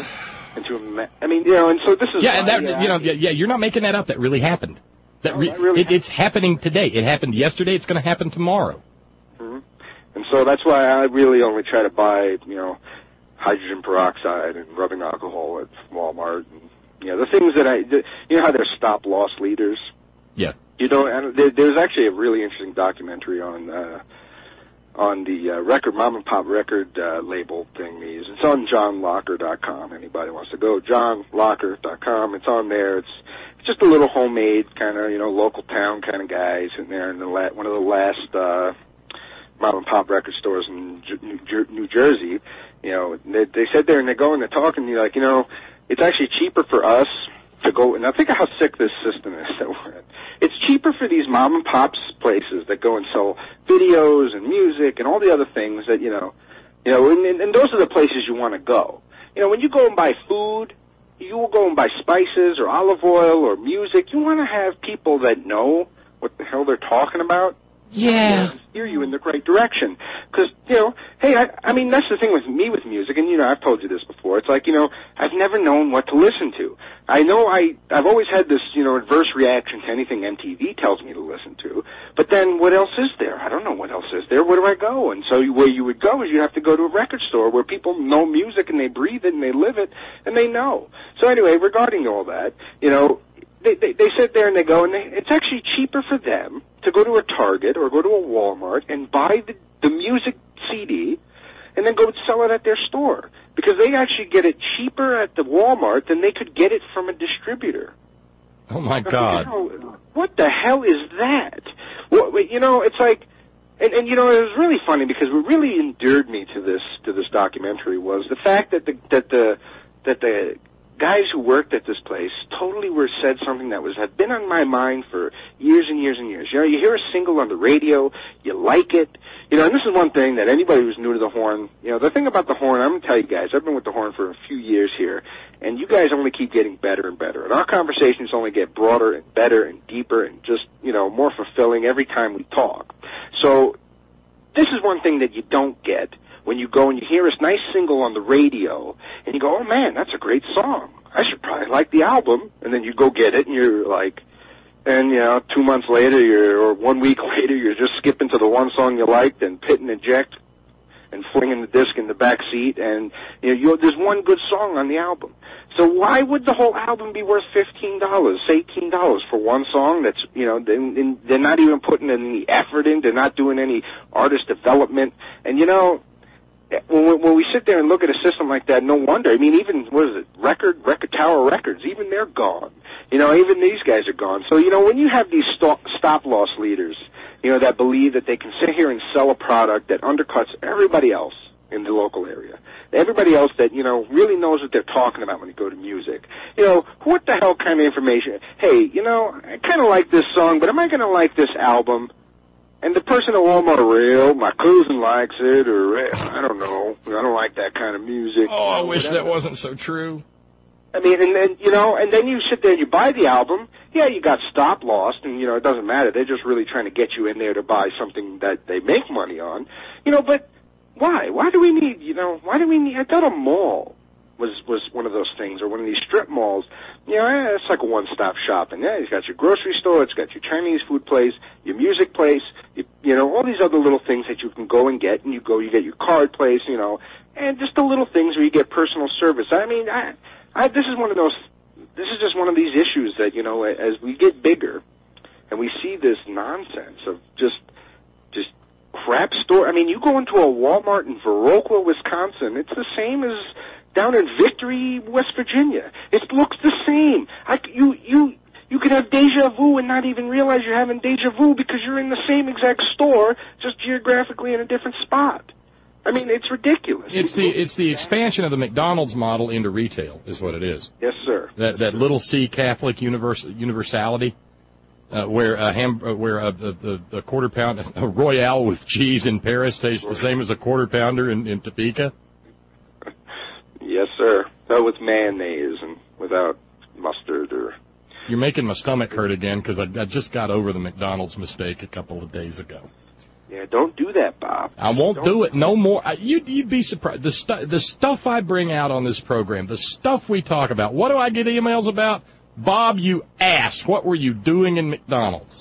S16: I mean, you know, and so this is.
S2: Yeah, and that, you know, you're not making that up. That really happened. It's happening today. It happened yesterday. It's going to happen tomorrow.
S16: Mm-hmm. And so that's why I really only try to buy, you know, hydrogen peroxide and rubbing alcohol at Walmart. And, you know, the things that you know how they're stop-loss leaders?
S2: Yeah.
S16: You know, and there's actually a really interesting documentary on the record, mom and pop record label thing. It's on johnlocker.com. Anybody wants to go, johnlocker.com. It's on there. It's just a little homemade kind of, you know, local town kind of guy sitting there in one of the last mom and pop record stores in New Jersey. You know, they sit there and they go and they're talking. You're like, you know, it's actually cheaper for us to go. And now think of how sick this system is that we're in. It's cheaper for these mom and pops places that go and sell videos and music and all the other things that and those are the places you want to go. You know, when you go and buy food, you will go and buy spices or olive oil or music. You want to have people that know what the hell they're talking about.
S17: Yeah.
S16: Steer you in the right direction. Because, hey, I mean, that's the thing with me with music, and, I've told you this before. It's like, I've never known what to listen to. I know I've always had this, adverse reaction to anything MTV tells me to listen to. But then what else is there? I don't know what else is there. Where do I go? And so where you would go is you have to go to a record store where people know music and they breathe it and they live it and they know. So anyway, regarding all that, they sit there and they go, and it's actually cheaper for them to go to a Target or go to a Walmart and buy the music CD and then go sell it at their store, because they actually get it cheaper at the Walmart than they could get it from a distributor.
S2: Oh, my God.
S16: What the hell is that? It's like, and it was really funny, because what really endeared me to this documentary was the fact that the guys who worked at this place totally said something that had been on my mind for years and years and years. You hear a single on the radio, you like it, and this is one thing that anybody who's new to the Horn, the thing about the Horn, I'm going to tell you guys, I've been with the Horn for a few years here, and you guys only keep getting better and better, and our conversations only get broader and better and deeper and just, more fulfilling every time we talk. So this is one thing that you don't get when you go and you hear this nice single on the radio, and you go, oh, man, that's a great song. I should probably like the album. And then you go get it, and you're like, and, 2 months later, or 1 week later, you're just skipping to the one song you liked and hit and eject and flinging the disc in the back seat, and, there's one good song on the album. So why would the whole album be worth $15, $18 for one song that's, they're not even putting any effort in, they're not doing any artist development, and, when we sit there and look at a system like that, no wonder. I mean, even, Record Tower Records, even they're gone. Even these guys are gone. So, when you have these stop-loss leaders, that believe that they can sit here and sell a product that undercuts everybody else in the local area, everybody else that, really knows what they're talking about when they go to music, what the hell kind of information? Hey, I kind of like this song, but am I going to like this album? And the person at Walmart, my cousin likes it, or I don't know, I don't like that kind of music.
S2: Oh, I wish that wasn't so true.
S16: I mean, and then, and then you sit there and you buy the album. Yeah, you got stop-loss, and, it doesn't matter. They're just really trying to get you in there to buy something that they make money on. But why? Why do we need, I thought a mall was one of those things, or one of these strip malls. It's like a one-stop shopping. Yeah, it's got your grocery store, it's got your Chinese food place, your music place, all these other little things that you can go and get, and you get your card place, and just the little things where you get personal service. I mean, this is just one of these issues that, as we get bigger and we see this nonsense of just crap store. I mean, you go into a Walmart in Viroqua, Wisconsin, it's the same as down in Victory, West Virginia. It looks the same. You could have deja vu and not even realize you're having deja vu because you're in the same exact store, just geographically in a different spot. I mean, it's ridiculous.
S2: It's the expansion of the McDonald's model into retail, is what it is.
S16: Yes, sir.
S2: That little C Catholic universality, where a quarter pound a Royale with cheese in Paris tastes the same as a quarter pounder in Topeka.
S16: Yes, sir. But with mayonnaise and without mustard or.
S2: You're making my stomach hurt again because I just got over the McDonald's mistake a couple of days ago.
S16: Yeah, don't do that, Bob.
S2: I won't do it no more. You'd be surprised. The stuff I bring out on this program, the stuff we talk about. What do I get emails about? Bob, you ass. What were you doing in McDonald's?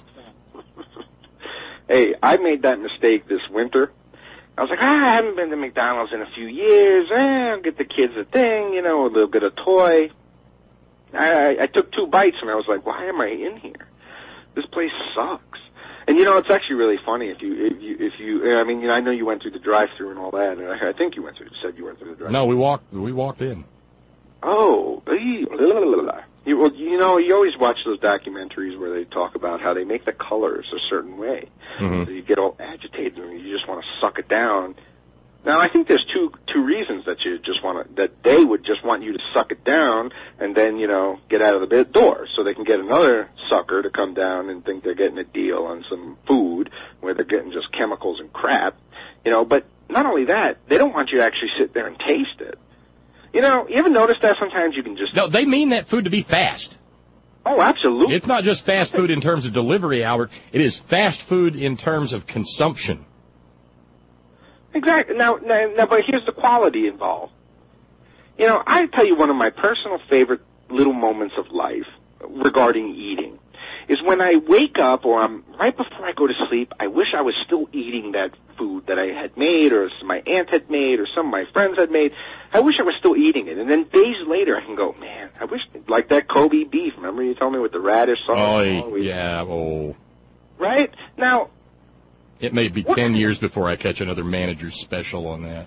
S16: Hey, I made that mistake this winter. I was like, I haven't been to McDonald's in a few years. I'll get the kids a thing, a little bit of toy. I took 2 bites, and I was like, why am I in here? This place sucks. And, it's actually really funny if you I mean, I know you went through the drive-thru and all that, and I think you said you went through the drive-thru.
S2: No, we walked in.
S16: Oh, You always watch those documentaries where they talk about how they make the colors a certain way.
S2: Mm-hmm.
S16: So you get all agitated and you just want to suck it down. Now, I think there's two reasons that they would just want you to suck it down and then, get out of the door so they can get another sucker to come down and think they're getting a deal on some food where they're getting just chemicals and crap. But not only that, they don't want you to actually sit there and taste it. You ever notice that sometimes you can just...
S2: No, they mean that food to be fast.
S16: Oh, absolutely.
S2: It's not just fast food in terms of delivery, Albert. It is fast food in terms of consumption.
S16: Exactly. Now, but here's the quality involved. I tell you one of my personal favorite little moments of life regarding eating is when I wake up or I'm right before I go to sleep, I wish I was still eating that food that I had made or my aunt had made or some of my friends had made. I wish I was still eating it. And then days later I can go, man, I wish, like that Kobe beef. Remember you told me with the radish sauce?
S2: Oh, yeah. Oh.
S16: Right? Now.
S2: It may be 10 years before I catch another manager's special on that.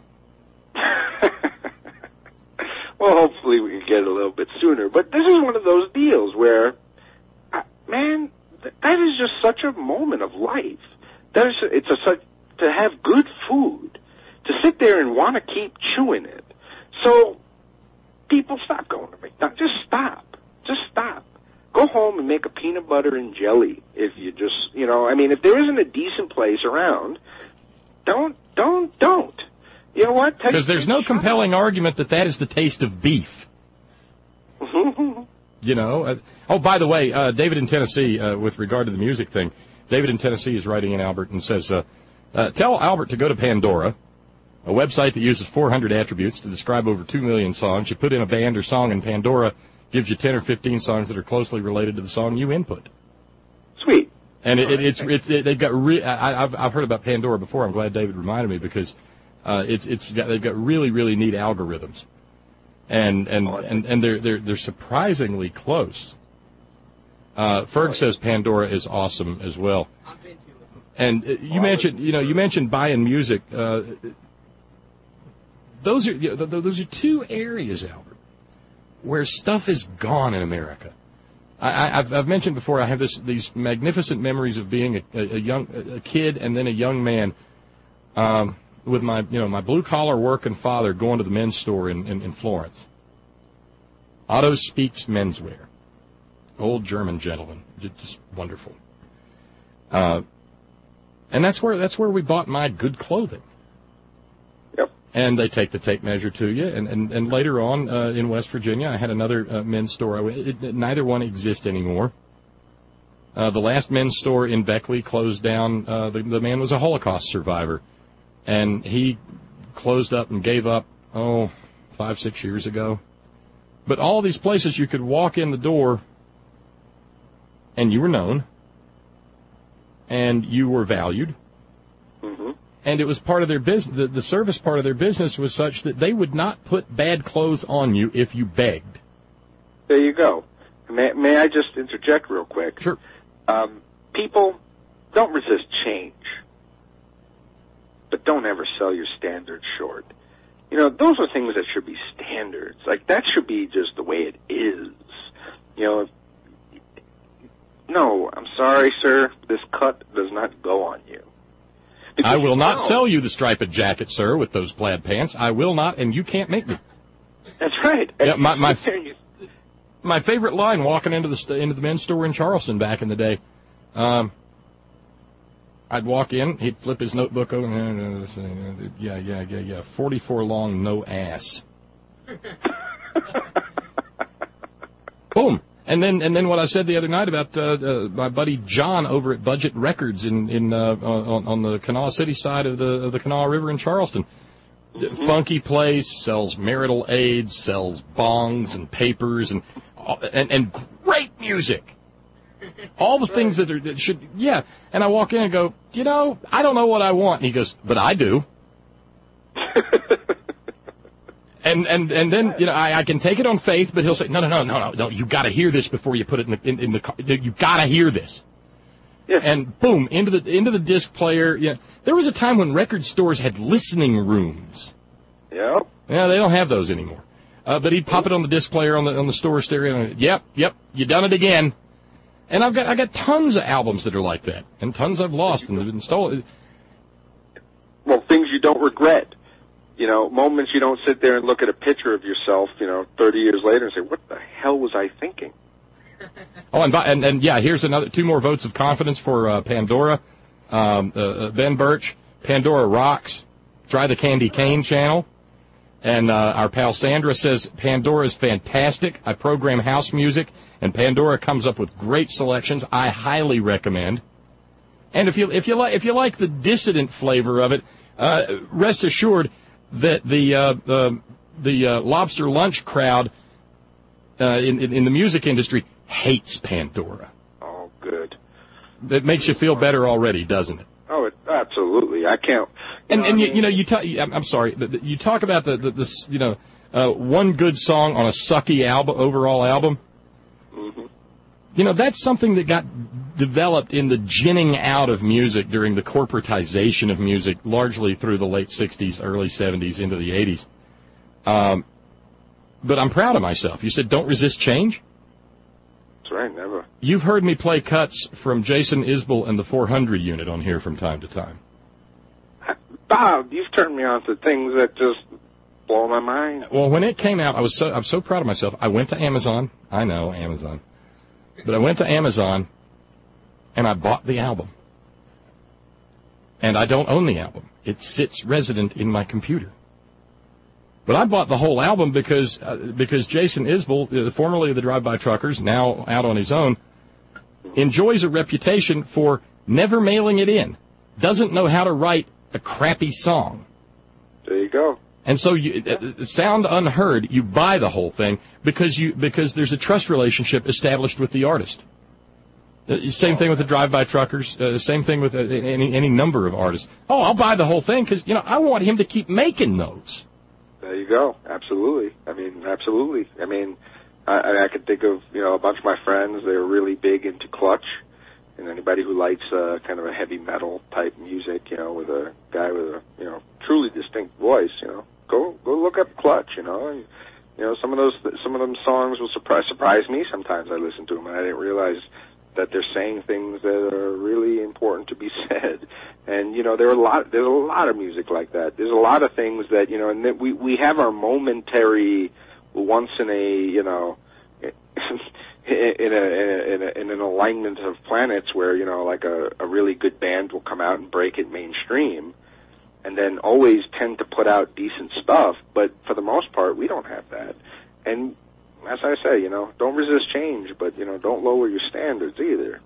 S16: Well, hopefully we can get it a little bit sooner. But this is one of those deals where, man, that is just such a moment of life. To have good food, to sit there and want to keep chewing it. So people stop going to McDonald's. Just stop. Just stop. Go home and make a peanut butter and jelly. If you just, if there isn't a decent place around, don't. You know what?
S2: Because there's no compelling argument that is the taste of beef. Oh, by the way, David in Tennessee, with regard to the music thing, David in Tennessee is writing in Albert and says, tell Albert to go to Pandora, a website that uses 400 attributes to describe over 2 million songs. You put in a band or song, and Pandora gives you 10 or 15 songs that are closely related to the song you input.
S16: Sweet.
S2: And they've got. I've heard about Pandora before. I'm glad David reminded me because they've got really, really neat algorithms, and they're surprisingly close. Ferg says Pandora is awesome as well. And you mentioned buying music. Those are two areas, Albert, where stuff is gone in America. I've mentioned before. I have these magnificent memories of being a kid and then a young man, with my blue collar working father going to the men's store in Florence. Otto Speaks Menswear, old German gentleman, just wonderful. And that's where we bought my good clothing.
S16: Yep.
S2: And they take the tape measure to you. And later on in West Virginia, I had another men's store. Neither one exists anymore. The last men's store in Beckley closed down. The man was a Holocaust survivor. And he closed up and gave up, 5-6 years ago. But all these places you could walk in the door and you were known. And you were valued.
S16: Mm-hmm.
S2: And it was part of their business. The service part of their business was such that they would not put bad clothes on you if you begged.
S16: There you go. May I just interject real quick?
S2: Sure.
S16: People, don't resist change. But don't ever sell your standards short. Those are things that should be standards. Like, that should be just the way it is. No, I'm sorry, sir. This cut does not go on you. Because
S2: I will not sell you the striped jacket, sir, with those plaid pants. I will not, and you can't make me.
S16: That's right.
S2: Yeah, my favorite line walking into the men's store in Charleston back in the day. I'd walk in, he'd flip his notebook over, yeah, 44 long, no ass. Boom. And then what I said the other night about my buddy John over at Budget Records on the Kanawha City side of the Kanawha River in Charleston. Mm-hmm. Funky place, sells marital aids, sells bongs and papers and great music. All the things that should, yeah. And I walk in and go, I don't know what I want. And he goes, but I do. And then, I can take it on faith, but he'll say, no, you got to hear this before you put it in the car. You got to hear this.
S16: Yeah.
S2: And boom, into the disc player. Yeah. There was a time when record stores had listening rooms.
S16: Yep.
S2: Yeah, they don't have those anymore. But he'd pop it on the disc player on the store stereo. And, yep, you done it again. And I got tons of albums that are like that, and tons I've lost and have been stolen.
S16: Well, things you don't regret. You know, moments you don't sit there and look at a picture of yourself, 30 years later and say, what the hell was I thinking?
S2: Oh, and yeah, here's another 2 more votes of confidence for Pandora. Ben Birch, Pandora rocks. Try the Candy Cane channel. And our pal Sandra says Pandora is fantastic. I program house music, and Pandora comes up with great selections. I highly recommend. And if you like the dissident flavor of it, rest assured that the lobster lunch crowd in the music industry hates Pandora.
S16: Oh, good.
S2: It makes you feel better already, doesn't it?
S16: Oh, absolutely. I can't.
S2: I'm sorry, but you talk about the one good song on a sucky overall album.
S16: Mm-hmm.
S2: That's something that got developed in the ginning out of music during the corporatization of music, largely through the late 60s, early 70s, into the 80s. But I'm proud of myself. You said don't resist change?
S16: That's right, never.
S2: You've heard me play cuts from Jason Isbell and the 400 unit on here from time to time.
S16: Bob, you've turned me on to things that just blow my mind.
S2: Well, when it came out, I'm so proud of myself. I went to Amazon. I know, Amazon. But I went to Amazon, and I bought the album. And I don't own the album. It sits resident in my computer. But I bought the whole album because Jason Isbell, formerly of the Drive-By Truckers, now out on his own, enjoys a reputation for never mailing it in. Doesn't know how to write a crappy song.
S16: There you go.
S2: And so, sound unheard, you buy the whole thing because there's a trust relationship established with the artist. Same thing with the Drive-By Truckers. Same thing with any number of artists. Oh, I'll buy the whole thing because I want him to keep making those.
S16: There you go. Absolutely. Absolutely. I could think of a bunch of my friends. They were really big into Clutch. And anybody who likes kind of a heavy metal type music, with a guy with a truly distinct voice, go look up Clutch, and some of them songs will surprise me. Sometimes I listen to them and I didn't realize that they're saying things that are really important to be said. And there's a lot of music like that. There's a lot of things that and that we have our momentary once in a in an alignment of planets where like a really good band will come out and break it mainstream, and then always tend to put out decent stuff. But for the most part, we don't have that. And as I say, don't resist change, but don't lower your standards either.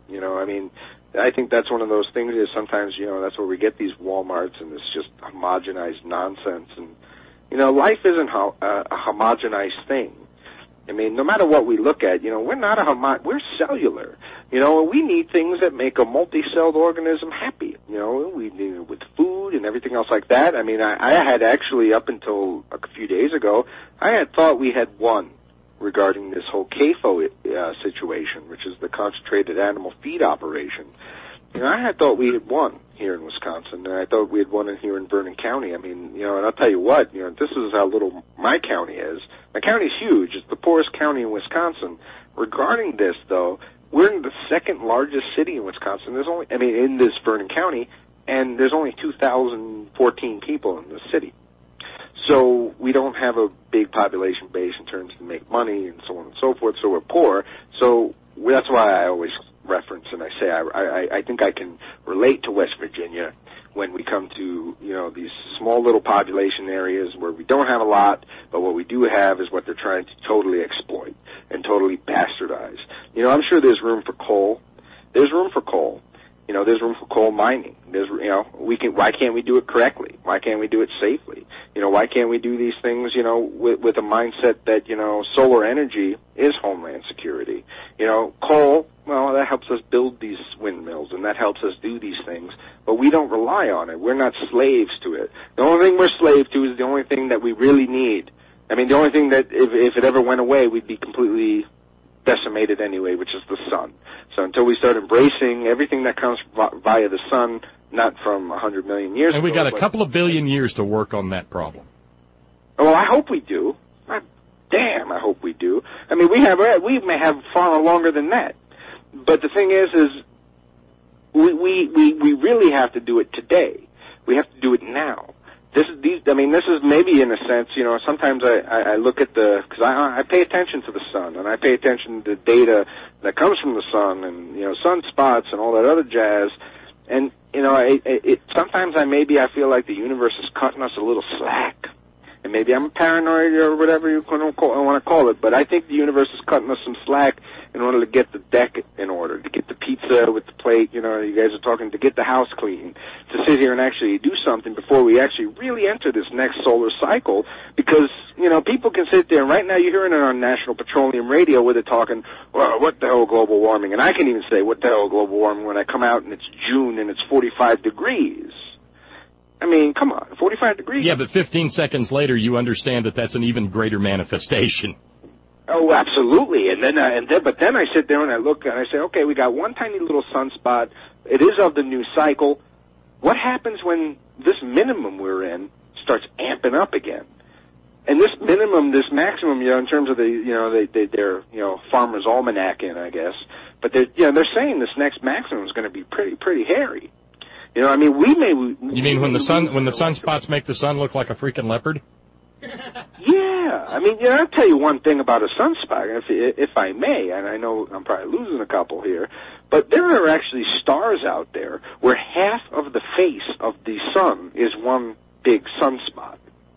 S16: I think that's one of those things. Is sometimes that's where we get these Walmarts and this just homogenized nonsense. And life isn't a homogenized thing. No matter what we look at, we're not we're cellular. We need things that make a multi-celled organism happy. We need it with food and everything else like that. I had actually, up until a few days ago, I had thought we had won regarding this whole CAFO situation, which is the concentrated animal feed operation. I had thought we had won here in Wisconsin, and I thought we had won here in Vernon County. And I'll tell you what, this is how little my county is. My county's huge. It's the poorest county in Wisconsin. Regarding this, though, we're in the second largest city in Wisconsin. In this Vernon County, and there's only 2,014 people in the city. So we don't have a big population base in terms to make money and so on and so forth, so we're poor. So that's why I always reference and I say I think I can relate to West Virginia when we come to, these small little population areas where we don't have a lot, but what we do have is what they're trying to totally exploit and totally bastardize. I'm sure there's room for coal. There's room for coal. There's room for coal mining. Why can't we do it correctly? Why can't we do it safely? Why can't we do these things, with a mindset that, solar energy is homeland security? Coal, well, that helps us build these windmills and that helps us do these things, but we don't rely on it. We're not slaves to it. The only thing we're slave to is the only thing that we really need. The only thing that if it ever went away, we'd be completely decimated anyway, which is the sun. So until we start embracing everything that comes via the sun, not from 100 million years ago.
S2: And we got a couple of billion years to work on that problem.
S16: Well, I hope we do. damn, I hope we do. I mean, we may have far longer than that. But the thing is we really have to do it today. We have to do it now. This is maybe in a sense, sometimes I look at because I pay attention to the sun, and I pay attention to data that comes from the sun, and, sunspots and all that other jazz. And, sometimes I feel like the universe is cutting us a little slack. And maybe I'm paranoid or whatever you want to call it, but I think the universe is cutting us some slack in order to get the deck in order, to get the pizza with the plate, you guys are talking, to get the house clean, to sit here and actually do something before we actually really enter this next solar cycle, because, people can sit there, and right now you're hearing it on National Petroleum Radio where they're talking, well, what the hell global warming? And I can even say, what the hell global warming, when I come out and it's June and it's 45 degrees. I mean, come on, 45 degrees.
S2: Yeah, but 15 seconds later, you understand that that's an even greater manifestation.
S16: Oh, absolutely. But then I sit there and I look and I say, okay, we got one tiny little sunspot. It is of the new cycle. What happens when this minimum we're in starts amping up again? And this minimum, this maximum, in terms of their Farmer's Almanac in, I guess. But they're saying this next maximum is going to be pretty hairy. You mean
S2: when the sunspots make the sun look like a freaking leopard?
S16: Yeah. I'll tell you one thing about a sunspot, if I may, and I know I'm probably losing a couple here, but there are actually stars out there where half of the face of the sun is one big sunspot.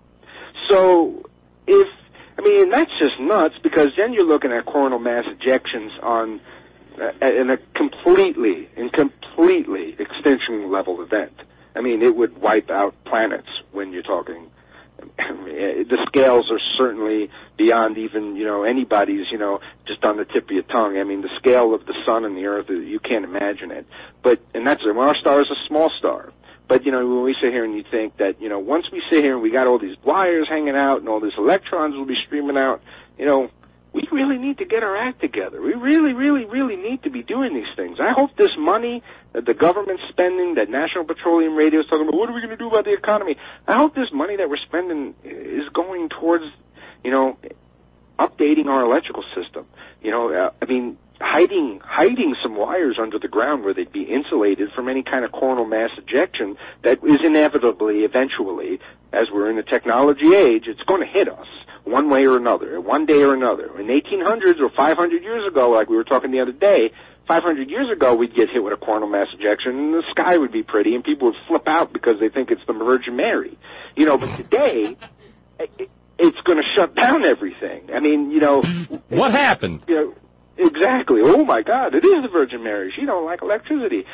S16: So that's just nuts, because then you're looking at coronal mass ejections in a completely extinction level event. It would wipe out planets when you're talking. The scales are certainly beyond even, anybody's, just on the tip of your tongue. The scale of the sun and the earth, you can't imagine it. Our star is a small star. But, when we sit here and you think that, once we sit here and we got all these wires hanging out and all these electrons will be streaming out, we really need to get our act together. We really, really, really need to be doing these things. I hope this money that the government's spending, that National Petroleum Radio is talking about, what are we going to do about the economy? I hope this money that we're spending is going towards, updating our electrical system. Hiding some wires under the ground where they'd be insulated from any kind of coronal mass ejection that is inevitably, eventually, as we're in the technology age, it's going to hit us one way or another, one day or another. In the 1800s or 500 years ago, like we were talking the other day, 500 years ago, we'd get hit with a coronal mass ejection, and the sky would be pretty, and people would flip out because they think it's the Virgin Mary. But today, it's going to shut down everything.
S2: What happened?
S16: Exactly. Oh, my God, it is the Virgin Mary. She don't like electricity.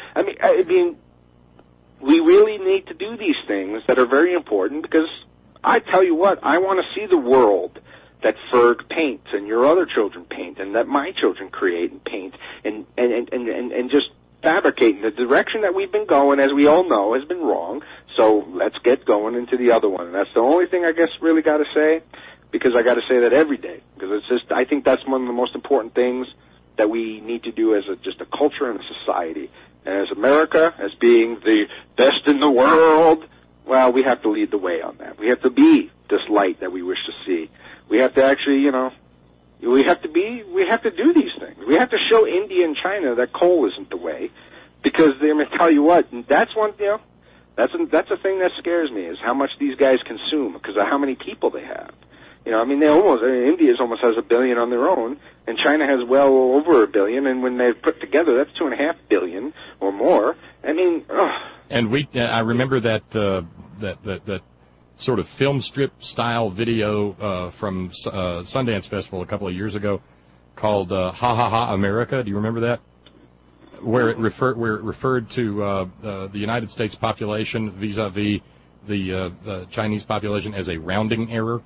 S16: We really need to do these things that are very important, because I tell you what, I want to see the world that Ferg paints and your other children paint and that my children create and paint and just fabricate in the direction that we've been going, as we all know, has been wrong. So let's get going into the other one. And that's the only thing I guess really got to say, because I got to say that every day, because I think that's one of the most important things that we need to do as just a culture and a society. And as America, as being the best in the world, well, we have to lead the way on that. We have to be this light that we wish to see. We have to actually, we have to do these things. We have to show India and China that coal isn't the way, because I'm going to tell you what, that's one, that's a thing that scares me, is how much these guys consume because of how many people they have. India almost has 1 billion on their own, and China has well over 1 billion, and when they're put together, that's 2.5 billion or more. And
S2: I remember that sort of film strip style video from Sundance Festival a couple of years ago called Ha Ha Ha America. Do you remember that? Where it referred to the United States population vis-a-vis the Chinese population as a rounding error.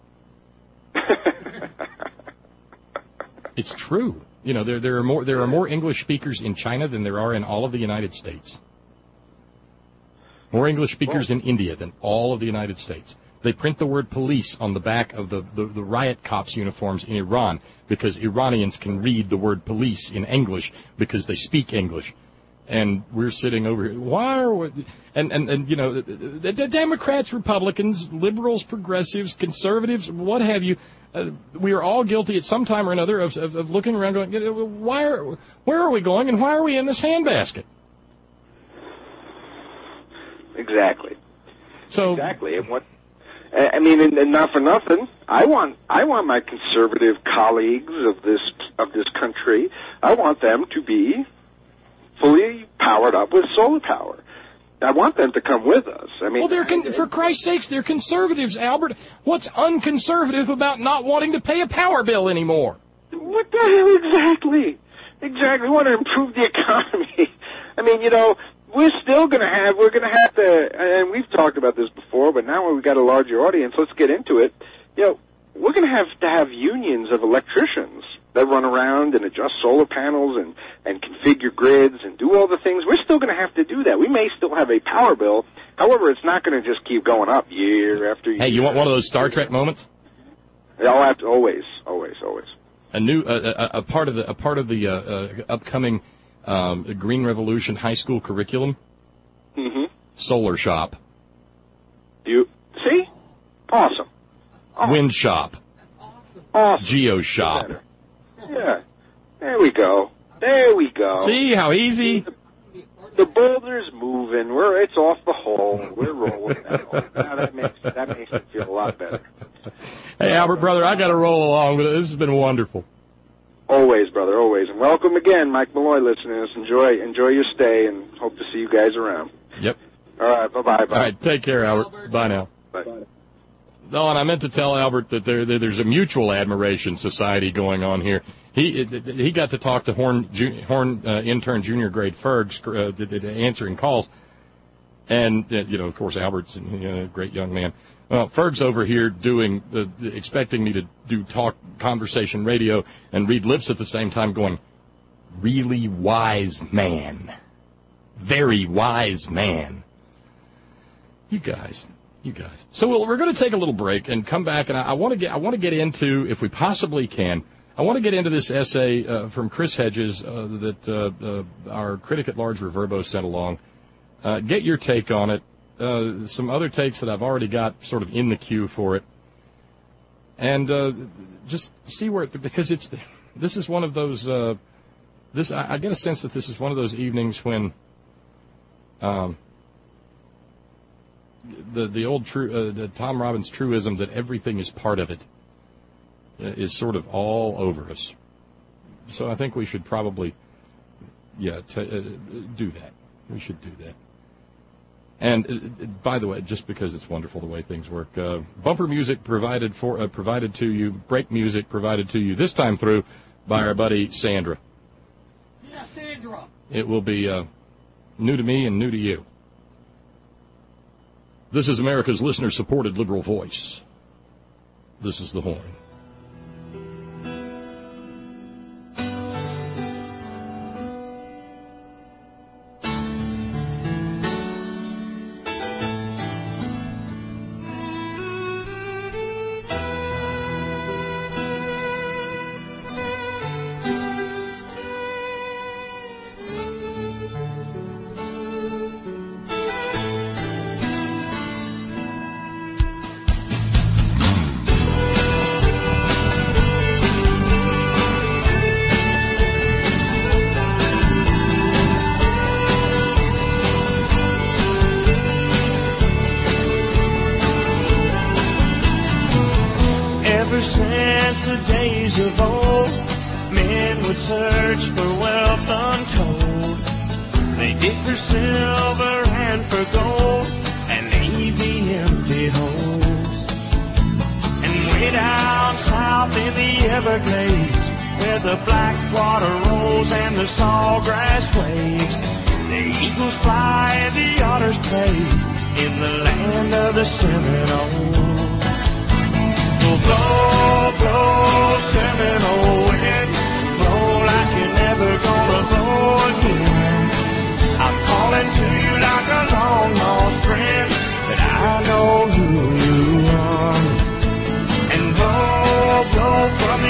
S2: It's true. There are more English speakers in China than there are in all of the United States. More English speakers in India than all of the United States. They print the word police on the back of the riot cops' uniforms in Iran because Iranians can read the word police in English because they speak English. And we're sitting over here. Why are we? And you know, the Democrats, Republicans, liberals, progressives, conservatives, what have you, we are all guilty at some time or another of looking around going, where are we going and why are we in this handbasket?
S16: Exactly.
S2: So
S16: exactly. And what? I mean, and not for nothing, I want my conservative colleagues of this country, I want them to be fully powered up with solar power. I want them to come with us. I mean,
S2: well, for Christ's sakes, they're conservatives, Albert. What's unconservative about not wanting to pay a power bill anymore?
S16: What the hell? Exactly. We want to improve the economy. I mean, you know, we're going to have to, and we've talked about this before, but now we've got a larger audience, let's get into it. You know, we're going to have unions of electricians that run around and adjust solar panels and configure grids and do all the things. We're still going to have to do that. We may still have a power bill. However, it's not going to just keep going up year after year.
S2: Hey, you want one of those Star Trek moments?
S16: I'll have to always.
S2: A part of the upcoming Green Revolution high school curriculum.
S16: Mm-hmm.
S2: Solar shop.
S16: You see? Awesome.
S2: Wind shop.
S16: Awesome.
S2: Geo shop.
S16: Yeah. There we go.
S2: See how easy?
S16: The boulder's moving. It's off the hole. We're rolling now. That makes it feel a lot better.
S2: Hey, Albert, brother, I got to roll along, but this has been wonderful.
S16: Always, brother, always. And welcome again, Mike Malloy listeners. Enjoy your stay, and hope to see you guys around.
S2: Yep.
S16: All right, bye-bye.
S2: All right, take care, Albert. Bye now.
S16: Bye.
S2: No, and I meant to tell Albert that there's a mutual admiration society going on here. He got to talk to Horn intern junior grade Fergs answering calls, and you know, of course, Albert's a great young man. Well, Ferg's over here expecting me to do conversation radio and read lips at the same time, going, really wise man, very wise man. You guys. So we're going to take a little break and come back, and I want to get into, if we possibly can, I want to get into this essay from Chris Hedges that our critic at large Reverbo sent along. Get your take on it. Some other takes that I've already got sort of in the queue for it, and just see where because this is one of those. I get a sense that this is one of those evenings when. The old the Tom Robbins truism that everything is part of it is sort of all over us. So I think we should probably, do that. We should do that. And by the way, just because it's wonderful the way things work, bumper music provided to you, break music provided to you this time through by our buddy Sandra.
S11: Yeah, Sandra.
S2: It will be new to me and new to you. This is America's listener-supported liberal voice. This is The Horn.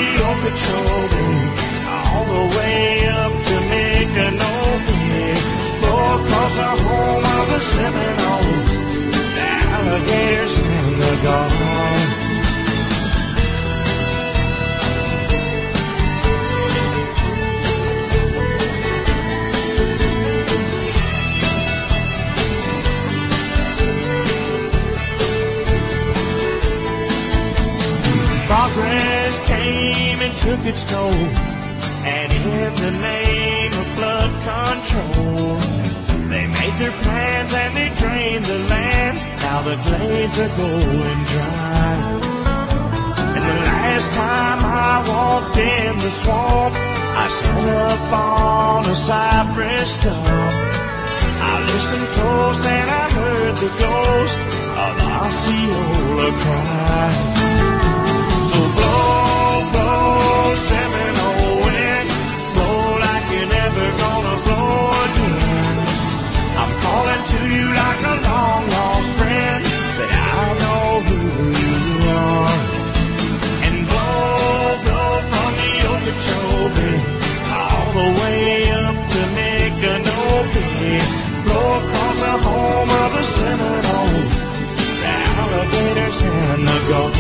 S11: All the way up to Micanopy. while the glades are going dry. And the last time I walked in the swamp, I sat up on a cypress stump. I listened close and I heard the ghost of Osceola cry. So blow, blow, Seminole wind, blow like you're never gonna blow again. I'm calling to you like a long lost friend, but I know who you are. And blow, blow from the Okeechobee all the way up to Micanopy. Blow across the home of the Seminole, the alligators and the gulls.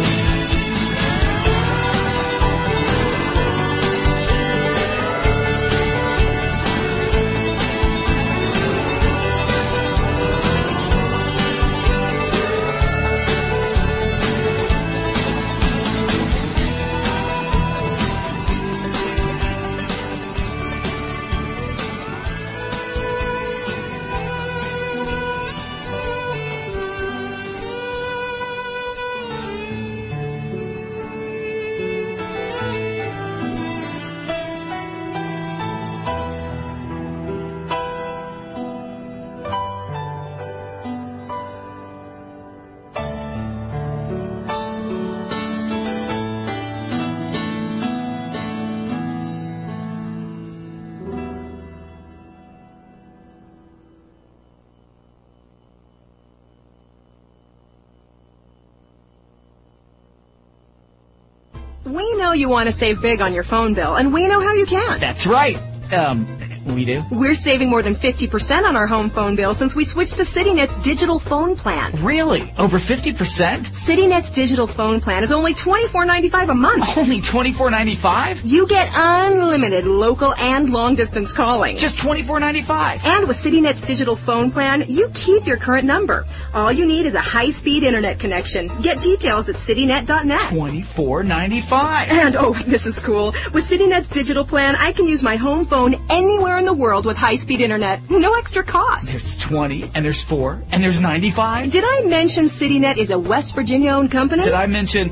S17: We know you want to save big on your phone bill, and we know how you can.
S1: That's right. We do?
S17: We're saving more than 50% on our home phone bill since we switched to CityNet's digital phone plan.
S1: Really? Over 50%?
S17: CityNet's digital phone plan is only $24.95 a month.
S1: Only $24.95?
S17: You get unlimited local and long-distance calling.
S1: Just $24.95.
S17: And with CityNet's digital phone plan, you keep your current number. All you need is a high-speed internet connection. Get details at citynet.net.
S1: $24.95.
S17: And, oh, this is cool. With CityNet's digital plan, I can use my home phone anywhere in the world with high-speed internet. No extra cost.
S1: There's 20, and there's 4, and there's 95.
S17: Did I mention CityNet is a West Virginia-owned company?
S1: Did I mention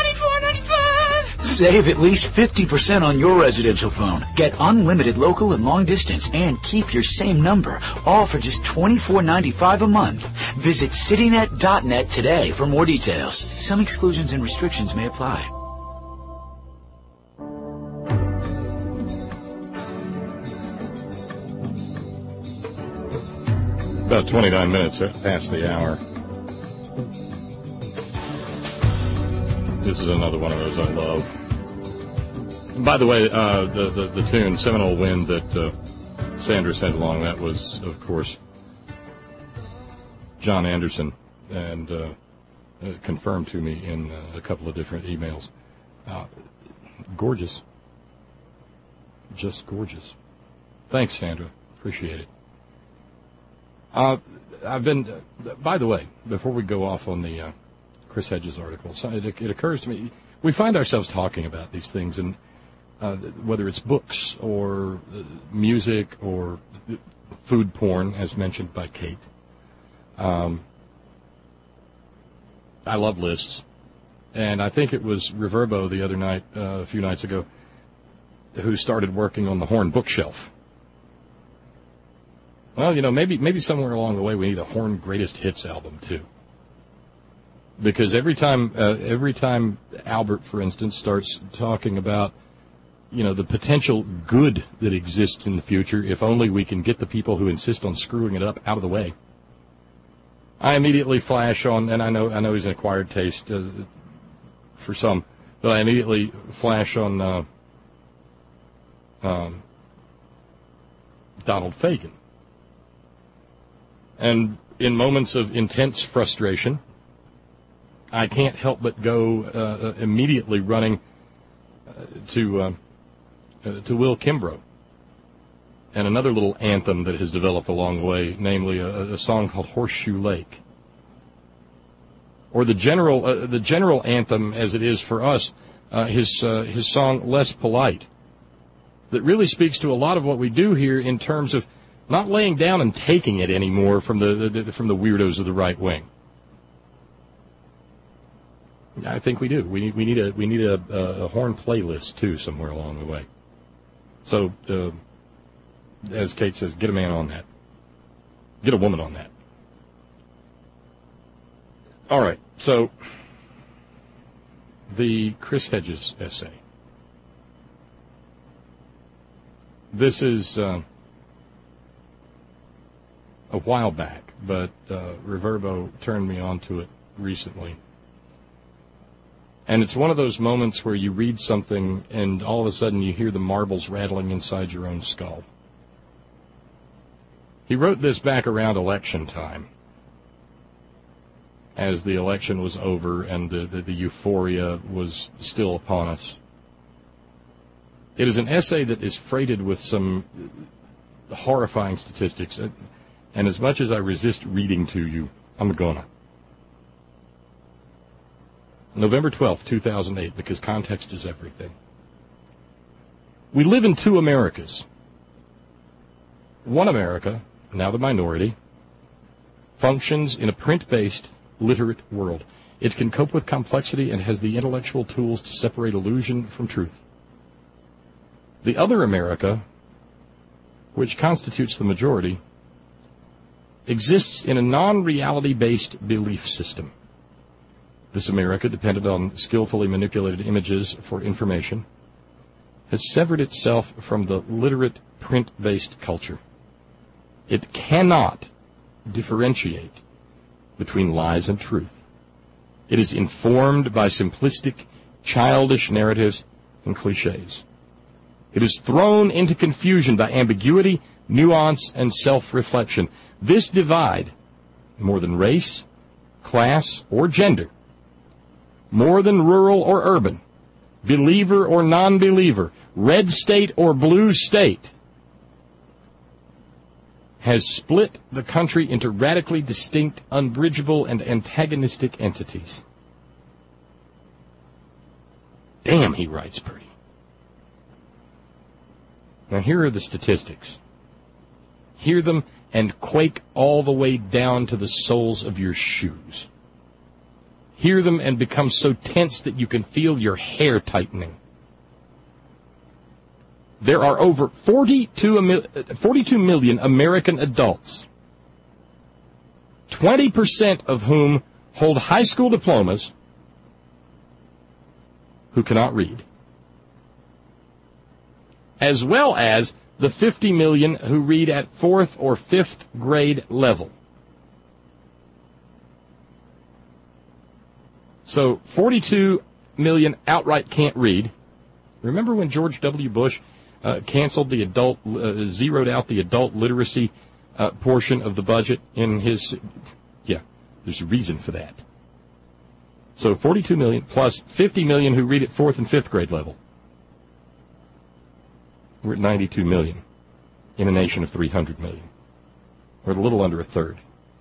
S1: $24.95?
S18: Save at least 50% on your residential phone. Get unlimited local and long distance and keep your same number, all for just $24.95 a month. Visit citynet.net today for more details. Some exclusions and restrictions may apply.
S2: About 29 minutes past the hour. This is another one of those I love. And by the way, the tune Seminole Wind that Sandra sent along, that was, of course, John Anderson, and confirmed to me in a couple of different emails. Gorgeous. Just gorgeous. Thanks, Sandra. Appreciate it. I've been, by the way, before we go off on the Chris Hedges article, it occurs to me, we find ourselves talking about these things, and whether it's books or music or food porn, as mentioned by Kate. I love lists, and I think it was Reverbo the other night, a few nights ago, who started working on the Horn bookshelf. Well, you know, maybe somewhere along the way we need a Horn Greatest Hits album too, because every time Albert, for instance, starts talking about, you know, the potential good that exists in the future, if only we can get the people who insist on screwing it up out of the way, I immediately flash on, and I know he's an acquired taste for some, but I immediately flash on Donald Fagen. And in moments of intense frustration, I can't help but go immediately running to Will Kimbrough and another little anthem that has developed along the way, namely a song called Horseshoe Lake, or the general anthem as it is for us, his song Less Polite, that really speaks to a lot of what we do here in terms of not laying down and taking it anymore from the weirdos of the right wing. I think we do. We need a horn playlist too somewhere along the way. So, as Kate says, get a man on that. Get a woman on that. All right. So, the Chris Hedges essay. This is a while back, but Reverbo turned me on to it recently. And it's one of those moments where you read something and all of a sudden you hear the marbles rattling inside your own skull. He wrote this back around election time, as the election was over and the euphoria was still upon us. It is an essay that is freighted with some horrifying statistics, and as much as I resist reading to you, I'm gonna. November 12th, 2008, because context is everything. We live in two Americas. One America, now the minority, functions in a print-based, literate world. It can cope with complexity and has the intellectual tools to separate illusion from truth. The other America, which constitutes the majority, exists in a non-reality-based belief system. This America, dependent on skillfully manipulated images for information, has severed itself from the literate, print-based culture. It cannot differentiate between lies and truth. It is informed by simplistic, childish narratives and cliches. It is thrown into confusion by ambiguity, nuance, and self-reflection. This divide, more than race, class, or gender, more than rural or urban, believer or non-believer, red state or blue state, has split the country into radically distinct, unbridgeable, and antagonistic entities. Damn, he writes pretty. Now here are the statistics. Hear them and quake all the way down to the soles of your shoes. Hear them and become so tense that you can feel your hair tightening. There are over 42 million American adults, 20% of whom hold high school diplomas, who cannot read, as well as the 50 million who read at 4th or 5th grade level. So 42 million outright can't read. Remember when George W. Bush canceled the zeroed out the adult literacy portion of the budget in his... Yeah, there's a reason for that. So 42 million plus 50 million who read at 4th and 5th grade level. We're at 92 million in a nation of 300 million. We're a little under a third.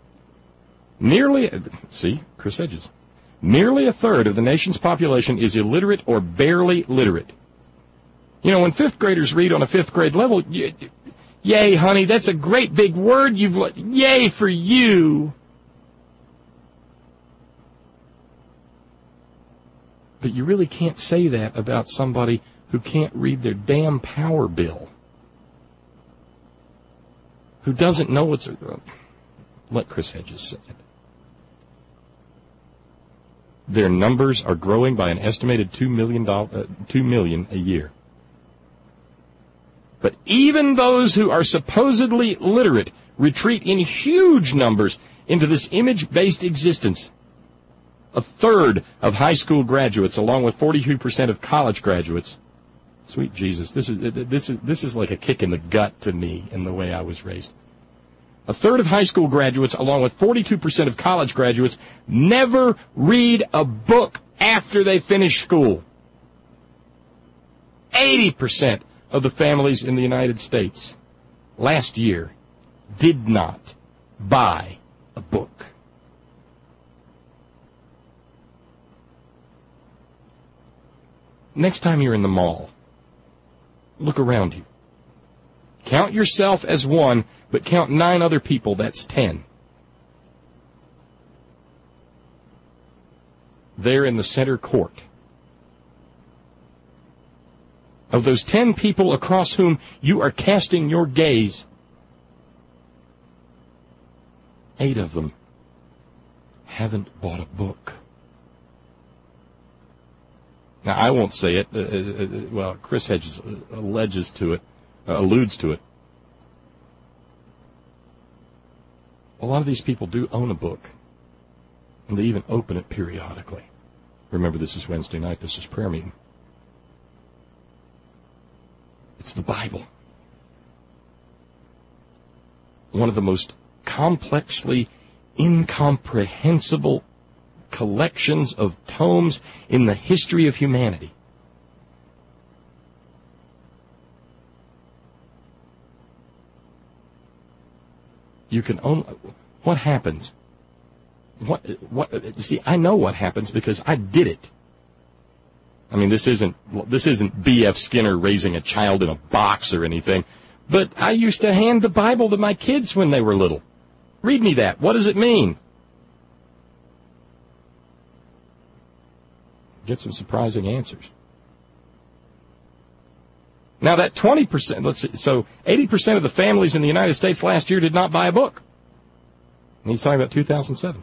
S2: See, Chris Hedges. Nearly a third of the nation's population is illiterate or barely literate. You know, when 5th graders read on a 5th grade level, yay, honey, that's a great big word. Yay for you. But you really can't say that about somebody who can't read their damn power bill, who doesn't know what's... Let Chris Hedges say it. Their numbers are growing by an estimated 2 million a year. But even those who are supposedly literate retreat in huge numbers into this image-based existence. A third of high school graduates, along with 42% of college graduates. Sweet Jesus, this is like a kick in the gut to me in the way I was raised. A third of high school graduates, along with 42% of college graduates, never read a book after they finish school. 80% of the families in the United States last year did not buy a book. Next time you're in the mall, look around you. Count yourself as one, but count 9 other people. That's 10. there in the center court, of those 10 people across whom you are casting your gaze, 8 of them haven't bought a book. Now, I won't say it. Well, Chris Hedges alludes to it. A lot of these people do own a book, and they even open it periodically. Remember, this is Wednesday night. This is prayer meeting. It's the Bible. One of the most complexly incomprehensible collections of tomes in the history of humanity. You can own. What happens? See, I know what happens because I did it. I mean, this isn't B.F. Skinner raising a child in a box or anything, but I used to hand the Bible to my kids when they were little. Read me that. What does it mean? Get some surprising answers. Now that 20%, let's see, so 80% of the families in the United States last year did not buy a book. And he's talking about 2007.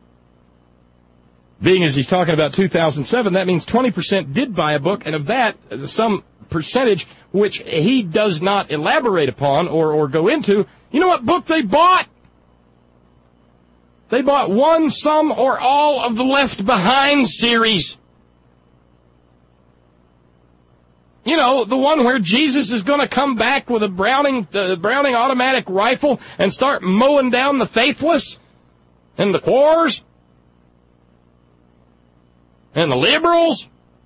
S2: Being as he's talking about 2007, that means 20% did buy a book, and of that, some percentage, which he does not elaborate upon or go into, you know what book they bought? They bought one, some, or all of the Left Behind series. You know, the one where Jesus is going to come back with a Browning automatic rifle and start mowing down the faithless and the Quars and the liberals.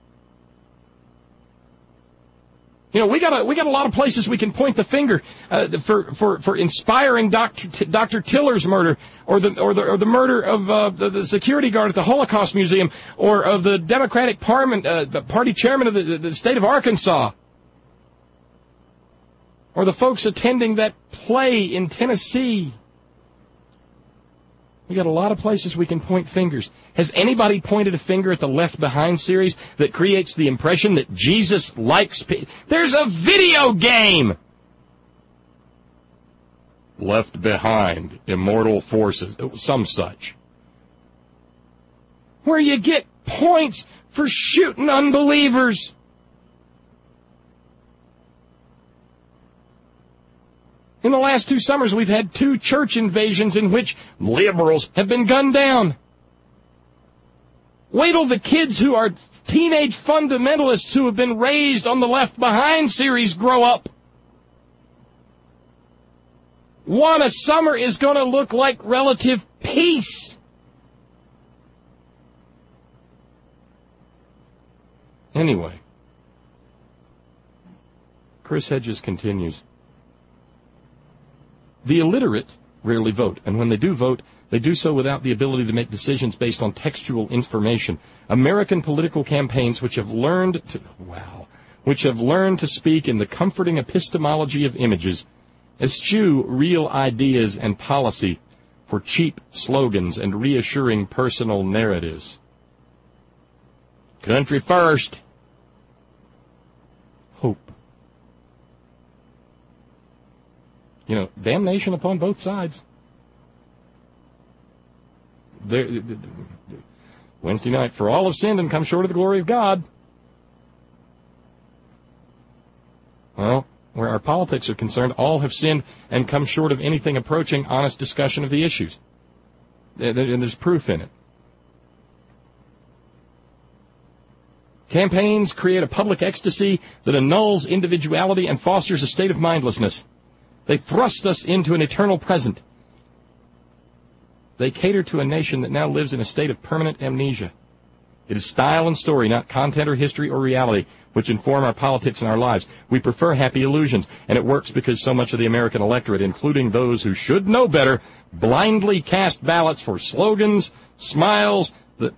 S2: You know, we got a lot of places we can point the finger for inspiring Dr. Tiller's murder, or the murder of the security guard at the Holocaust Museum, or of the Democratic Party chairman of the state of Arkansas, or the folks attending that play in Tennessee. We got a lot of places we can point fingers. Has anybody pointed a finger at the Left Behind series that creates the impression that Jesus likes There's a video game! Left Behind, Immortal Forces, some such. Where you get points for shooting unbelievers. In the last 2 summers, we've had 2 church invasions in which liberals have been gunned down. Wait till the kids who are teenage fundamentalists who have been raised on the Left Behind series grow up. What a summer is going to look like relative peace. Anyway, Chris Hedges continues. The illiterate rarely vote, and when they do vote, they do so without the ability to make decisions based on textual information. American political campaigns which have learned to speak in the comforting epistemology of images, eschew real ideas and policy for cheap slogans and reassuring personal narratives. Country first. Hope. You know, damnation upon both sides. Wednesday night, for all have sinned and come short of the glory of God. Well, where our politics are concerned, all have sinned and come short of anything approaching honest discussion of the issues. And there's proof in it. Campaigns create a public ecstasy that annuls individuality and fosters a state of mindlessness. They thrust us into an eternal present. They cater to a nation that now lives in a state of permanent amnesia. It is style and story, not content or history or reality, which inform our politics and our lives. We prefer happy illusions, and it works because so much of the American electorate, including those who should know better, blindly cast ballots for slogans, smiles,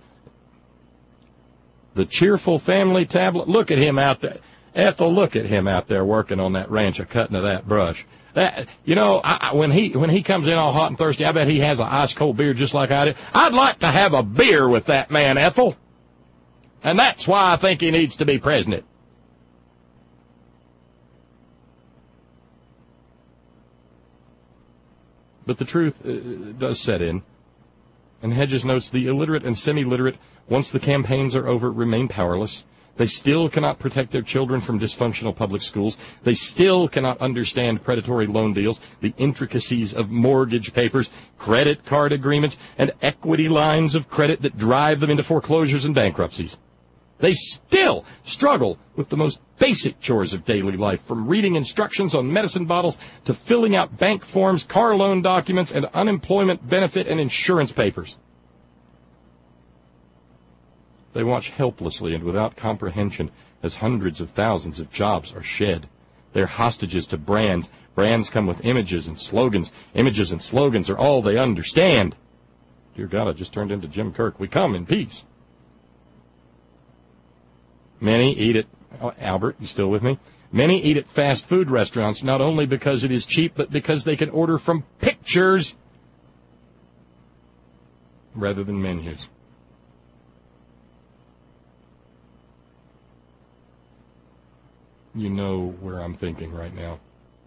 S2: the cheerful family tablet. Look at him out there. Ethel, look at him out there working on that ranch, cutting of that brush. When he comes in all hot and thirsty, I bet he has an ice-cold beer just like I do. I'd like to have a beer with that man, Ethel. And that's why I think he needs to be president. But the truth does set in. And Hedges notes the illiterate and semi-literate, once the campaigns are over, remain powerless. They still cannot protect their children from dysfunctional public schools. They still cannot understand predatory loan deals, the intricacies of mortgage papers, credit card agreements, and equity lines of credit that drive them into foreclosures and bankruptcies. They still struggle with the most basic chores of daily life, from reading instructions on medicine bottles to filling out bank forms, car loan documents, and unemployment benefit and insurance papers. They watch helplessly and without comprehension as hundreds of thousands of jobs are shed. They're hostages to brands. Brands come with images and slogans. Images and slogans are all they understand. Dear God, I just turned into Jim Kirk. We come in peace. Many eat at, Albert, you still with me? Many eat at fast food restaurants not only because it is cheap, but because they can order from pictures rather than menus. You know where I'm thinking right now.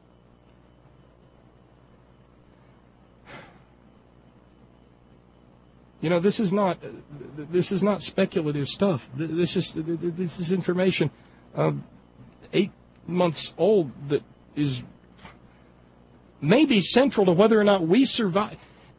S2: You know, this is not speculative stuff. This is information 8 months old that is maybe central to whether or not we survive.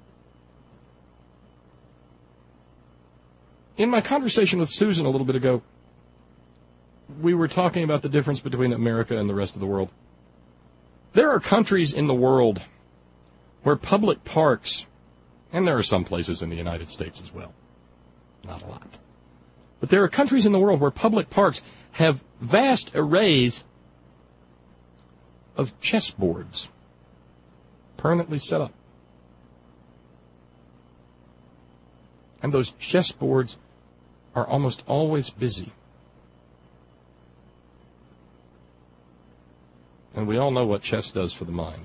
S2: In my conversation with Susan a little bit ago, we were talking about the difference between America and the rest of the world. There are countries in the world where public parks, and there are some places in the United States as well, not a lot, but there are countries in the world where public parks have vast arrays of chessboards permanently set up. And those chessboards are almost always busy. And we all know what chess does for the mind.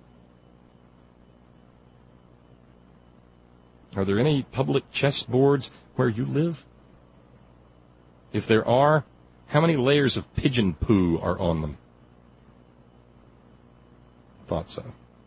S2: Are there any public chessboards where you live? If there are, how many layers of pigeon poo are on them? Thought so.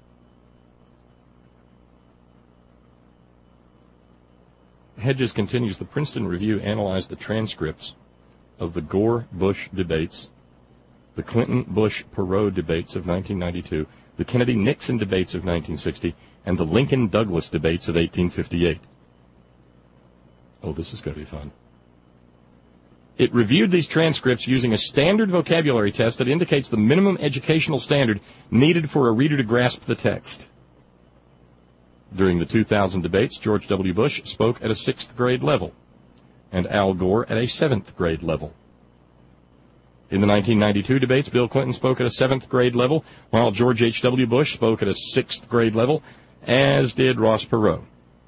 S2: Hedges continues, the Princeton Review analyzed the transcripts of the Gore-Bush debates, the Clinton-Bush-Perot debates of 1992, the Kennedy-Nixon debates of 1960, and the Lincoln-Douglas debates of 1858. Oh, this is going to be fun. It reviewed these transcripts using a standard vocabulary test that indicates the minimum educational standard needed for a reader to grasp the text. During the 2000 debates, George W. Bush spoke at a 6th grade level, and Al Gore at a 7th grade level. In the 1992 debates, Bill Clinton spoke at a 7th grade level, while George H.W. Bush spoke at a 6th grade level, as did Ross Perot.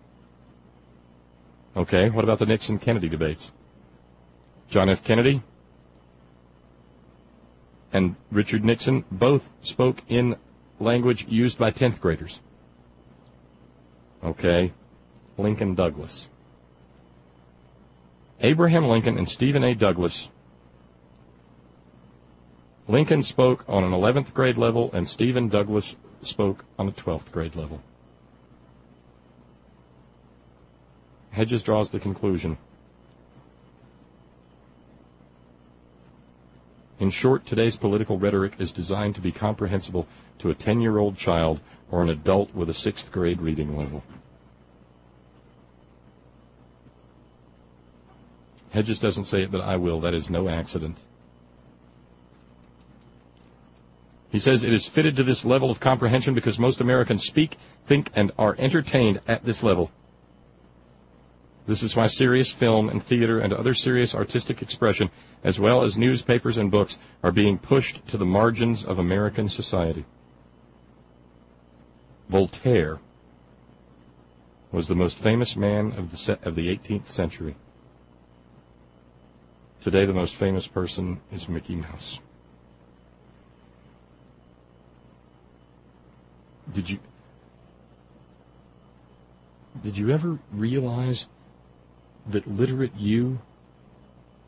S2: Okay, what about the Nixon-Kennedy debates? John F. Kennedy and Richard Nixon both spoke in language used by 10th graders. Okay, Lincoln-Douglas. Abraham Lincoln and Stephen A. Douglas. Lincoln spoke on an 11th grade level, and Stephen Douglas spoke on a 12th grade level. Hedges draws the conclusion. In short, today's political rhetoric is designed to be comprehensible to a 10-year-old child or an adult with a 6th grade reading level. Hedges doesn't say it, but I will. That is no accident. He says it is fitted to this level of comprehension because most Americans speak, think, and are entertained at this level. This is why serious film and theater and other serious artistic expression, as well as newspapers and books, are being pushed to the margins of American society. Voltaire was the most famous man of the 18th century. Today, the most famous person is Mickey Mouse. Did you ever realize that literate you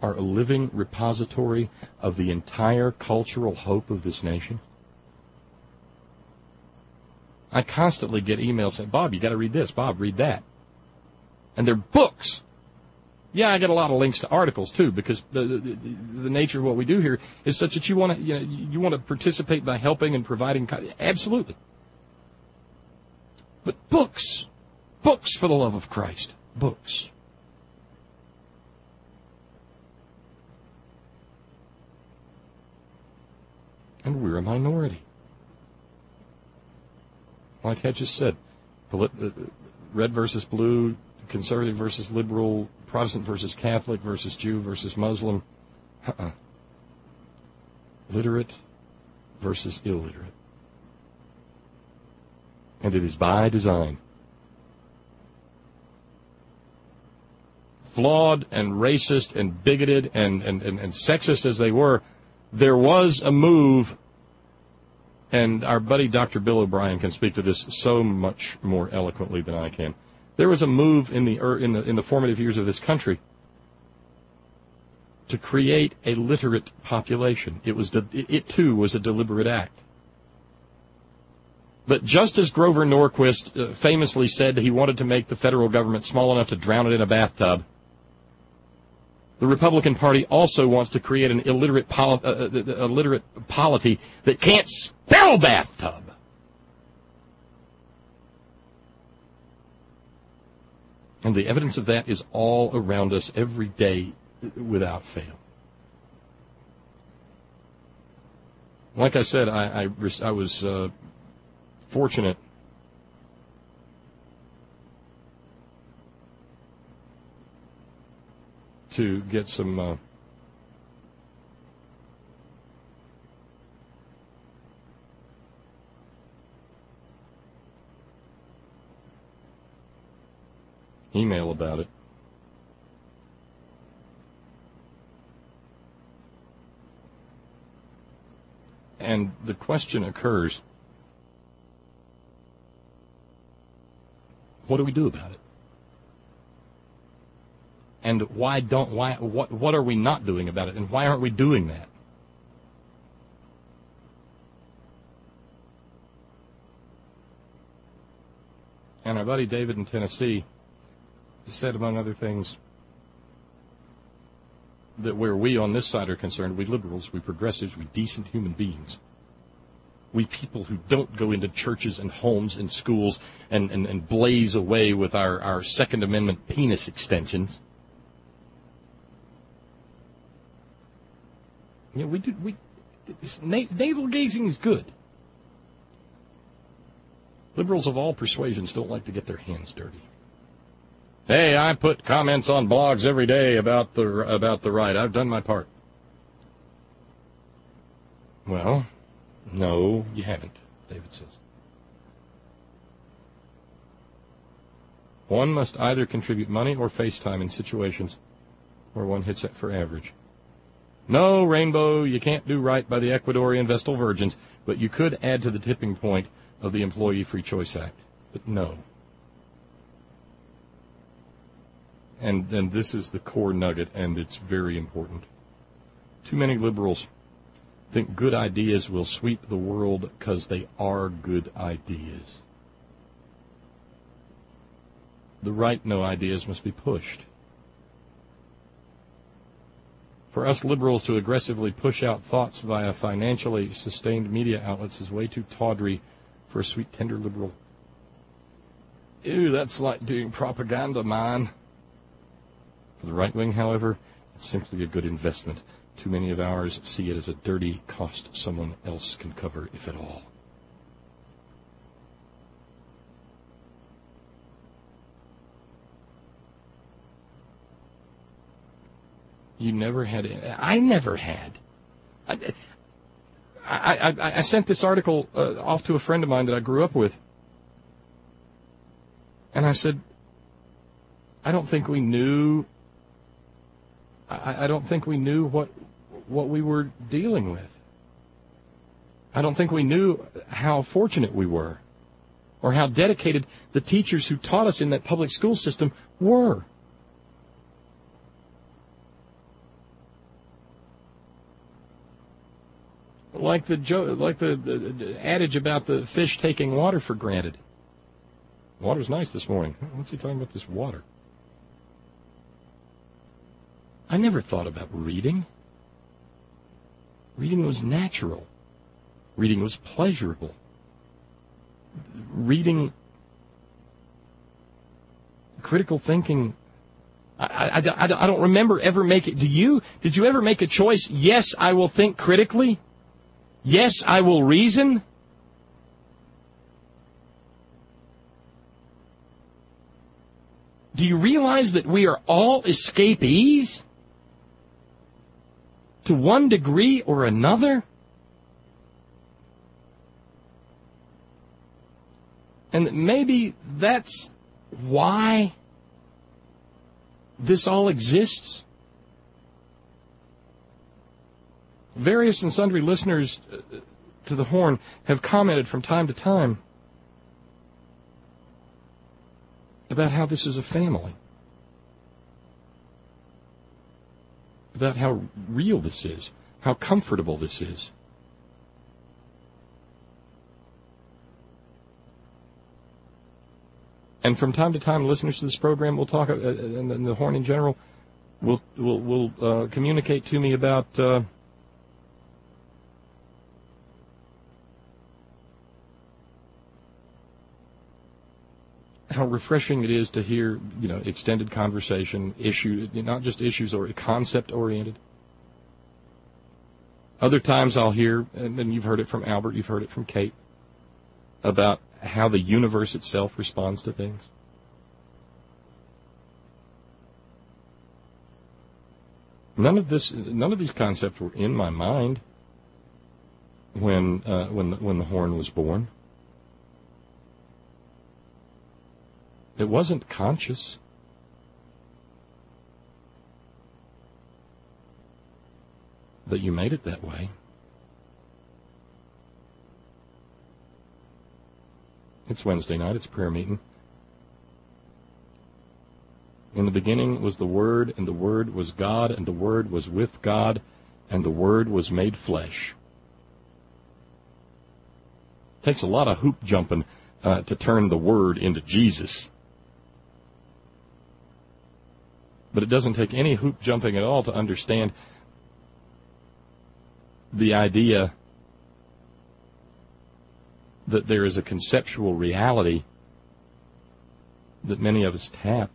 S2: are a living repository of the entire cultural hope of this nation? I constantly get emails saying, Bob, you got to read this. Bob, read that. And they're books. Yeah, I get a lot of links to articles too, because the nature of what we do here is such that you want to participate by helping and providing. Absolutely. But books, for the love of Christ, books. And we're a minority. Like Hedges said, red versus blue, conservative versus liberal, Protestant versus Catholic versus Jew versus Muslim. Literate versus illiterate. And it is by design. Flawed and racist and bigoted and sexist as they were, there was a move, and our buddy Dr. Bill O'Brien can speak to this so much more eloquently than I can. There was a move in the formative years of this country to create a literate population. It too was a deliberate act. But just as Grover Norquist famously said he wanted to make the federal government small enough to drown it in a bathtub, the Republican Party also wants to create an illiterate polity that can't spell bathtub. And the evidence of that is all around us every day without fail. Like I said, I was fortunate to get some email about it. And the question occurs, what do we do about it? And what are we not doing about it? And why aren't we doing that? And our buddy David in Tennessee said, among other things, that where we on this side are concerned, we liberals, we progressives, we decent human beings, we people who don't go into churches and homes and schools and blaze away with our Second Amendment penis extensions. You know, navel gazing is good. Liberals of all persuasions don't like to get their hands dirty. Hey, I put comments on blogs every day about the right. I've done my part. Well, no, you haven't, David says. One must either contribute money or face time in situations where one hits it for average. No, Rainbow, you can't do right by the Ecuadorian Vestal Virgins, but you could add to the tipping point of the Employee Free Choice Act. But no. And then this is the core nugget, and it's very important. Too many liberals think good ideas will sweep the world because they are good ideas. The right no ideas must be pushed. For us liberals to aggressively push out thoughts via financially sustained media outlets is way too tawdry for a sweet, tender liberal. Ew, that's like doing propaganda, man. For the right wing, however, it's simply a good investment. Too many of ours see it as a dirty cost someone else can cover, if at all. You never had it. I never had. I sent this article off to a friend of mine that I grew up with. And I said, I don't think we knew what we were dealing with. I don't think we knew how fortunate we were or how dedicated the teachers who taught us in that public school system were. like the adage about the fish taking water for granted. Water's nice this morning. What's he talking about, this water? I never thought about reading. Reading was natural. Reading was pleasurable. Reading, critical thinking. I don't remember ever making. Did you ever make a choice? Yes, I will think critically. Yes, I will reason. Do you realize that we are all escapees to one degree or another? And maybe that's why this all exists. Various and sundry listeners to the Horn have commented from time to time about how this is a family, about how real this is, how comfortable this is. And from time to time, listeners to this program will talk, and the Horn in general, will communicate to me about how refreshing it is to hear, extended conversation, not just issues or concept oriented. Other times I'll hear, and you've heard it from Albert, you've heard it from Kate, about how the universe itself responds to things. None of these concepts were in my mind when the Horn was born. It wasn't conscious. But you made it that way. It's Wednesday night. It's prayer meeting. In the beginning was the Word, and the Word was God, and the Word was with God, and the Word was made flesh. It takes a lot of hoop jumping to turn the Word into Jesus. But it doesn't take any hoop jumping at all to understand the idea that there is a conceptual reality that many of us tap.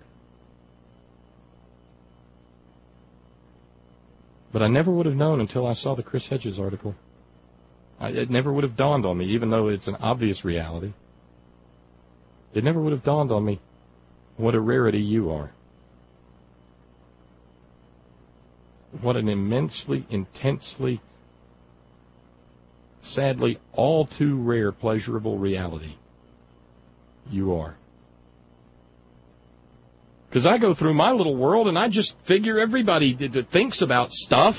S2: But I never would have known until I saw the Chris Hedges article. It never would have dawned on me, even though it's an obvious reality. It never would have dawned on me what a rarity you are. What an immensely, intensely, sadly, all too rare, pleasurable reality you are. Because I go through my little world and I just figure everybody that thinks about stuff.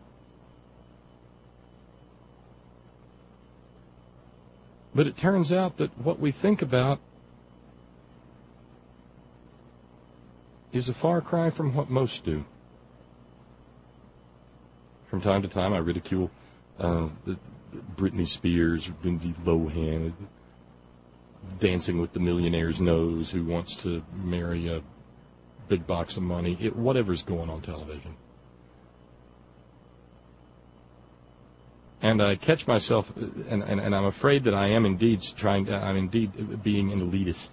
S2: But it turns out that what we think about is a far cry from what most do. From time to time, I ridicule Britney Spears, Lindsay Lohan, Dancing with the Millionaire's Nose, who wants to marry a big box of money, whatever's going on television. And I catch myself, and I'm afraid that I am indeed I'm indeed being an elitist.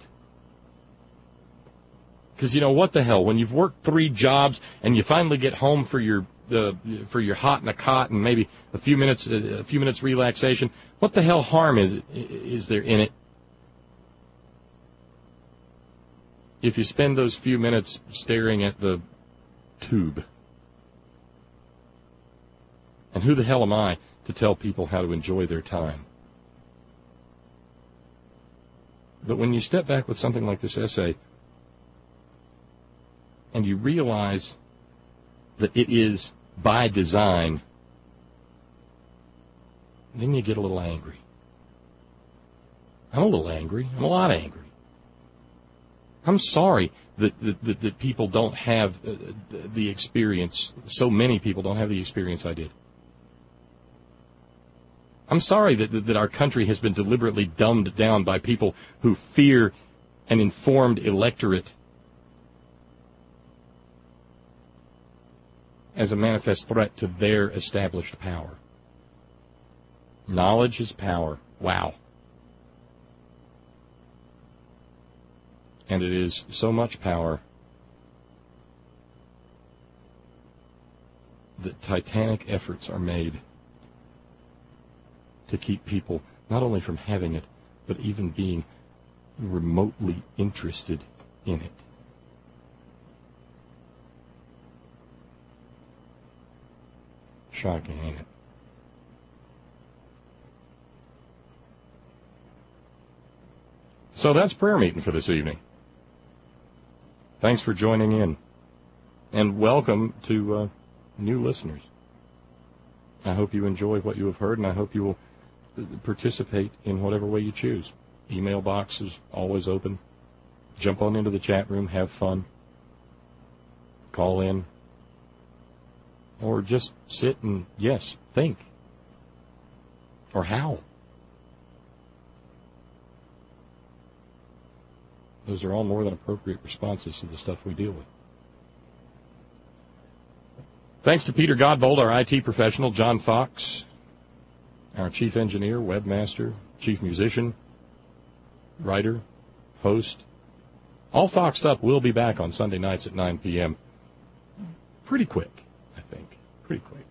S2: Because, what the hell, when you've worked 3 jobs and you finally get home for your hot in a cot and maybe a few minutes relaxation, what the hell harm is there in it if you spend those few minutes staring at the tube? And who the hell am I to tell people how to enjoy their time? But when you step back with something like this essay and you realize that it is by design, then you get a little angry. I'm a little angry. I'm a lot angry. I'm sorry that people don't have the experience, so many people don't have the experience I did. I'm sorry that our country has been deliberately dumbed down by people who fear an informed electorate as a manifest threat to their established power. Knowledge is power. Wow. And it is so much power that titanic efforts are made to keep people not only from having it, but even being remotely interested in it. Shocking, ain't it? So that's prayer meeting for this evening. Thanks for joining in. And welcome to new listeners. I hope you enjoy what you have heard, and I hope you will participate in whatever way you choose. Email box is always open. Jump on into the chat room, have fun. Call in. Or just sit and, yes, think. Or howl. Those are all more than appropriate responses to the stuff we deal with. Thanks to Peter Godbold, our IT professional, John Fox, our chief engineer, webmaster, chief musician, writer, host. All Foxed Up will be back on Sunday nights at 9 p.m. Pretty quick, I think. Pretty quick.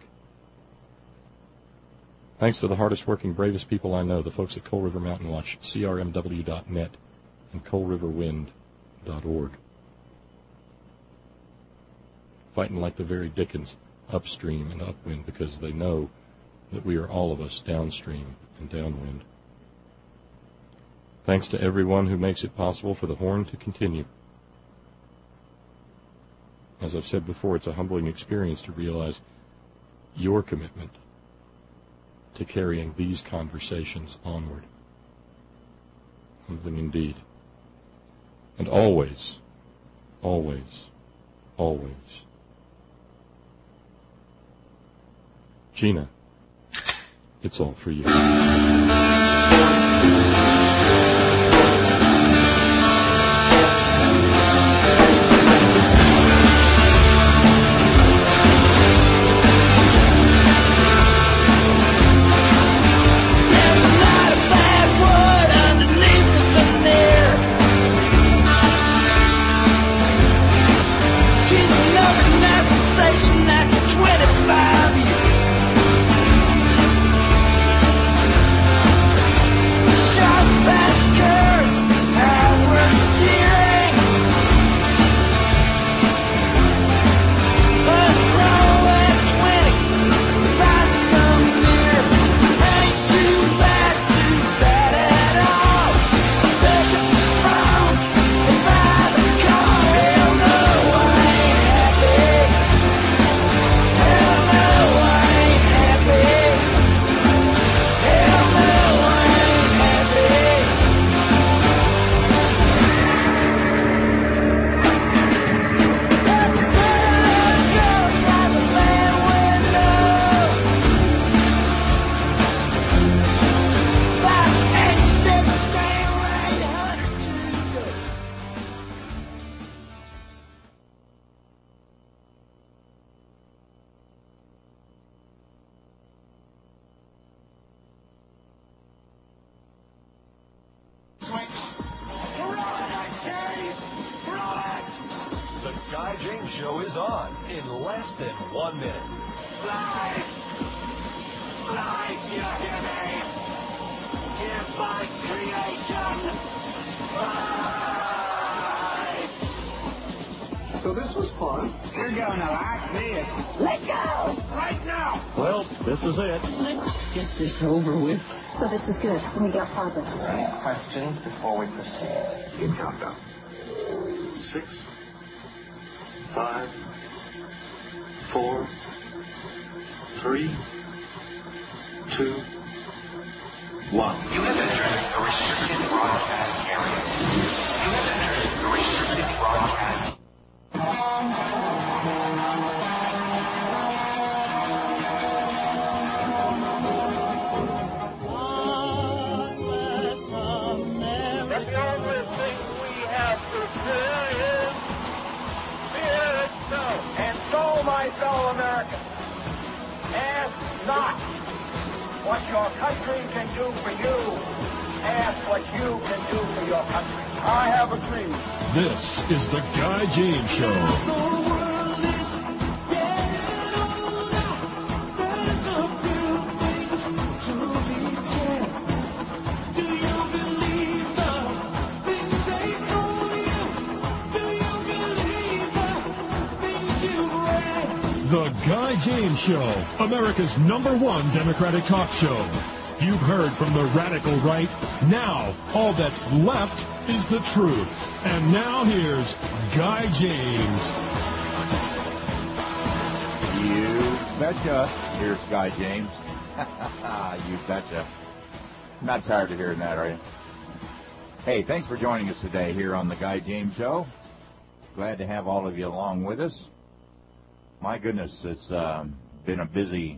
S2: Thanks to the hardest working, bravest people I know, the folks at Coal River Mountain Watch, crmw.net, and coalriverwind.org. Fighting like the very Dickens, upstream and upwind, because they know that we are all of us downstream and downwind. Thanks to everyone who makes it possible for the Horn to continue. As I've said before, it's a humbling experience to realize your commitment to carrying these conversations onward. Humbling indeed. And always, always, always, Gina, it's all for you.
S11: So this was fun. You're going to like this. Let go! Right now!
S2: Well, this is it.
S14: Let's get this over with. So this is good. We got progress.
S11: Any questions before we proceed? Give countdown. 6, 5, 4, 3, 2, 1. You have entered a restricted broadcast area. You have entered a restricted broadcast.
S19: what your country can do for you. Ask what you can do for your country. I have a dream.
S12: This is the Guy James Show. The Guy James Show, America's #1 Democratic talk show. You've heard from the radical right. Now, all that's left is the truth. And now here's Guy James.
S20: You betcha. Here's Guy James. You betcha. Not tired of hearing that, are you? Hey, thanks for joining us today here on the Guy James Show. Glad to have all of you along with us. My goodness, it's been a busy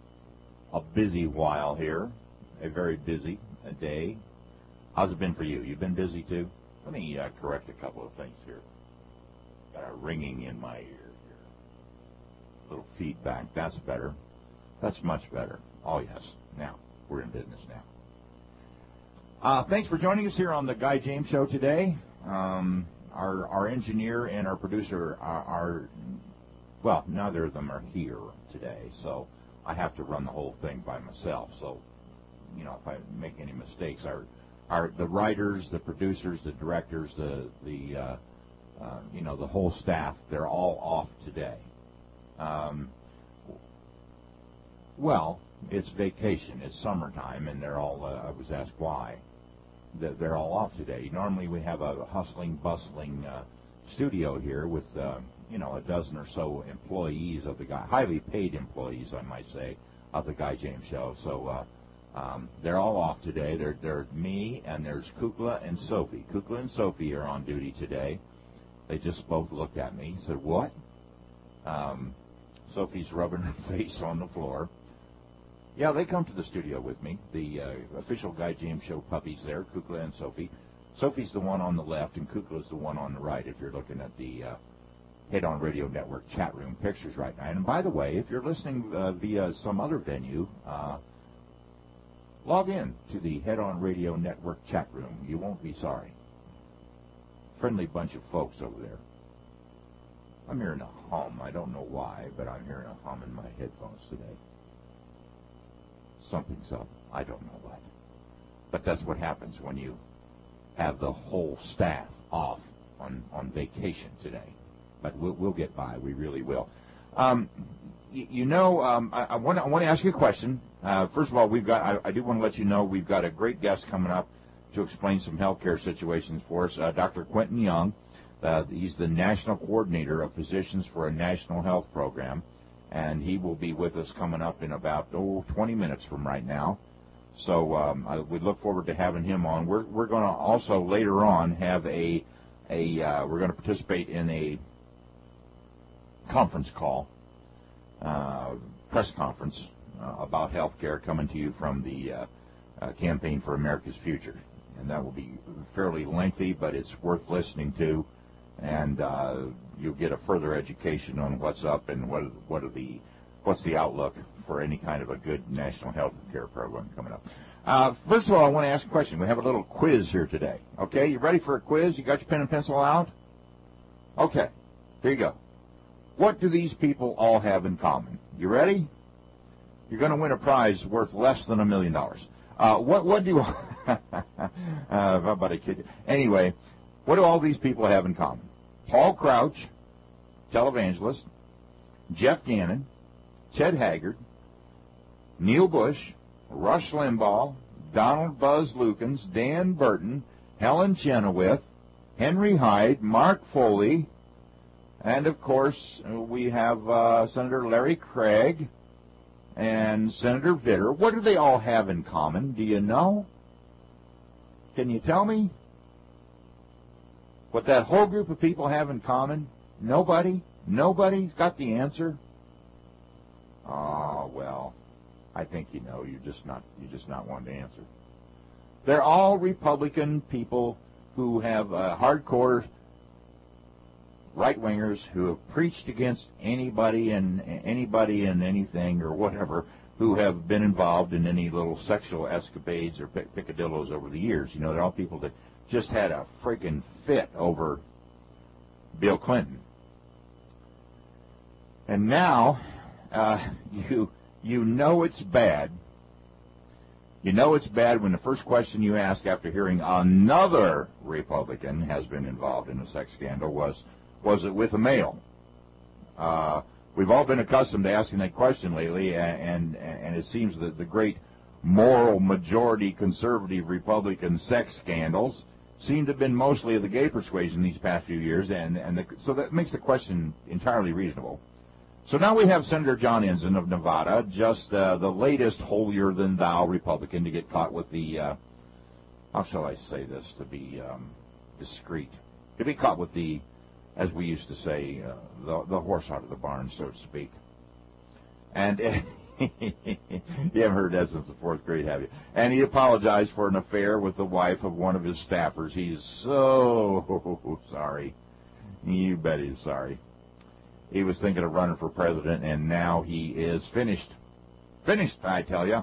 S20: while here, a very busy day. How's it been for you? You've been busy too? Let me correct a couple of things here. Got a ringing in my ear here. A little feedback. That's better. That's much better. Oh, yes. Now, we're in business now. Thanks for joining us here on the Guy James Show today. Our engineer and our producer are well, neither of them are here today, so I have to run the whole thing by myself. So, you know, if I make any mistakes, the writers, the producers, the directors, the whole staff, they're all off today. Well, it's vacation, it's summertime, and they're all. I was asked why. They're all off today. Normally, we have a hustling, bustling studio here with. A dozen or so employees of the Guy, highly paid employees, I might say, of the Guy James Show. So they're all off today. They're me, and there's Kukla and Sophie. Kukla and Sophie are on duty today. They just both looked at me and said, "What?" Sophie's rubbing her face on the floor. Yeah, they come to the studio with me. The official Guy James Show puppies there, Kukla and Sophie. Sophie's the one on the left, and Kukla's the one on the right, if you're looking at the Head On Radio Network chat room pictures right now. And by the way, if you're listening via some other venue, log in to the Head On Radio Network chat room. You won't be sorry. Friendly bunch of folks over there. I'm hearing a hum. I don't know why, but I'm hearing a hum in my headphones today. Something's up. I don't know what. But that's what happens when you have the whole staff off on vacation today. But we'll get by. We really will. I want to ask you a question. First of all, I do want to let you know we've got a great guest coming up to explain some healthcare situations for us. Dr. Quentin Young. He's the National Coordinator of Physicians for a National Health Program, and he will be with us coming up in about 20 minutes from right now. So we look forward to having him on. We're going to also later on have we're going to participate in a conference call, press conference about health care coming to you from the Campaign for America's Future. And that will be fairly lengthy, but it's worth listening to. And you'll get a further education on what's up and what's the outlook for any kind of a good national health care program coming up. First of all, I want to ask a question. We have a little quiz here today. Okay, you ready for a quiz? You got your pen and pencil out? Okay, here you go. What do these people all have in common? You ready? You're going to win a prize worth less than $1 million. What do how about a kid? Anyway, what do all these people have in common? Paul Crouch, televangelist, Jeff Gannon, Ted Haggard, Neil Bush, Rush Limbaugh, Donald Buzz Lukens, Dan Burton, Helen Chenoweth, Henry Hyde, Mark Foley, and, of course, we have Senator Larry Craig and Senator Vitter. What do they all have in common? Do you know? Can you tell me what that whole group of people have in common? Nobody? Nobody's got the answer? Oh, well, I think you know. You're just not wanting to answer. They're all Republican people who have hardcore right-wingers who have preached against anybody and anything or whatever who have been involved in any little sexual escapades or picadillos over the years. You know, they're all people that just had a freaking fit over Bill Clinton. And now, you know it's bad. You know it's bad when the first question you ask after hearing another Republican has been involved in a sex scandal was it with a male? We've all been accustomed to asking that question lately, and it seems that the great moral majority conservative Republican sex scandals seem to have been mostly of the gay persuasion these past few years, so that makes the question entirely reasonable. So now we have Senator John Ensign of Nevada, just the latest holier-than-thou Republican to get caught with the, how shall I say this to be discreet, to be caught with the, as we used to say, the horse out of the barn, so to speak. And you haven't heard that since the 4th grade, have you? And he apologized for an affair with the wife of one of his staffers. He's so sorry. You bet he's sorry. He was thinking of running for president, and now he is finished. Finished, I tell you.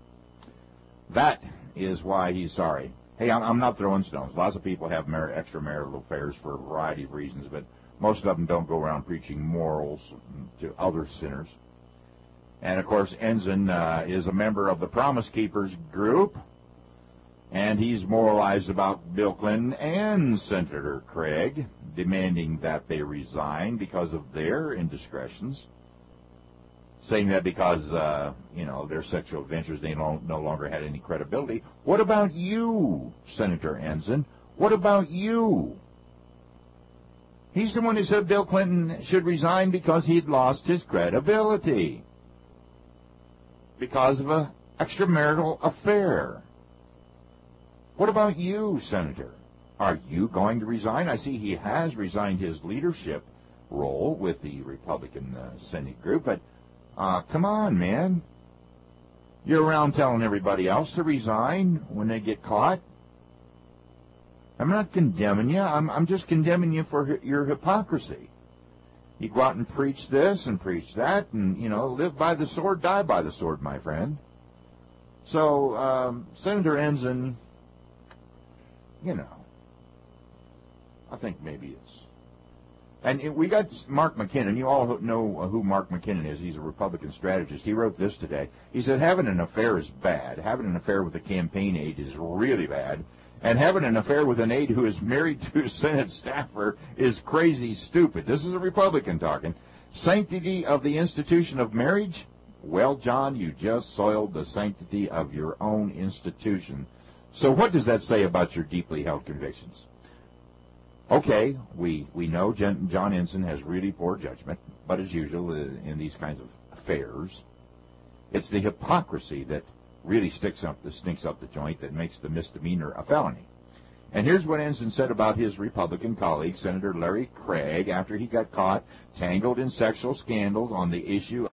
S20: That is why he's sorry. Hey, I'm not throwing stones. Lots of people have extramarital affairs for a variety of reasons, but most of them don't go around preaching morals to other sinners. And, of course, Ensign is a member of the Promise Keepers group, and he's moralized about Bill Clinton and Senator Craig, demanding that they resign because of their indiscretions, saying that because, their sexual adventures, they no longer had any credibility. What about you, Senator Ensign? What about you? He's the one who said Bill Clinton should resign because he'd lost his credibility because of an extramarital affair. What about you, Senator? Are you going to resign? I see he has resigned his leadership role with the Republican Senate group, but come on, man. You're around telling everybody else to resign when they get caught. I'm not condemning you. I'm just condemning you for your hypocrisy. You go out and preach this and preach that and, live by the sword, die by the sword, my friend. So, Senator Ensign, I think maybe it's... And we got Mark McKinnon. You all know who Mark McKinnon is. He's a Republican strategist. He wrote this today. He said, having an affair is bad. Having an affair with a campaign aide is really bad. And having an affair with an aide who is married to a Senate staffer is crazy stupid. This is a Republican talking. Sanctity of the institution of marriage? Well, John, you just soiled the sanctity of your own institution. So what does that say about your deeply held convictions? Okay, we know John Ensign has really poor judgment, but as usual in these kinds of affairs, it's the hypocrisy that really stinks up the joint that makes the misdemeanor a felony. And here's what Ensign said about his Republican colleague, Senator Larry Craig, after he got caught tangled in sexual scandals on the issue